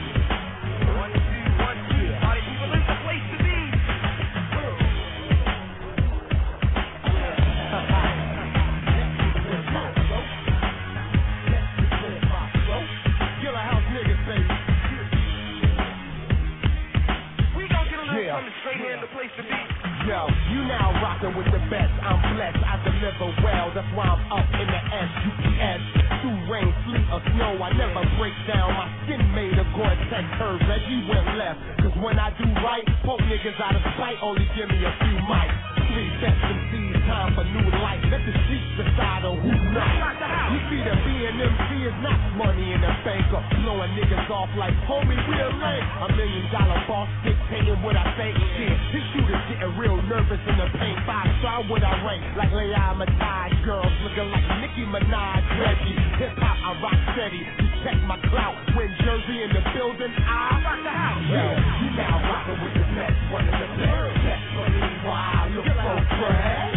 Yo, you now rockin' with the best. I'm blessed, I deliver well. That's why I'm up in the SUPS. Through rain, sleet, or snow, I never break down. My skin made a Gore-Tex curve. Reggie went left. Cause when I do right, poke niggas out of sight. Only give me a few mics. 3 best MCs, time for new life. Let the streets decide on who's nice. You see the BNMC is not money in the bank or blowing niggas off like homie real lame. $1 million boss dictating what I think. Shit, his shooters getting real nervous in the paint. 5-star what I rank like Leah Matai. Girls looking like Nicki Minaj, Reggie. Hip hop I rock steady. You check my clout. When Jersey in the building, I rock the house. Yo, you now rockin' with the best, one of the best. Best for me, why I look so fresh.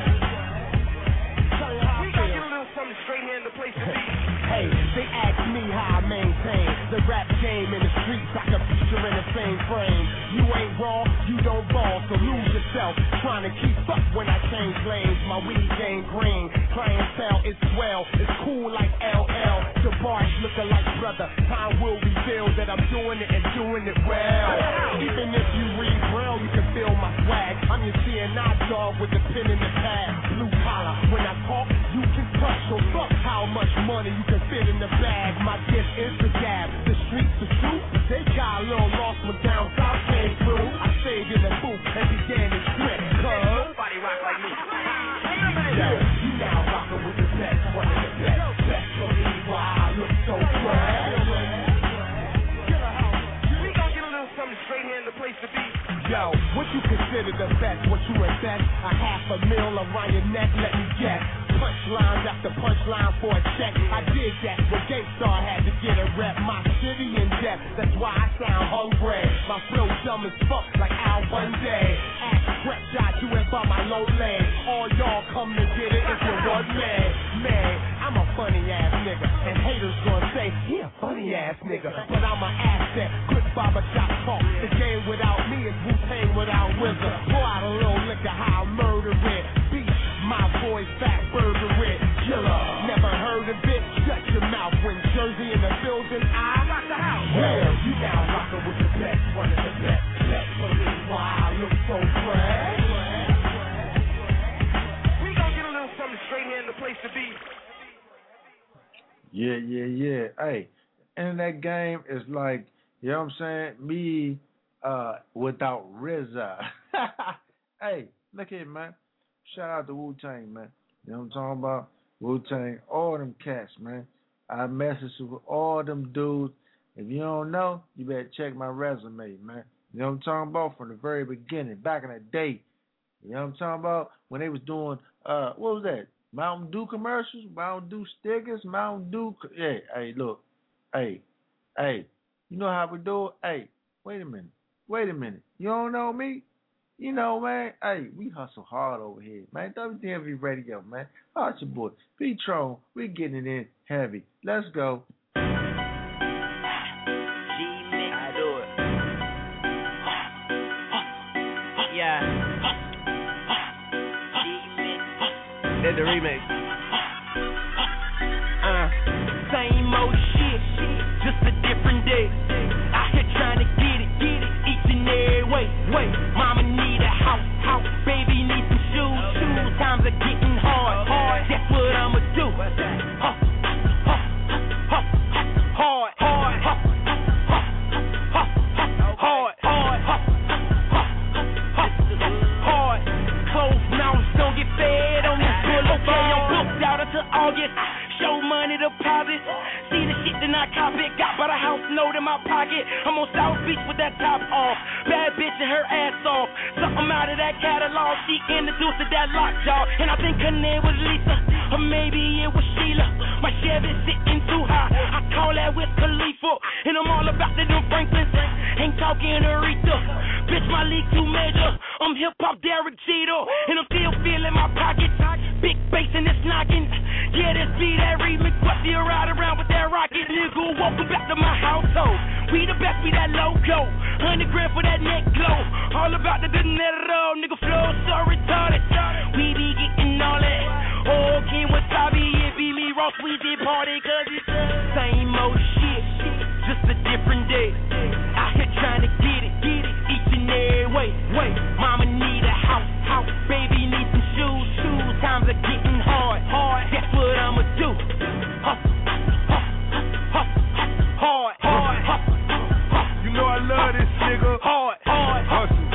We gon' get a little something straight here in the place to be. Hey, they ask me how I maintain the rap game in the streets. I can picture in the same frame. You ain't raw, you don't ball, so lose yourself. Trying to keep up when I change lanes. My weed game green, clientele is swell. It's cool like LL. The bars looking like brother. Time will reveal that I'm doing it and doing it well. Even if you read Braille, you can feel my swag. I'm your CNI dog with the pen in the pad. Blue collar, when I talk, you can touch. So fuck how much money you can fit in the bag. My gift is the gab. The streets are true. They got a little lost when down south came through. I stayed in the booth and began to script. Nobody rock like me. Yo, you now rockin' with the best, one of the best. Best for me, why I look so fresh. We gon' get a little something straight here in the place to be. Yo, what you consider the best? What you invest? $500,000 around your neck? Let me guess. Punchlines after punchline for a check. I did that when Gangstar had to get a rep. My city in depth, that's why I sound hungry. My flow dumb as fuck like Al Bundy. Act fresh, I do it by my low leg. All y'all come to get it if you're one man. Man, I'm a funny ass nigga. And haters gonna say, he a funny ass nigga. But I'm an asset, quick barbershop talk. The game without me is Wu-Tang without Wizard. Pour out a little liquor, how I murder it. Beat my voice, fat burger it. Killer, never heard of it. Shut your mouth when Jersey in the building. I rock the house. Yeah, you now rockin' with the best, one of the best. Best for me, why I look so fresh. We gon' get a little something straight here in the place to be. Yeah. Hey, and that game is like, you know what I'm saying? Me without RZA. Hey, look here, man. Shout out to Wu-Tang, man. You know what I'm talking about? Wu-Tang, all them cats, man. I message with all them dudes. If you don't know, you better check my resume, man. You know what I'm talking about? From the very beginning, back in the day. You know what I'm talking about? When they was doing, what was that? Mountain Dew commercials? Mountain Dew stickers? Mountain Dew? Yeah, hey, look. Hey. You know how we do it? Hey, wait a minute. You don't know me? You know, man, hey, we hustle hard over here, man. WDMV Radio, man. How's your boy? P-Tron, we getting it in heavy. Let's go. Yeah. That's the remix. Same old shit, just a different day. Out here trying to get it, each and every way. Mama need a house, baby need some shoes. Times are getting hard. That's what I'ma do. Hard. Closed mouths don't get fed on this bullet. Okay, I'm booked out until August. Show money deposit. See the shit that I cop it. Got by the house note in my pocket. I'm on South Beach with that top off. Bad bitch and her ass off. Something out of that catalog. She introduced to that lockjaw. And I think her name was Lisa. Or maybe it was Sheila. My Chevy's sitting too high. I call that Wiz Khalifa. And I'm all about the them Franklins. Ain't talking Aretha. Bitch, my league too major. I'm hip-hop Derek Jeter. And I'm still feeling my pockets. Big bass and it's knocking. Yeah, this beat that remix. But you ride around with that rocket. Nigga, welcome back to my household. We the best, be that logo. 100 grand for that neck glow. All about the dinero. Nigga flow so retarded. We be getting all that. Oh, King Wasabi, it be me, Ross, we did party. Cause it's the same old shit. Just a different day. Out here trying to get it each and every way. Mama need a house, baby need some shoes. Times are getting hard. That's what I'ma do. Hard. You know I love this nigga. Hard. Hustle.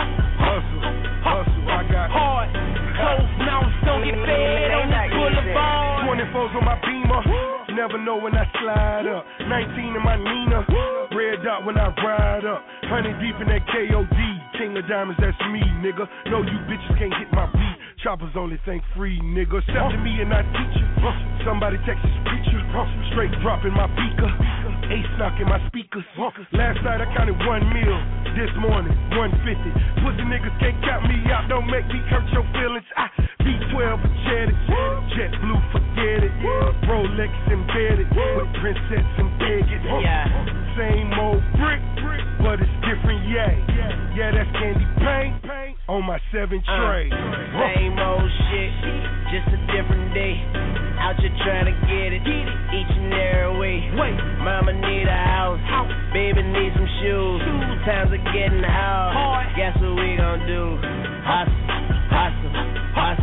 I got hard. Closed mouths don't get fed on the boulevard. 24s on my Beamer. Never know when I slide up. 19 in my Nina. Red dot when I ride up. 100 deep in that KOD. King of diamonds, that's me, nigga. No, you bitches can't hit my beat. Choppers only think free, nigga. Step to me and I teach you. Somebody Texas preacher. Straight dropping my beaker. Ace knocking my speakers. Last night I counted 1 mil. This morning, 150. Pussy niggas can't count me out. Don't make me hurt your feelings. V12 a jetted. Jet blue, forget it. Rolex embedded. With Princess embedded. Same old brick, but it's different, yeah, that's candy paint on my 7 tray. Same old shit, just a different day. Out here trying to get it each and every way. Mama need a house, baby need some shoes. Times are getting hard. Guess what we gon' do? Hustle, hard.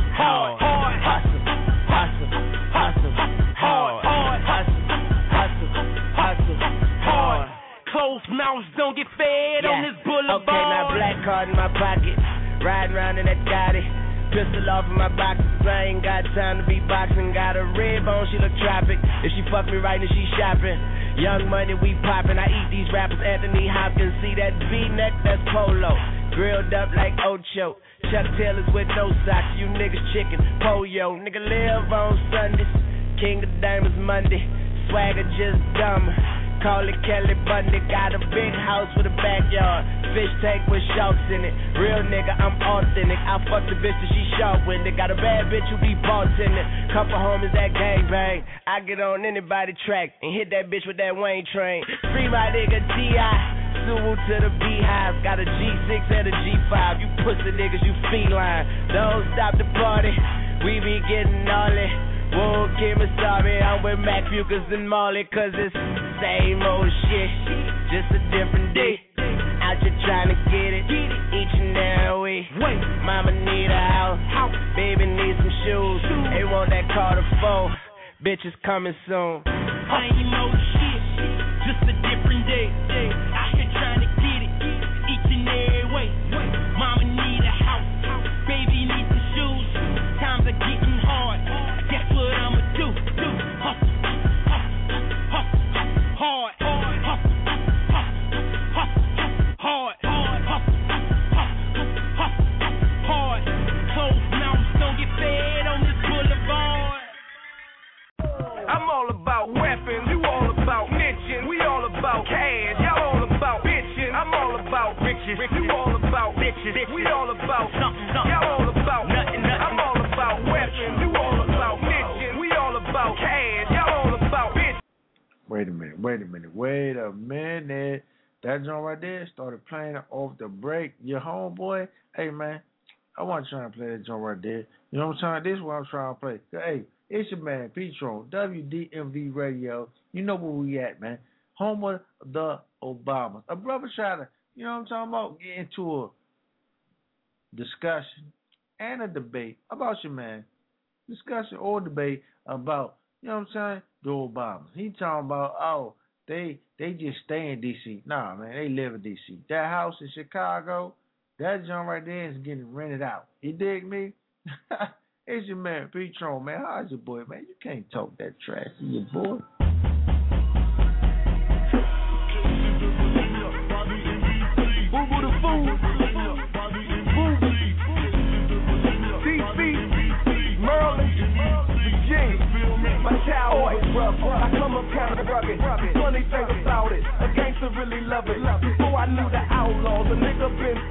Closed mouths don't get fed on this boulevard. Okay, now black card in my pocket. Riding around in that Gotti. Pistol off in my boxes. I ain't got time to be boxing. Got a red bone, she look tropic. If she fuck me right, then she shopping. Young money, we poppin'. I eat these rappers, Anthony Hopkins. See that V-neck, that's polo. Grilled up like Ocho. Chuck Taylors with no socks. You niggas chicken, pollo. Nigga live on Sundays. King of Diamonds Monday. Swagger just dumb. Call it Kelly Bundy. Got a big house with a backyard. Fish tank with sharks in it. Real nigga, I'm authentic. I fuck the bitch that she sharp with it. Got a bad bitch who be bartending. Couple homies that gangbang. I get on anybody track and hit that bitch with that Wayne train. Free my nigga T.I. Suwu to the beehive. Got a G6 and a G5. You pussy niggas, you feline. Don't stop the party. We be getting all it. Whoa, Kim is sorry. I'm with Mac Fucus and Marley. Cause it's same old shit. Just a different day. Out here trying to get it each and every way. Mama need a house. Baby need some shoes. They want that Carter 4. Bitches coming soon. Same old shit. Just a different day. Out here trying to get it each and every way. Mama need a house. Baby need some shoes. Times are getting hard. Guess what I'ma do? Hustle. Hard. Closed mouths don't get fed on this boulevard. I'm all about weapons, you all about mention. We all about cash, y'all all about bitching. I'm all about riches, you all about bitches. We all about something, y'all all about nothing. I'm all about weapons, you all about mention. We all about cash, y'all all about bitches. Wait a minute. That joint right there started playing off the break. Your homeboy, hey man, I want to try and play that joint right there. You know what I'm trying? This is what I'm trying to play. Hey, it's your man, P-Tron, WDMV Radio. You know where we at, man. Home of the Obamas. A brother trying to, you know what I'm talking about, get into a discussion and a debate about your man. Discussion or debate about, you know what I'm saying, the Obamas. He talking about, oh, they just stay in D.C. Nah, man, they live in D.C. That house in Chicago, that joint right there is getting rented out. You dig me? It's your man, P-Tron, man. How's your boy, man? You can't talk that trash to your boy. Boo-boo the fool. DC, Maryland, Virginia, my cowboy.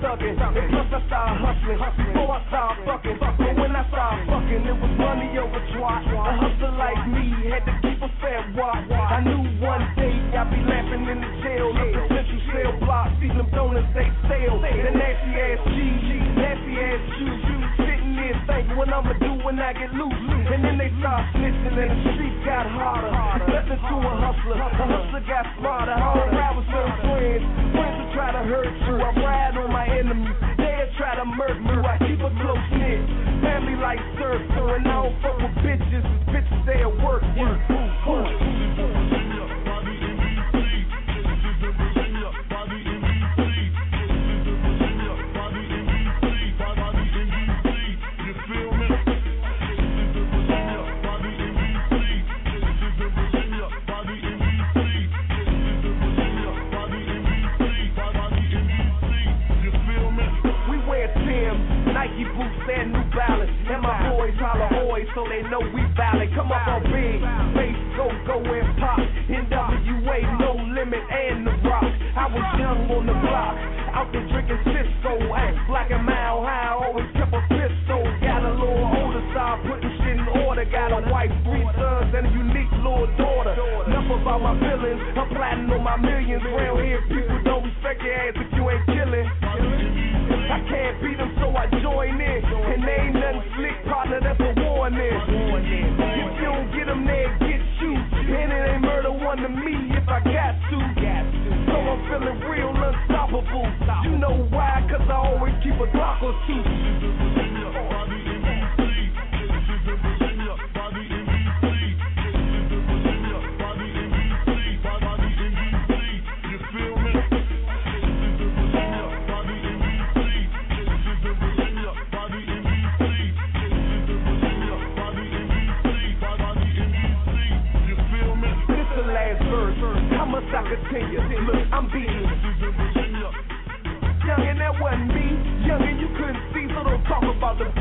thugging. And plus I started hustling before I started fucking. But when I started fucking, it was money over twat. A hustler like me had to keep a fair watch. I knew one day I'd be laughing in the jail. Up the central cell block, feeding them donuts, they stale. The nasty ass cheese, nasty ass juice. Sitting there thinking what I'ma do when I get loose. And then they start snitching and the streets got harder. Nothing to a hustler got smarter. I don't ride with certain friends will try to hurt you. I ride on my enemies, they'll try to murder you. I keep a close knit, family like circle. And I don't fuck with bitches, bitches they'll work you. Nike boots and New Balance, and my boys holler boys so they know we valid. Come up on big, face go and pop. NWA, no limit and the rock. I was young on the block, out there drinking Cisco, act black and mile high, always kept a pistol. Got a little older, start putting shit in order. Got a wife, 3 sons, and a unique little daughter. Enough about my feelings, I'm plotting on my millions. Round here, people don't respect your ass if you ain't killing. I can't beat them, so I join in. And they ain't nothing slick, partner, that's a warning. If you don't get them, they'll get you. And it ain't murder one to me if I got to. So I'm feeling real unstoppable. You know why? Cause I always keep a Glock or two. How much I continue? Look, I'm beating. Youngin', that wasn't me. Youngin', you couldn't see, so don't talk about the.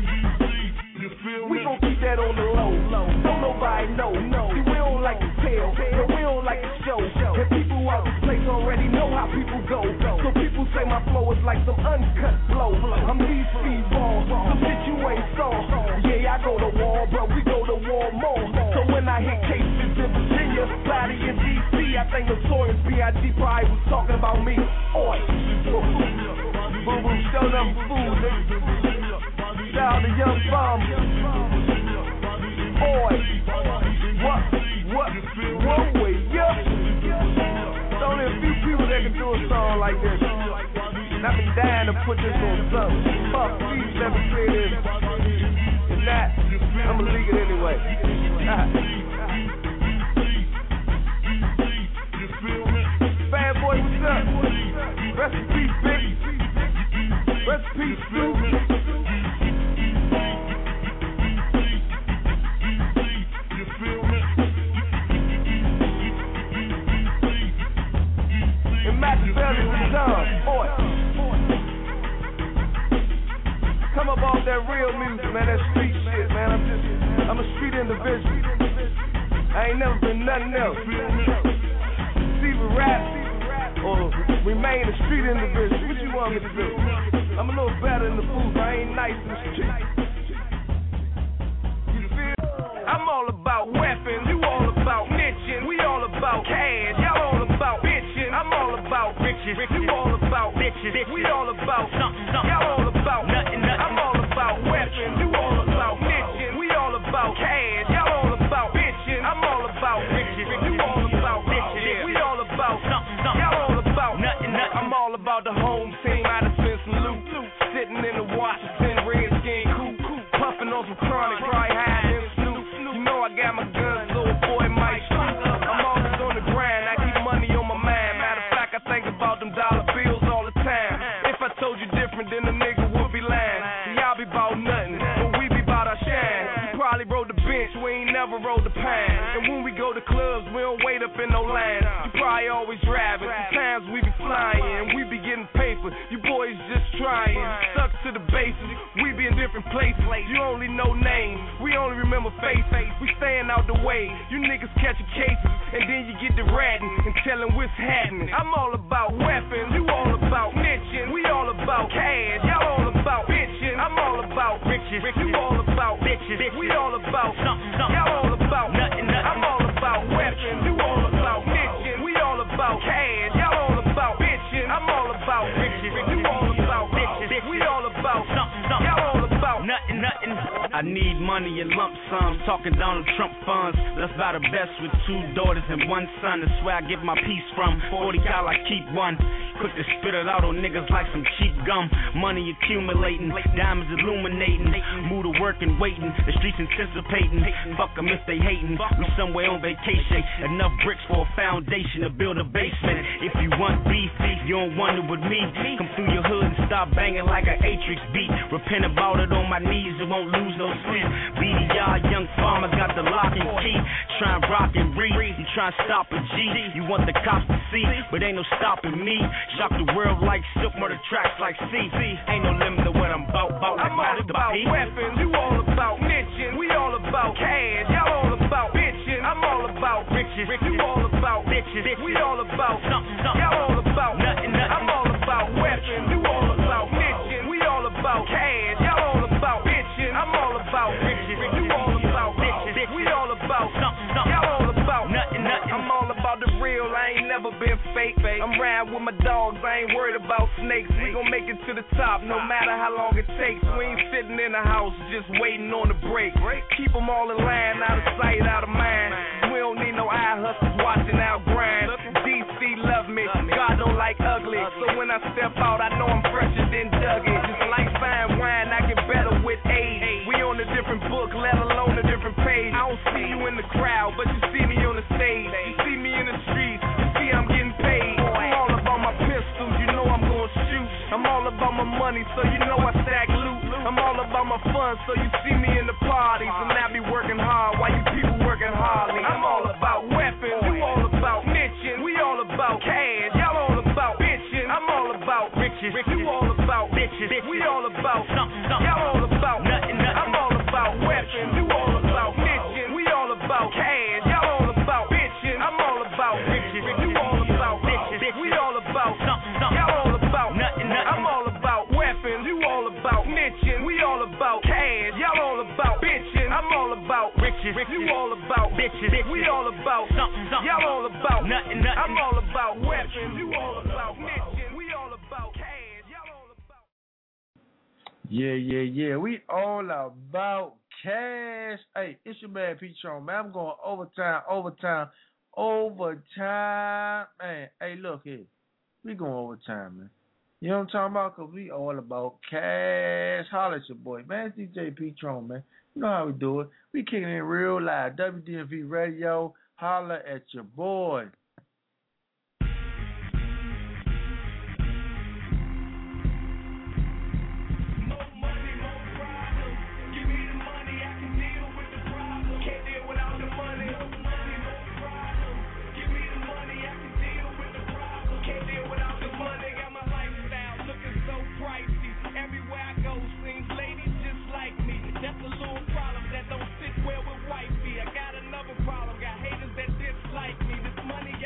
We gon' keep that on the low. Don't nobody know. See, we don't like to tell, but we don't like to show. And people out this place already know how people go. So people say my flow is like some uncut blow. I'm DC Ball, some shit you ain't saw. Yeah, I go to war, but we go to war more. So when I hit cases in Virginia, Cloudy in DC, I think Notorious B.I.G. probably was talking about me. Oi, boo-boo, show them food, nigga. Shout out to Young Bomb. Oi, what way, yeah. There's only a few people that can do a song like this. And I've been dying to put this on something. Fuck, please let me clear this. If not, I'ma leak it anyway. Bad boy, what's up? Rest in peace, baby. Rest in peace, Stu. And Machiavelli was done. Boy. Come up off that real music, man, that street shit, man. I'm a street individual. I ain't never been nothing else. Either rap or remain a street individual. What you want me to do? I'm a little better in the booth. I ain't nice in the street. You feel? I'm all about weapons. You all about snitching. We all about cash. Y'all all about bitching. I'm all about riches. You all about bitches. We all about something. Y'all all about nothing. I'm all about weapons. You all about snitching. We all about cash. Y'all all about bitching. I'm all about riches. You all about bitches. We all about something. Y'all all about nothing. I'm all about the home team. I done spent some loot. Sitting in the Washington Redskin coupe. Puffing on some chronic. Probably high and Snoop. You know I got my guns, so a boy might shoot. I'm always on the grind. I keep money on my mind. Matter of fact, I think about them dollar bills all the time. If I told you different, then a nigga would be lying. Y'all be about nothing, but we be about our shine. You probably rode the bench, we ain't never rode the pine. And when we go to clubs, we don't wait up in no line. You probably always driving. Sometimes we be flying, and we be getting paper. You boys just trying. Stuck to the basics, we be in different places. You only know names, we only remember faces. We staying out the way, you niggas catching cases. And then you get the ratting and telling what's happening. I'm all about weapons, you all about snitching. We all about about cash, y'all all about bitches. I'm all about riches. You all about bitches. We all about something. Y'all all about nothing. I'm all about weapons. You all about bitches. We all about cash. Y'all all about bitches. I'm all about riches. You all about bitches. We all about something. Y'all all about nothing. I need money in lump sums, talking Donald Trump funds. Let's buy the best with 2 daughters and 1 son. That's where I get my peace from. 40 cal, I keep 1. Quick to spit it out on niggas like some cheap gum. Money accumulating, diamonds illuminating. Move to work and waiting, the streets anticipating. Fuck them if they hating, we somewhere on vacation. Enough bricks for a foundation to build a basement. If you want beef, you don't want it with me. Come through your hood and start banging like an Atrix beat. Repent about it on my knees, it won't lose no sleep. BDR, young farmer, got the lock and key. Try and rock and read, you try and stop a G. You want the cops to see, but ain't no stopping me. Shock the world like silk, murder tracks like C. Ain't no limit to what I'm about. I'm all about weapons, you all about mention. We all about cash, y'all all about bitches. I'm all about riches, you all about bitches. We all about something, y'all all about nothing. I'm all about weapons, you all about mention. We all about cash, y'all all about bitches. I'm all about riches, you all about bitches. We all about something, y'all all about nothing. I'm all about the real, I ain't never been fake. I'm riding with my dogs, I ain't worried about snakes. We gon' make it to the top, no matter how long it takes. We ain't sitting in the house just waiting on the break. Keep them all in line, out of sight, out of mind. We don't need no eye hustlers watching our grind. DC love me, God don't like ugly. So when I step out, I know I'm fresher than Dougie. Just like fine wine, I get better with age. We on a different book, let alone a different page. I don't see you in the crowd, but you see me on the stage. You see me in the streets, you see I'm getting paid. I'm all about my pistols, you know I'm gonna shoot. I'm all about my money, so you know I stack loot. I'm all about my fun, so you see me in the parties. And I be working hard while you people working hardly. I'm all about weapons, you all about mention. We all about cash, y'all all about bitches. I'm all about riches, you all about bitches. We all about something, y'all all about nothing. I'm all about weapons, you all about mention. We all about cash, y'all all about bitches. I'm all about riches, you all about bitches. We all about something, y'all all about nothing. I'm all about weapons, you all about mention. We all about cash, y'all all about bitches. I'm all about riches, you all about bitches. We all about something, y'all all about nothing. I'm all about weapons, you all about mention. We all about cash, y'all all about. Yeah. We all about cash. Hey, it's your man P-Tron, man. I'm going overtime. Man, hey, look here. We going overtime, man. You know what I'm talking about? Because we all about cash. Holla at your boy, man. It's DJ P-Tron, man. You know how we do it. We kicking it real live. WDMV Radio. Holla at your boy. That's a little problem that don't sit well with wifey. I got another problem, got haters that dislike me. This money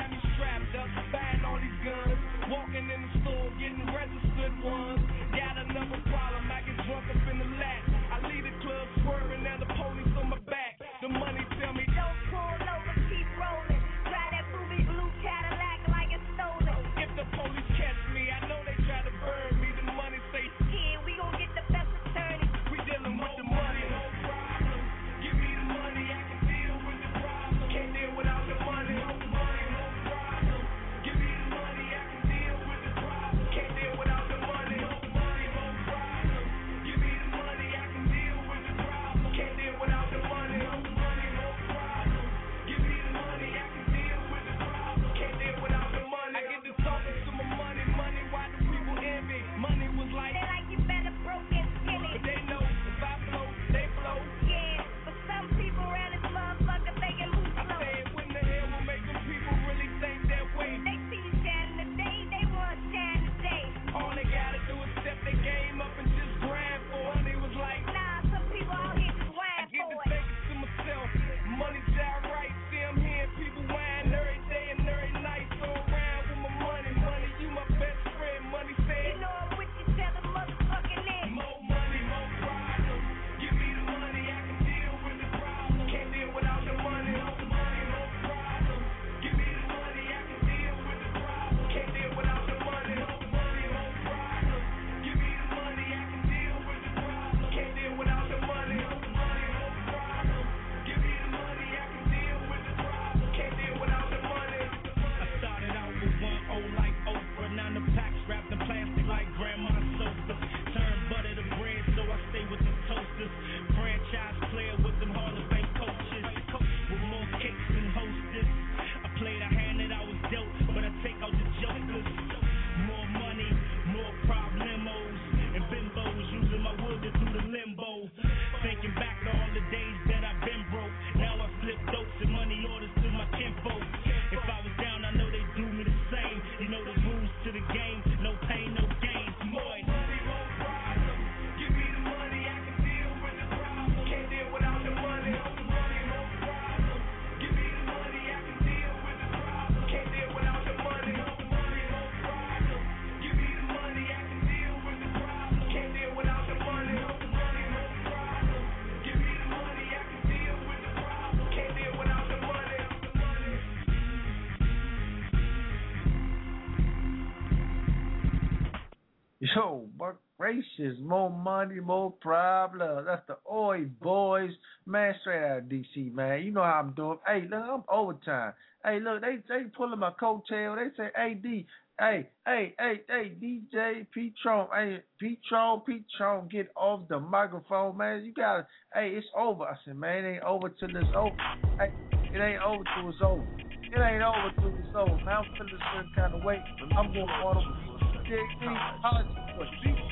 Yo, but gracious, more money, more problems. That's the Oi boys, man, straight out of DC, man. You know how I'm doing. Hey, look, I'm overtime. Hey, look, they pulling my coattail. They say, hey, D, hey, DJ P-Tron, hey, P-Tron, get off the microphone, man. You gotta, hey, it's over. I said, man, it ain't over till it's over. Hey, it ain't over till it's over. It ain't over till it's over. Man, I'm feeling a certain kind of way. I'm going on them. From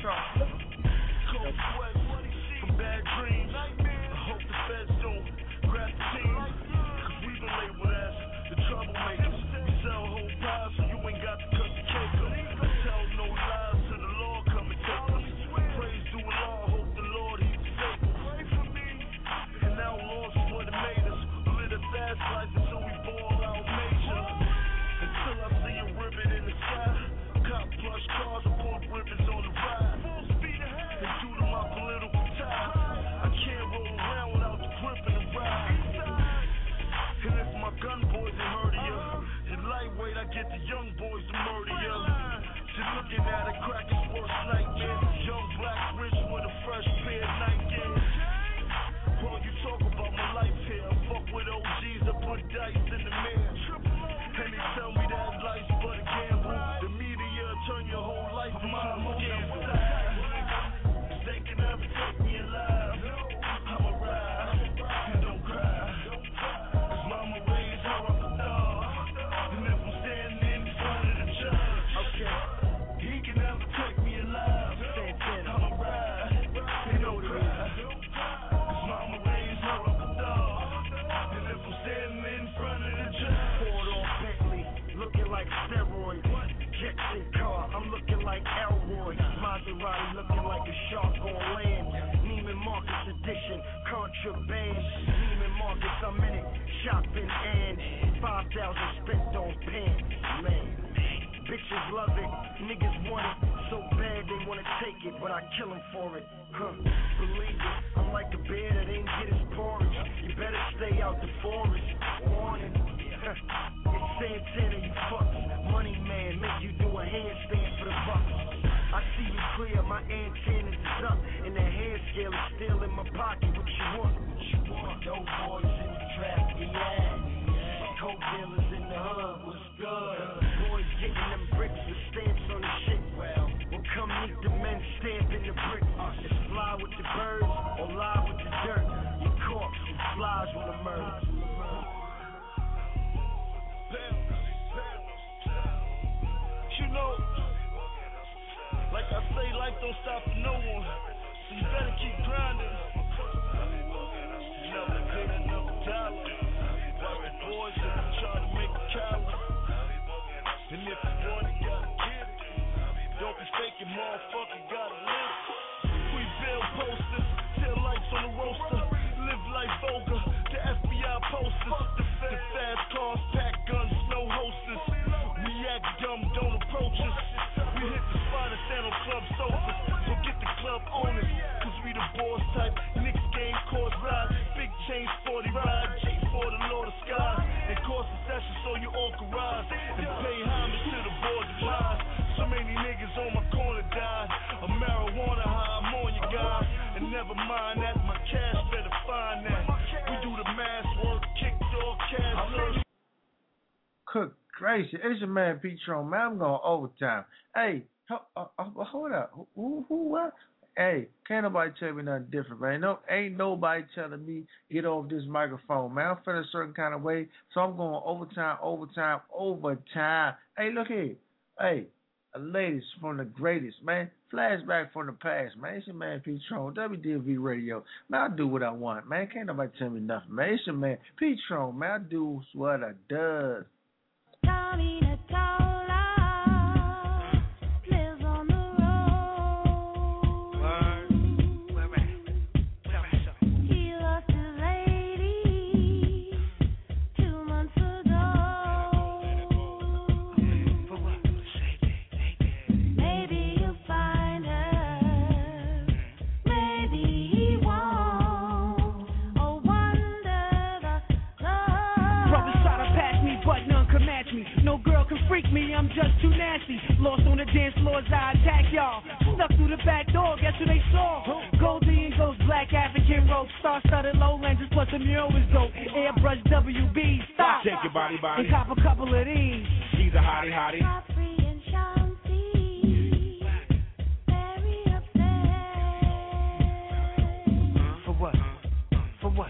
bad dreams. I hope the feds don't grab the team. Cause we've been labeled as the troublemakers. We sell whole pies so you ain't got to cut the cake up. I tell no lies to the Lord, come and take us. Praise to Allah, hope the Lord He forsake us. And now Lord's is what it made us. We live a fast life until we ball out major. Until I see a ribbon in the sky. Cop plush cars and put ribbons on the ride. And due to my political ties, I can't roll around without the grip and the ride. And if my gun boys ain't murder ya, in lightweight I get the young boys to murder ya. Just looking at a cracker's worst nightmare. Young black rich with a fresh pair of Nike. Well, you talk about my life here. Fuck with OGs that put dice in the mirror. And they tell me that life's but a gamble. The media turn your whole life around a gamble. They can never take me alive. I'ma ride and don't cry. Cause mama raised her up a dog. And if I'm standing in front of the judge, okay, he can never take me alive. I'ma ride and don't cry. Cause mama raised her up a dog. And if I'm standing in front of the judge, poured on Bentley, looking like steroids. Jetson car, I'm looking like Elroy. Maserati looking like a shark on land. Neiman Marcus edition, contraband. Neiman Marcus, I'm in it, shopping and 5,000 spent on pants, man. Bitches love it, niggas want it so bad they wanna take it, but I kill them for it. Believe it, I'm like a bear that ain't get his porridge. You better stay out the forest. Warning. It's Santana, you fucks. Money man, make you do a handstand for the bucks. I see you clear, my antennas is up, and the hand scale is still in my pocket. What you want? Dope boys in the trap, yeah. Coke dealers in the hood, what's good? Boys getting them bricks with stamps on the shit. Well, come meet the men stamping the brick. It's fly with the birds or lie with the dirt. Your corpse who flies with a murder. You know, like I say, life don't stop for no one, so you better keep grinding. Never good, never dollar. Watch the boys if you try to make a coward. And if you want it, gotta get it. Don't be faking, motherfucker, gotta live. We build posters, tail lights on the roaster. Live life vulgar, the FBI posters. The fast cars, pack guns, no holsters. We act dumb, don't approach us. We hit the spot and stand on club sofas. So get the club owners, cause we the boss type. Knicks game, course ride. Big chain, 40 ride. G for the Lord of Skies. And course a session so you all can rise. And pay homage to the boys of lies. So many niggas on my corner died. A marijuana high, I'm on you guys. And never mind that, my cash better find that. We do the mass work, kick door, cash. Cook gracious, it's your man P-Tron, man. I'm going overtime. Hey, hold up. Who what? Hey, can't nobody tell me nothing different, man. No, ain't nobody telling me get off this microphone, man. I'm feeling a certain kind of way, so I'm going overtime. Hey, look here. Hey, ladies from the greatest, man. Flashback from the past, man. It's your man P-Tron, WDMV Radio. Man, I do what I want, man. Can't nobody tell me nothing, man. It's your man P-Tron, man. I do what I does. Lives on the road. He lost his lady 2 months ago. Maybe he'll find her, maybe he won't. Oh, wonder the love. Brothers try to pass me, but none can match me. No girl can freak me, I'm just too nasty. Lost on the dance floors, I attack y'all. through the back door, guess who they saw? Goldie and Ghost, Black African rope, star-studded low lenses, plus the mural was dope. Airbrush WB, stop. Shake your body, body. And cop a couple of these. She's a hottie, hottie. For what? For what?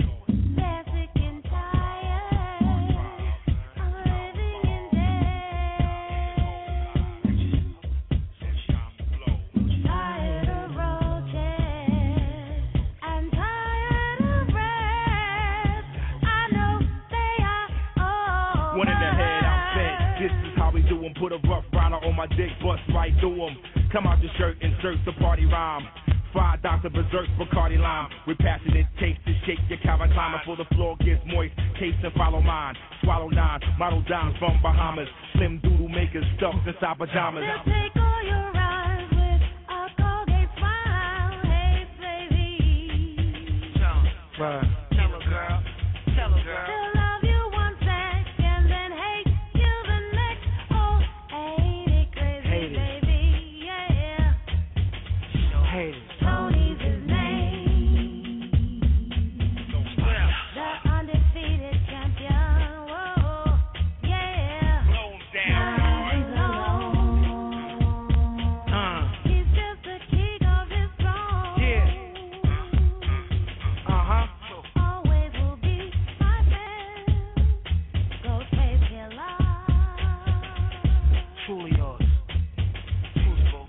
One in the head, I'm fed. This is how we do 'em. Put a rough rider on my dick, bust right through 'em. Come out the shirt, insert the party rhyme. Fried Dr. Berserk, Bacardi Lime. With passionate taste to shake your Calvin Klein before the floor gets moist. Taste and follow mine. Swallow 9, model dimes from Bahamas. Slim doodle makers stuffed inside pajamas. Take all your rides with a Colgate smile. Hey, baby. Right. Tell her, girl. Tell her, girl. She'll love you one second, then hate you the next. Oh, ain't it crazy, Hate it. baby? Yeah. Hate it. Tony's his name. The undefeated champion. Whoa, yeah. Now he's alone. He's just the king of his throne. Yeah. Uh-huh. Always will be my man. Ghostface Killer. Truly yours. Truly, boo.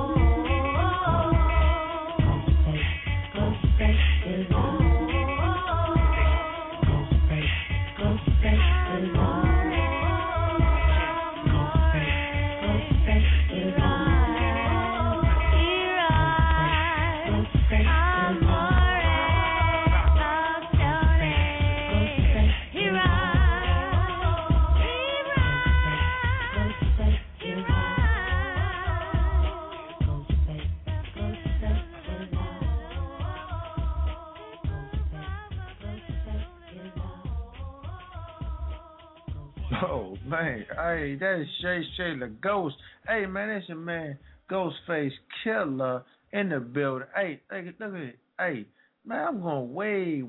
Oh man, hey, that is Shay the Ghost. Hey man, that's your man Ghostface Killer in the building. Hey, look at it. Hey, man, I'm going way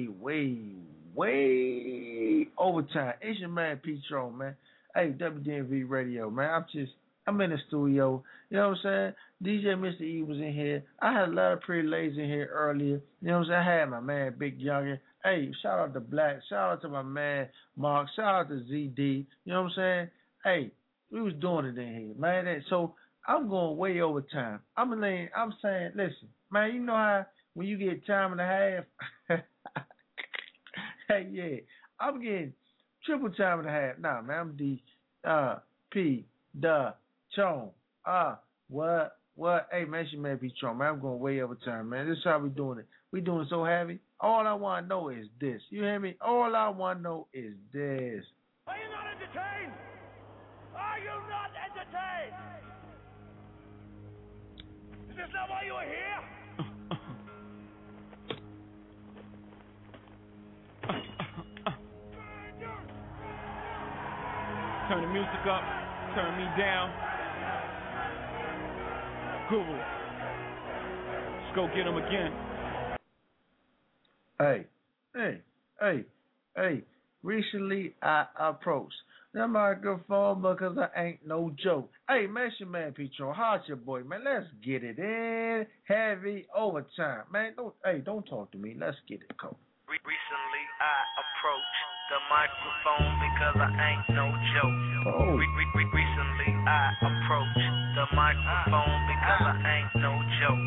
overtime. It's your man Petro, man. Hey, WDMV Radio, man. I'm in the studio. You know what I'm saying? DJ Mr. E was in here. I had a lot of pretty ladies in here earlier. You know what I'm saying? I had my man Big Youngin. Hey, shout out to Black. Shout out to my man Mark. Shout out to ZD. You know what I'm saying? Hey, we was doing it in here, man. So I'm going way over time. I'm saying, listen, man, you know how when you get time and a half, hey, yeah, I'm getting triple time and a half. Nah, man, I'm D, P, the, Chon, what? Hey, man, it's your man P. Chon, man. I'm going way over time, man. This is how we doing it. We doing it so heavy. All I want to know is this. You hear me? All I want to know is this. Are you not entertained? Are you not entertained? Is this not why you are here? Turn the music up, turn me down. Guru, let's go get him again. Hey. Recently, I approached the microphone because I ain't no joke. Hey, man, it's your man Petro. How's your boy, man? Let's get it in. Heavy overtime. Man, don't talk to me. Let's get it, Cole. Recently, I approached the microphone because I ain't no joke. Oh. Recently, I approached the microphone because I ain't no joke.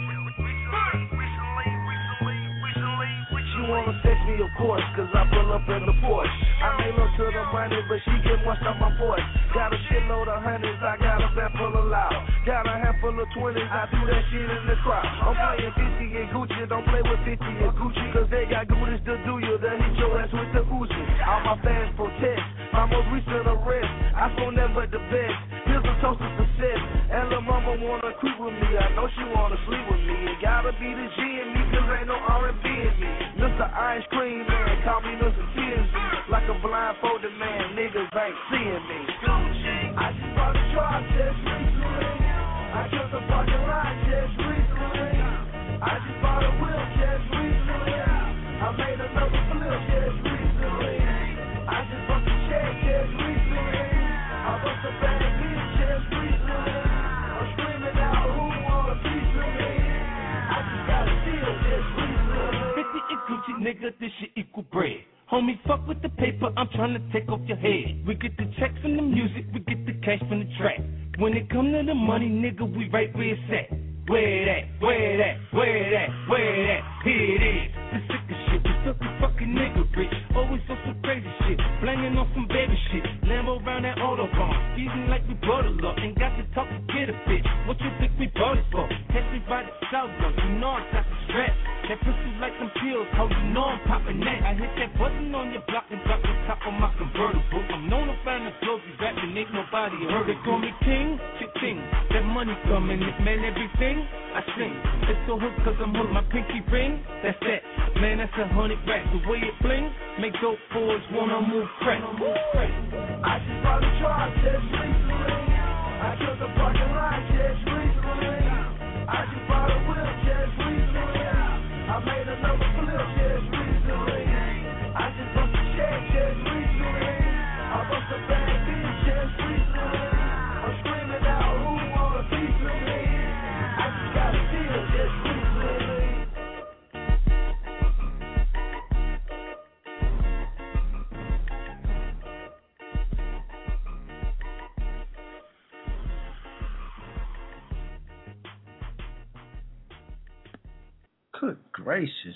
She wanna sex me, of course, cause I pull up in the Porsche. I may look to the money, but she get much on my voice. Got a shitload of hundreds, I got a bag full of loud. Got a handful of 20s, I do that shit in the crowd. I'm playing 50 and Gucci, don't play with 50 and Gucci, cause they got goodies to do you, they'll hit your ass with the Gucci. All my fans protest, my most recent arrest, I saw nothing but the best. Here's a toast to success, and lil' mama wanna creep with me, I know she wanna sleep with me. It gotta be the G in me, cause ain't no R&B in me. Mr. Ice Cream Man, call me Mr. TNZ. Like a blindfolded man, niggas ain't seeing me. I just bought a truck just recently. I took the fucking ride just recently. nigga, this shit equal bread. Homie, fuck with the paper, I'm trying to take off your head. We get the checks from the music, we get the cash from the track. When it come to the money, nigga, we right where it's at. Where it at, where it at, where it at, where it at, here it is. The sickest shit, we filthy fucking nigga rich. Always on some crazy shit, blanging on some baby shit. Lambo around that Autobahn, feeding like we brought it up. Ain't got to talk to get a bitch, what you think we bought it for? Catch me by the south gun, you know I'm got the strap. That pistol like them pills, how you know I'm popping that. I hit that button on your block and drop the top on my convertible. I'm known to find the flows, we rapping, ain't nobody heard it. Call me king, ching, that money coming, man, everything I sing. It's so hood cause I'm hood, my pinky ring, that's that. Man, that's 100 racks, the way it bling, make dope boys wanna move crack. I just bought a truck just recently. I killed the parking lot just recently. I just bought a whip just recently. I made another flip just recently. I just bust a check just recently. I bust a bad bitch just recently. I'm screaming out, who want a piece of me? I just got a deal just recently. Good gracious.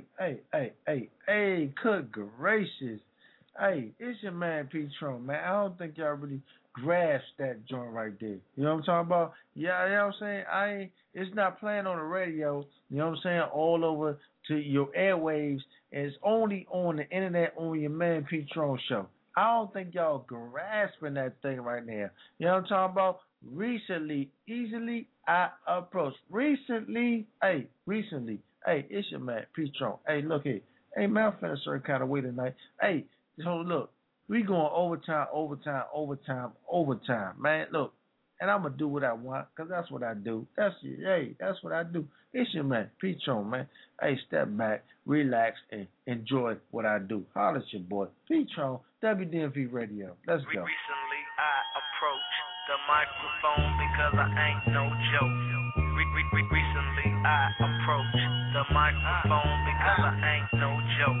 Hey, good gracious. Hey, it's your man P-Tron, man. I don't think y'all really grasp that joint right there. You know what I'm talking about? Yeah, you know what I'm saying? It's not playing on the radio, you know what I'm saying, all over to your airwaves. It's only on the internet on your man P-Tron show. I don't think y'all grasping that thing right now. You know what I'm talking about? Recently, I approached. Recently, it's your man, P-Tron. Hey, look here. Hey, man, I'm finna certain kind of way tonight. Hey, so look, we going overtime, man. Look, and I'm going to do what I want, because that's what I do. That's what I do. It's your man, P-Tron, man. Hey, step back, relax, and enjoy what I do. Holla at your boy, P-Tron, WDMV Radio. Let's go. Recently, I approached the microphone because I ain't no joke. Recently, I approached the microphone because I ain't no joke.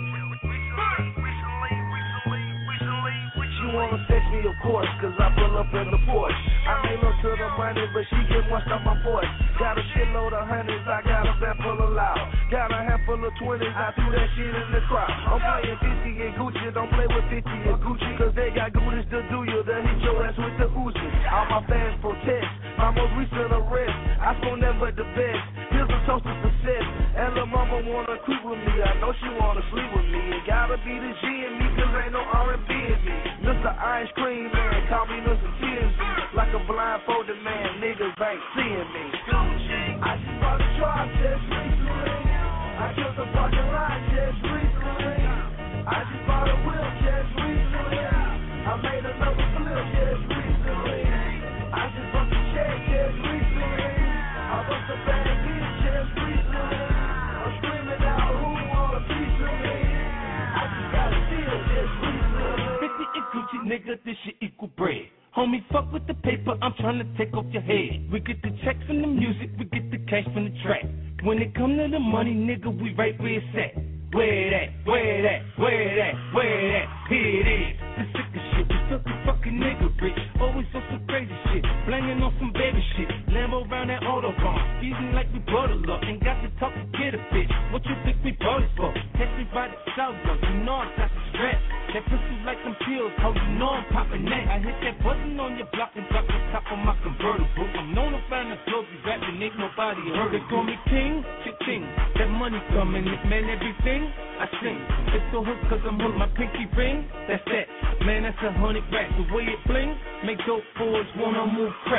She wanna sex me, of course, cause I pull up in the Porsche. I ain't look to the money, but she get much on my voice. Got a shitload of hundreds, I got a van full of loud. Got a handful of 20s, I do that shit in the crowd. I'm playing 50 and Gucci, don't play with 50 and Gucci, cause they got goodies to do you, they'll hit your ass with the Uzi. All my fans protest, my most recent arrest. I smoke nothing but the best, here's a toast to success. And lil' mama wanna creep with me, I know she wanna sleep with me. It gotta be the G in me, cause ain't no R&B in me. Mr. Ice Cream Man, call me Mr. TMZ. Like a blindfolded man, niggas ain't seeing me. I just bought a truck just recently. I killed the parking lot just recently. I just bought a whip just recently. I made another flip just recently. I just bought a check just recently. I bought a bad bitch just recently. I'm screaming out, who want a piece of me? I just got a deal just recently. 50 and Gucci, nigga, this shit equal bread. Homie, fuck with the paper, I'm trying to take off your head. We get the checks from the music, we get the cash from the track. When it come to the money, nigga, we right where it's at. Where it at, where it at, where it at, where it at, here it is. The sickest shit, we filthy fucking nigga rich. Always on some crazy shit, blanging on some baby shit. Lambo around that Autobahn, feeding like we brought it up. Ain't got to talk to get a bitch, what you think we bought it for? Catch me by the south gun, you know I got the strap. That pistol like them pills, how you know I'm popping that. I hit that button on your block and drop the top on my convertible. I'm known to find the flows, we rapping, ain't nobody heard it. Call me king, ching, that money coming, man, everything I sing. It's so hood cause I'm hood, my pinky ring, that's that. Man, that's 100 racks, the way it bling, make dope boys wanna move crack.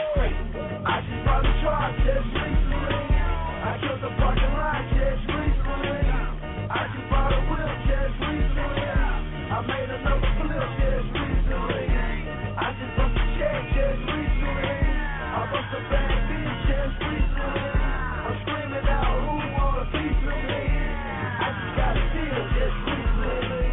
I just bought a truck just recently. I killed the parking lot just recently. I just bought a whip just recently. I made another flip just recently. I just bust a check just recently. I bust a bad bitch just recently. I'm screaming out, who want a piece of me? I just got a deal just recently.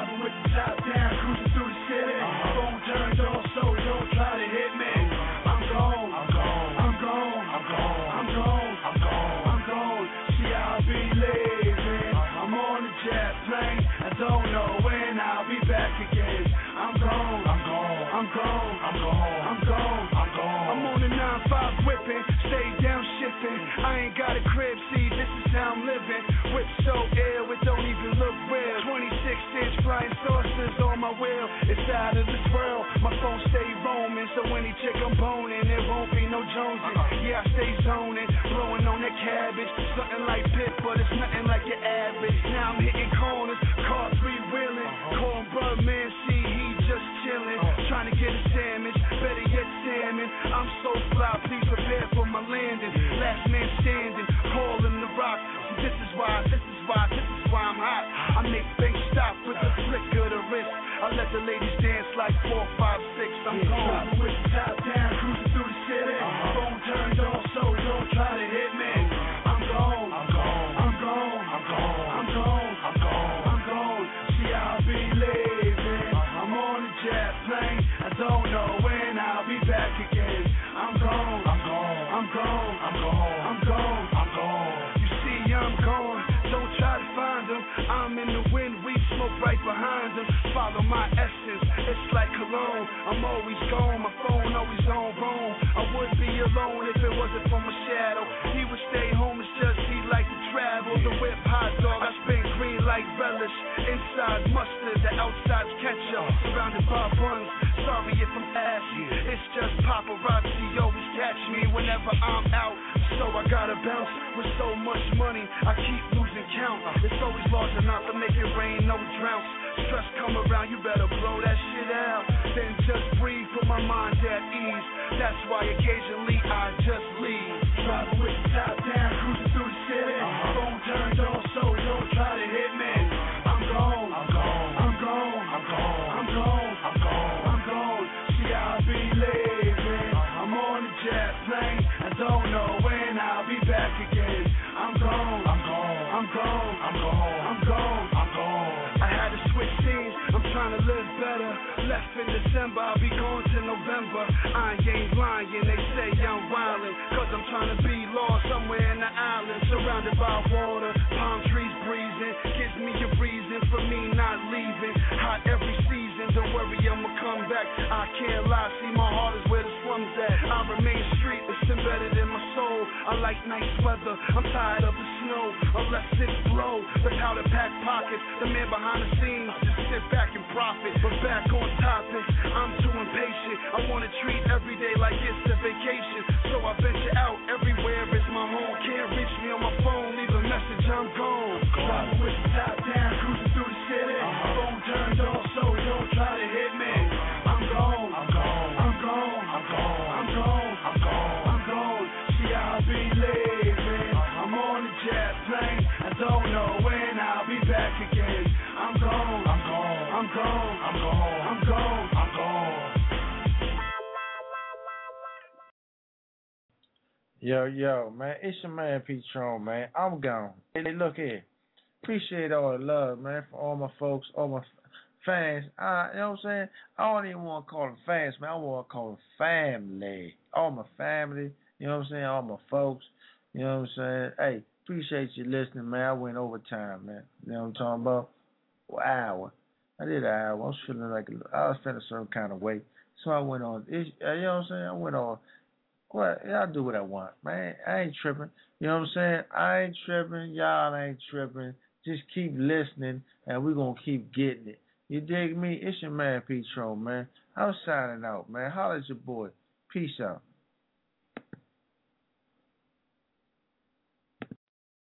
Driving with the top down, cruising through the city. Phone turned off, so don't try to hit me. I'm gone, I'm gone, I'm gone, I'm gone, I'm gone, I'm gone, I'm gone. See, I'll be leaving. I'm on a jet plane. I don't know when I'll be back again. I'm gone, I'm gone, I'm gone, I'm gone, I'm gone, I'm gone. I'm on a 9-5 whipping, stay down shipping. I ain't got a crib, see, this is how I'm living. Whip so ill, it don't even look real. 26-inch flying saucers on my wheel. It's out of this world. My phone stay roaming, so any chick I'm boning, it won't be no Jonesing. Yeah, I stay zoning, blowing on that cabbage. Something like Pit, but it's nothing like your average. Now I'm hitting corners, car three-wheeling. Cornbread man, see, he just chilling. Trying to get a sandwich, better yet salmon. I'm so fly, please prepare for my landing. Last man standing, calling the rock. See, this is why I'm hot. I make things stop with the flick of the wrist. I let the ladies dance like 4, 5, 6. I'm gone with the top down, cruising through the city. Phone turned off, so don't try to hit me. I'm gone, I'm gone, I'm gone, I'm gone, I'm gone, I'm gone, I'm gone. See, I'll be leaving. I'm on a jet plane. I don't know when I'll be back again. I'm gone, I'm gone, I'm gone, I'm gone, I'm gone, I'm gone. You see, I'm gone. Don't try to find them. I'm in the wind, we smoke right behind them. Follow my essence, it's like cologne. I'm always gone, my phone always on roam. I would be alone if it wasn't for my shadow. He would stay home, it's just he like to travel. The whip hot dog, I spin green like relish. Inside mustard, the outside's ketchup. Surrounded by buns, sorry if I'm ashy. It's just paparazzi always catch me whenever I'm out. So I gotta bounce with so much money, I keep losing count. It's always large enough to make it rain, no droughts. Stress come around, you better blow that shit out. Then just breathe, put my mind at ease. That's why occasionally I just leave. Driving with the top down, cruising through the city. Phone turned off, so don't try to hit me. I'm gone, I'm gone, I'm gone, I'm gone, I'm gone, I'm gone, I'm gone. See, I'll be leaving. I'm on a jet plane. I don't know when I'll be back again. I'm gone, I'm gone, I'm gone, I'm gone, I'm gone, I'm gone. I had to switch scenes, I'm trying to live better. Left in December, I'll be gone till November. I ain't lying, they say I'm wildin', cause I'm trying to be lost somewhere in the island. Surrounded by water, palm trees breezing. Gives me a reason for me not leaving. Hot every season, don't worry, I'ma come back. I can't lie, see my heart is where the slums at. I remain street, it's embedded in my soul. I like nice weather, I'm tired of the snow. Unless it's blow, the powder pack pockets. The man behind the scenes just sit back and profit. But back on topic, I'm too impatient. I wanna treat every day like it's a vacation. So I venture out, everywhere is my home. Can't reach me on my phone, leave a message, I'm gone. Driving with the top down, cruising through the city. Phone turned off, so don't try to hit me. I'm gone, I'm gone, I'm gone, I'm gone, I'm gone, I'm gone, I'm gone. See, I'll be leaving. I'm on a jet plane. I don't know when I'll be back again. I'm gone, I'm gone, I'm gone, I'm gone, I'm gone, I'm gone. Yo, man, it's your man P-Tron, man. I'm gone. Hey, look here. Appreciate all the love, man, for all my folks, all my fans. You know what I'm saying? I don't even want to call them fans, man. I want to call them family. All my family, you know what I'm saying? All my folks, you know what I'm saying? Hey, appreciate you listening, man. I went overtime, man. You know what I'm talking about? An hour. I did an hour. I was feeling like I was feeling a certain kind of way. So I went on. You know what I'm saying? I went on. Well, I'll do what I want, man. I ain't tripping. You know what I'm saying? I ain't tripping. Y'all ain't tripping. Just keep listening, and we're going to keep getting it. You dig me? It's your man, P-Tron, man. I'm signing out, man. Holla at your boy. Peace out.